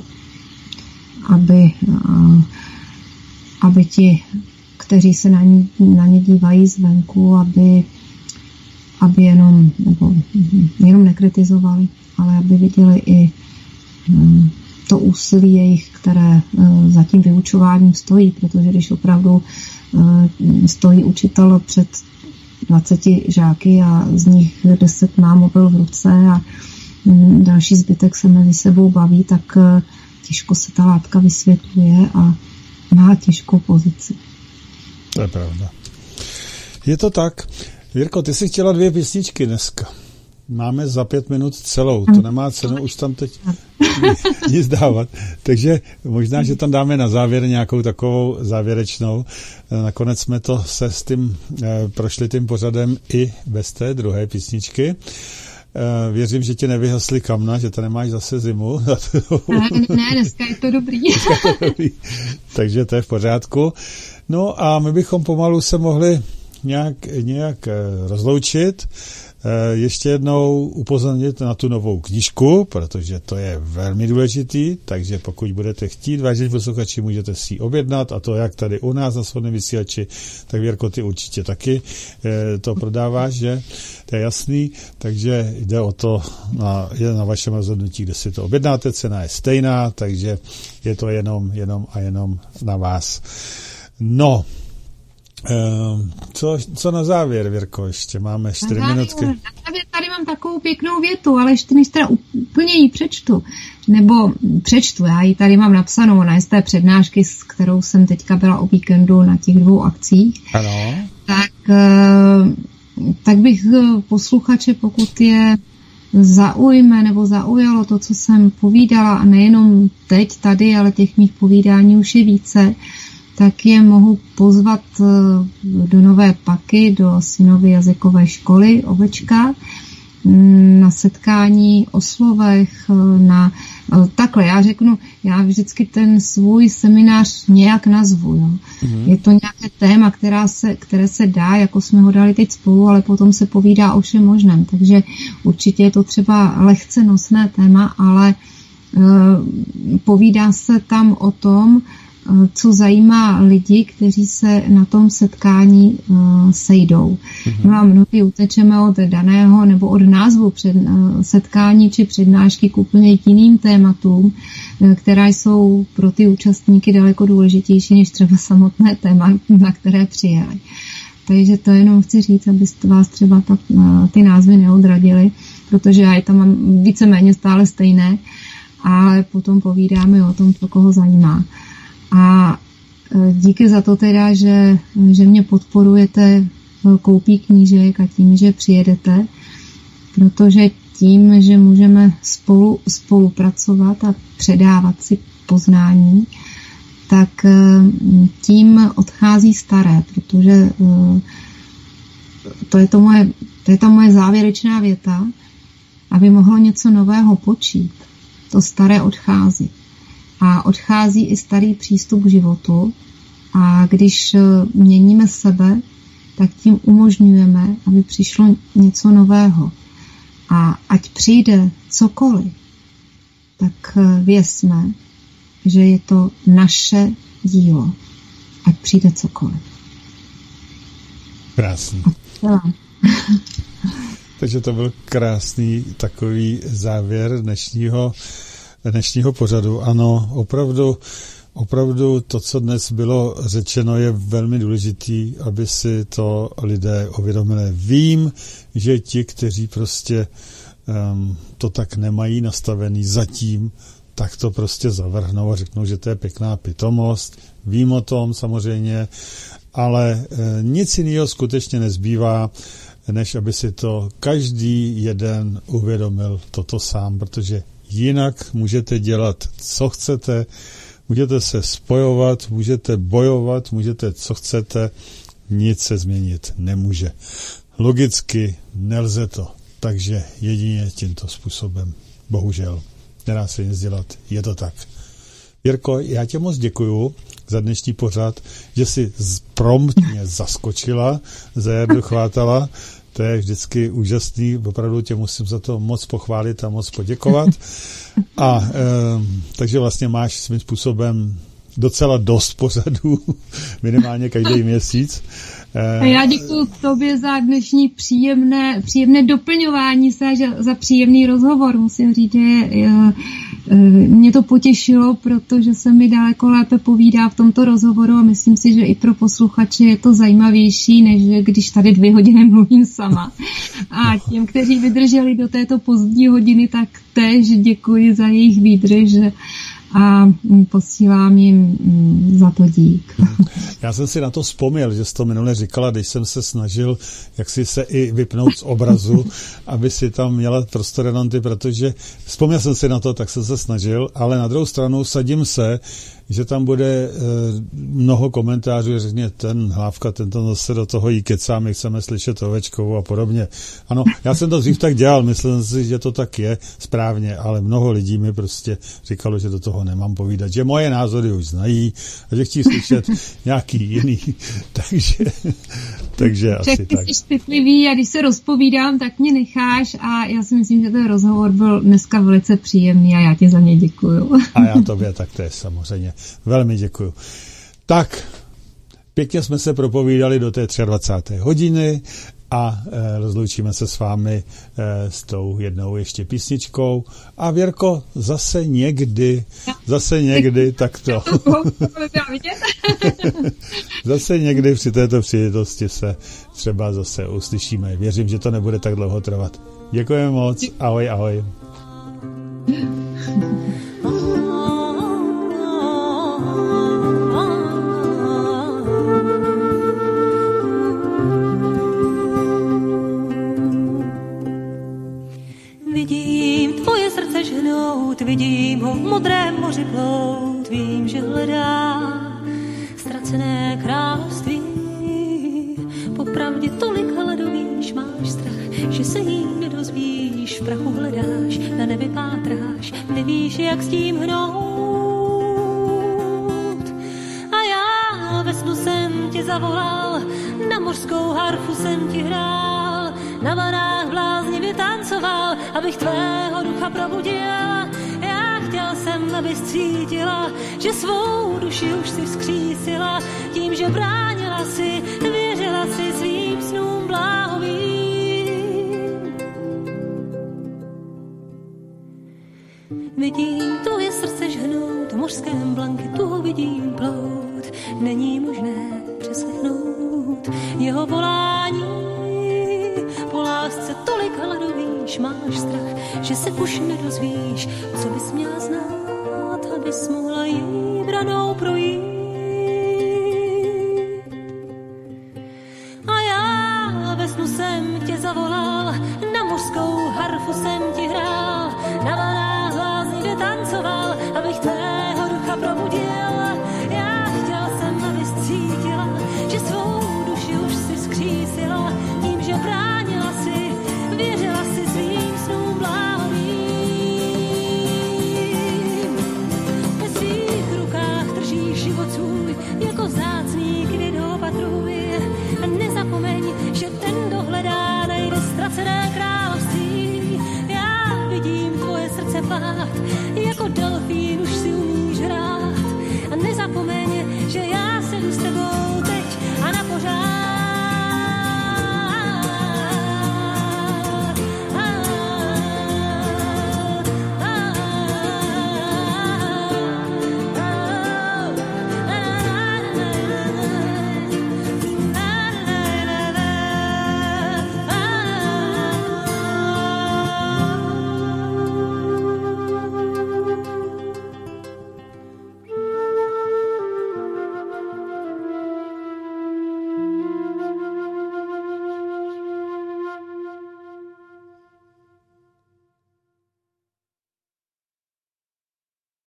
aby, aby ti, kteří se na ně, na ně dívají zvenku, aby, aby jenom, nebo jenom nekritizovali, ale aby viděli i to úsilí jejich, které za tím vyučováním stojí, protože když opravdu stojí učitel před dvaceti žáky a z nich deset má mobil v ruce a další zbytek se mezi sebou baví, tak těžko se ta látka vysvětluje a má těžkou pozici. To je pravda. Je to tak. Jirko, ty jsi chtěla dvě písničky dneska. Máme za pět minut celou. To nemá cenu už tam teď nic dávat. Takže možná, že tam dáme na závěr nějakou takovou závěrečnou. Nakonec jsme to se s tím eh, prošli tím pořadem i bez té druhé písničky. Eh, věřím, že tě nevyhasly kamna, že to nemáš zase zimu. ne, ne, dneska je to dobrý. Takže to je v pořádku. No a my bychom pomalu se mohli nějak, nějak rozloučit. Ještě jednou upozornit na tu novou knížku, protože to je velmi důležitý, takže pokud budete chtít, vážení posluchači, můžete si ji objednat, a to jak tady u nás na Svobodném vysílači, tak Věrko, ty určitě taky to prodáváš, že? To je jasný, takže jde o to, na, je na vašem rozhodnutí, kde si to objednáte, cena je stejná, takže je to jenom, jenom a jenom na vás. No, Co, co na závěr, Věrko, ještě máme čtyři minutky. Na závěr tady mám takovou pěknou větu, ale ještě než teda úplně ji přečtu, nebo přečtu, já ji tady mám napsanou na z té přednášky, s kterou jsem teďka byla o víkendu na těch dvou akcích. Ano. Tak, tak bych posluchače, pokud je zaujme nebo zaujalo to, co jsem povídala, a nejenom teď tady, ale těch mých povídání už je více, tak je mohu pozvat do Nové Paky, do synovy jazykové školy Ovečka, na setkání o slovech, na takhle, já řeknu, já vždycky ten svůj seminář nějak nazvu. Jo. Mm-hmm. Je to nějaké téma, která se, které se dá, jako jsme ho dali teď spolu, ale potom se povídá o všem možném. Takže určitě je to třeba lehce nosné téma, ale uh, povídá se tam o tom, co zajímá lidi, kteří se na tom setkání uh, sejdou. Mm-hmm. No a mnohdy utečeme od daného nebo od názvu před, uh, setkání či přednášky k úplně jiným tématům, uh, která jsou pro ty účastníky daleko důležitější než třeba samotné téma, na které přijeli. Takže to jenom chci říct, abyste vás třeba ta, uh, ty názvy neodradily, protože já je tam mám víceméně stále stejné, ale potom povídáme o tom, co koho zajímá. A díky za to teda, že, že mě podporujete koupí knížek a tím, že přijedete, protože tím, že můžeme spolu spolupracovat a předávat si poznání, tak tím odchází staré, protože to je, to moje, to je ta moje závěrečná věta, aby mohlo něco nového počít. To staré odchází. A odchází i starý přístup k životu. A když měníme sebe, tak tím umožňujeme, aby přišlo něco nového. A ať přijde cokoliv, tak vězme, že je to naše dílo. Ať přijde cokoliv. Krásný. Takže to byl krásný takový závěr dnešního dnešního pořadu. Ano, opravdu, opravdu to, co dnes bylo řečeno, je velmi důležitý, aby si to lidé uvědomili. Vím, že ti, kteří prostě um, to tak nemají nastavený zatím, tak to prostě zavrhnou a řeknou, že to je pěkná pitomost. Vím o tom samozřejmě, ale e, nic jiného skutečně nezbývá, než aby si to každý jeden uvědomil toto sám, protože jinak můžete dělat, co chcete, můžete se spojovat, můžete bojovat, můžete, co chcete, nic se změnit nemůže. Logicky nelze to, takže jedině tímto způsobem. Bohužel, nedá se nic dělat, je to tak. Jirko, já tě moc děkuju za dnešní pořad, že jsi promptně zaskočila, za Jardu Chvátala, To je vždycky úžasný, opravdu tě musím za to moc pochválit a moc poděkovat. A e, takže vlastně máš svým způsobem docela dost pořadů, minimálně každý měsíc. A já děkuji tobě za dnešní příjemné, příjemné doplňování se, za příjemný rozhovor. Musím říct, že mě to potěšilo, protože se mi daleko lépe povídá v tomto rozhovoru a myslím si, že i pro posluchače je to zajímavější, než když tady dvě hodiny mluvím sama. A těm, kteří vydrželi do této pozdní hodiny, tak též děkuji za jejich výdrž a posílám jim za to dík. Já jsem si na to vzpomněl, že jsi to minule říkala, když jsem se snažil jak si se i vypnout z obrazu, aby si tam měla prostor jenom ty, protože vzpomněl jsem si na to, tak jsem se snažil, ale na druhou stranu sadím se, že tam bude e, mnoho komentářů, řekně ten Hlávka, ten to zase do toho jí kecá, my chceme slyšet Ovečkovou a podobně. Ano, já jsem to dřív tak dělal, myslím si, že to tak je správně, ale mnoho lidí mi prostě říkalo, že do toho nemám povídat, že moje názory už znají a že chtějí slyšet nějaký jiný. takže takže asi Však ty tak. jsi citlivý a když se rozpovídám, tak mě necháš a já si myslím, že ten rozhovor byl dneska velice příjemný a já ti za ně děkuju. A já tobě tak to je samozřejmě. Velmi děkuju. Tak, pěkně jsme se propovídali do té dvacáté třetí hodiny a e, rozloučíme se s vámi e, s tou jednou ještě písničkou. A Věrko, zase někdy, zase někdy, tak to. Zase někdy při této příležitosti se třeba zase uslyšíme. Věřím, že to nebude tak dlouho trvat. Děkujeme moc. Ahoj, ahoj. Vidím ho v modrém moři plout, vím, že hledá ztracené království. Popravdě tolik hladovíš, máš strach, že se jí nedozvíš, v prachu hledáš, na nebi pátráš, nevíš, jak s tím hnout. A já ve snu jsem ti zavolal, na mořskou harfu jsem ti hrál, na vanách bláznivě tancoval, abych tvého ducha probudil. Chtěl jsem, abys cítila, že svou duši už si vzkřísila, tím, že bránila si, věřila si svým snům bláhovým. Vidím tvoje srdce žhnout, v mořském blanketu ho vidím plout, není možné přeslechnout jeho volání. Po lásce tolik hladovíš, máš strach, že se už nedozvíš, co bys měla znát, abys mohla jí branou projít.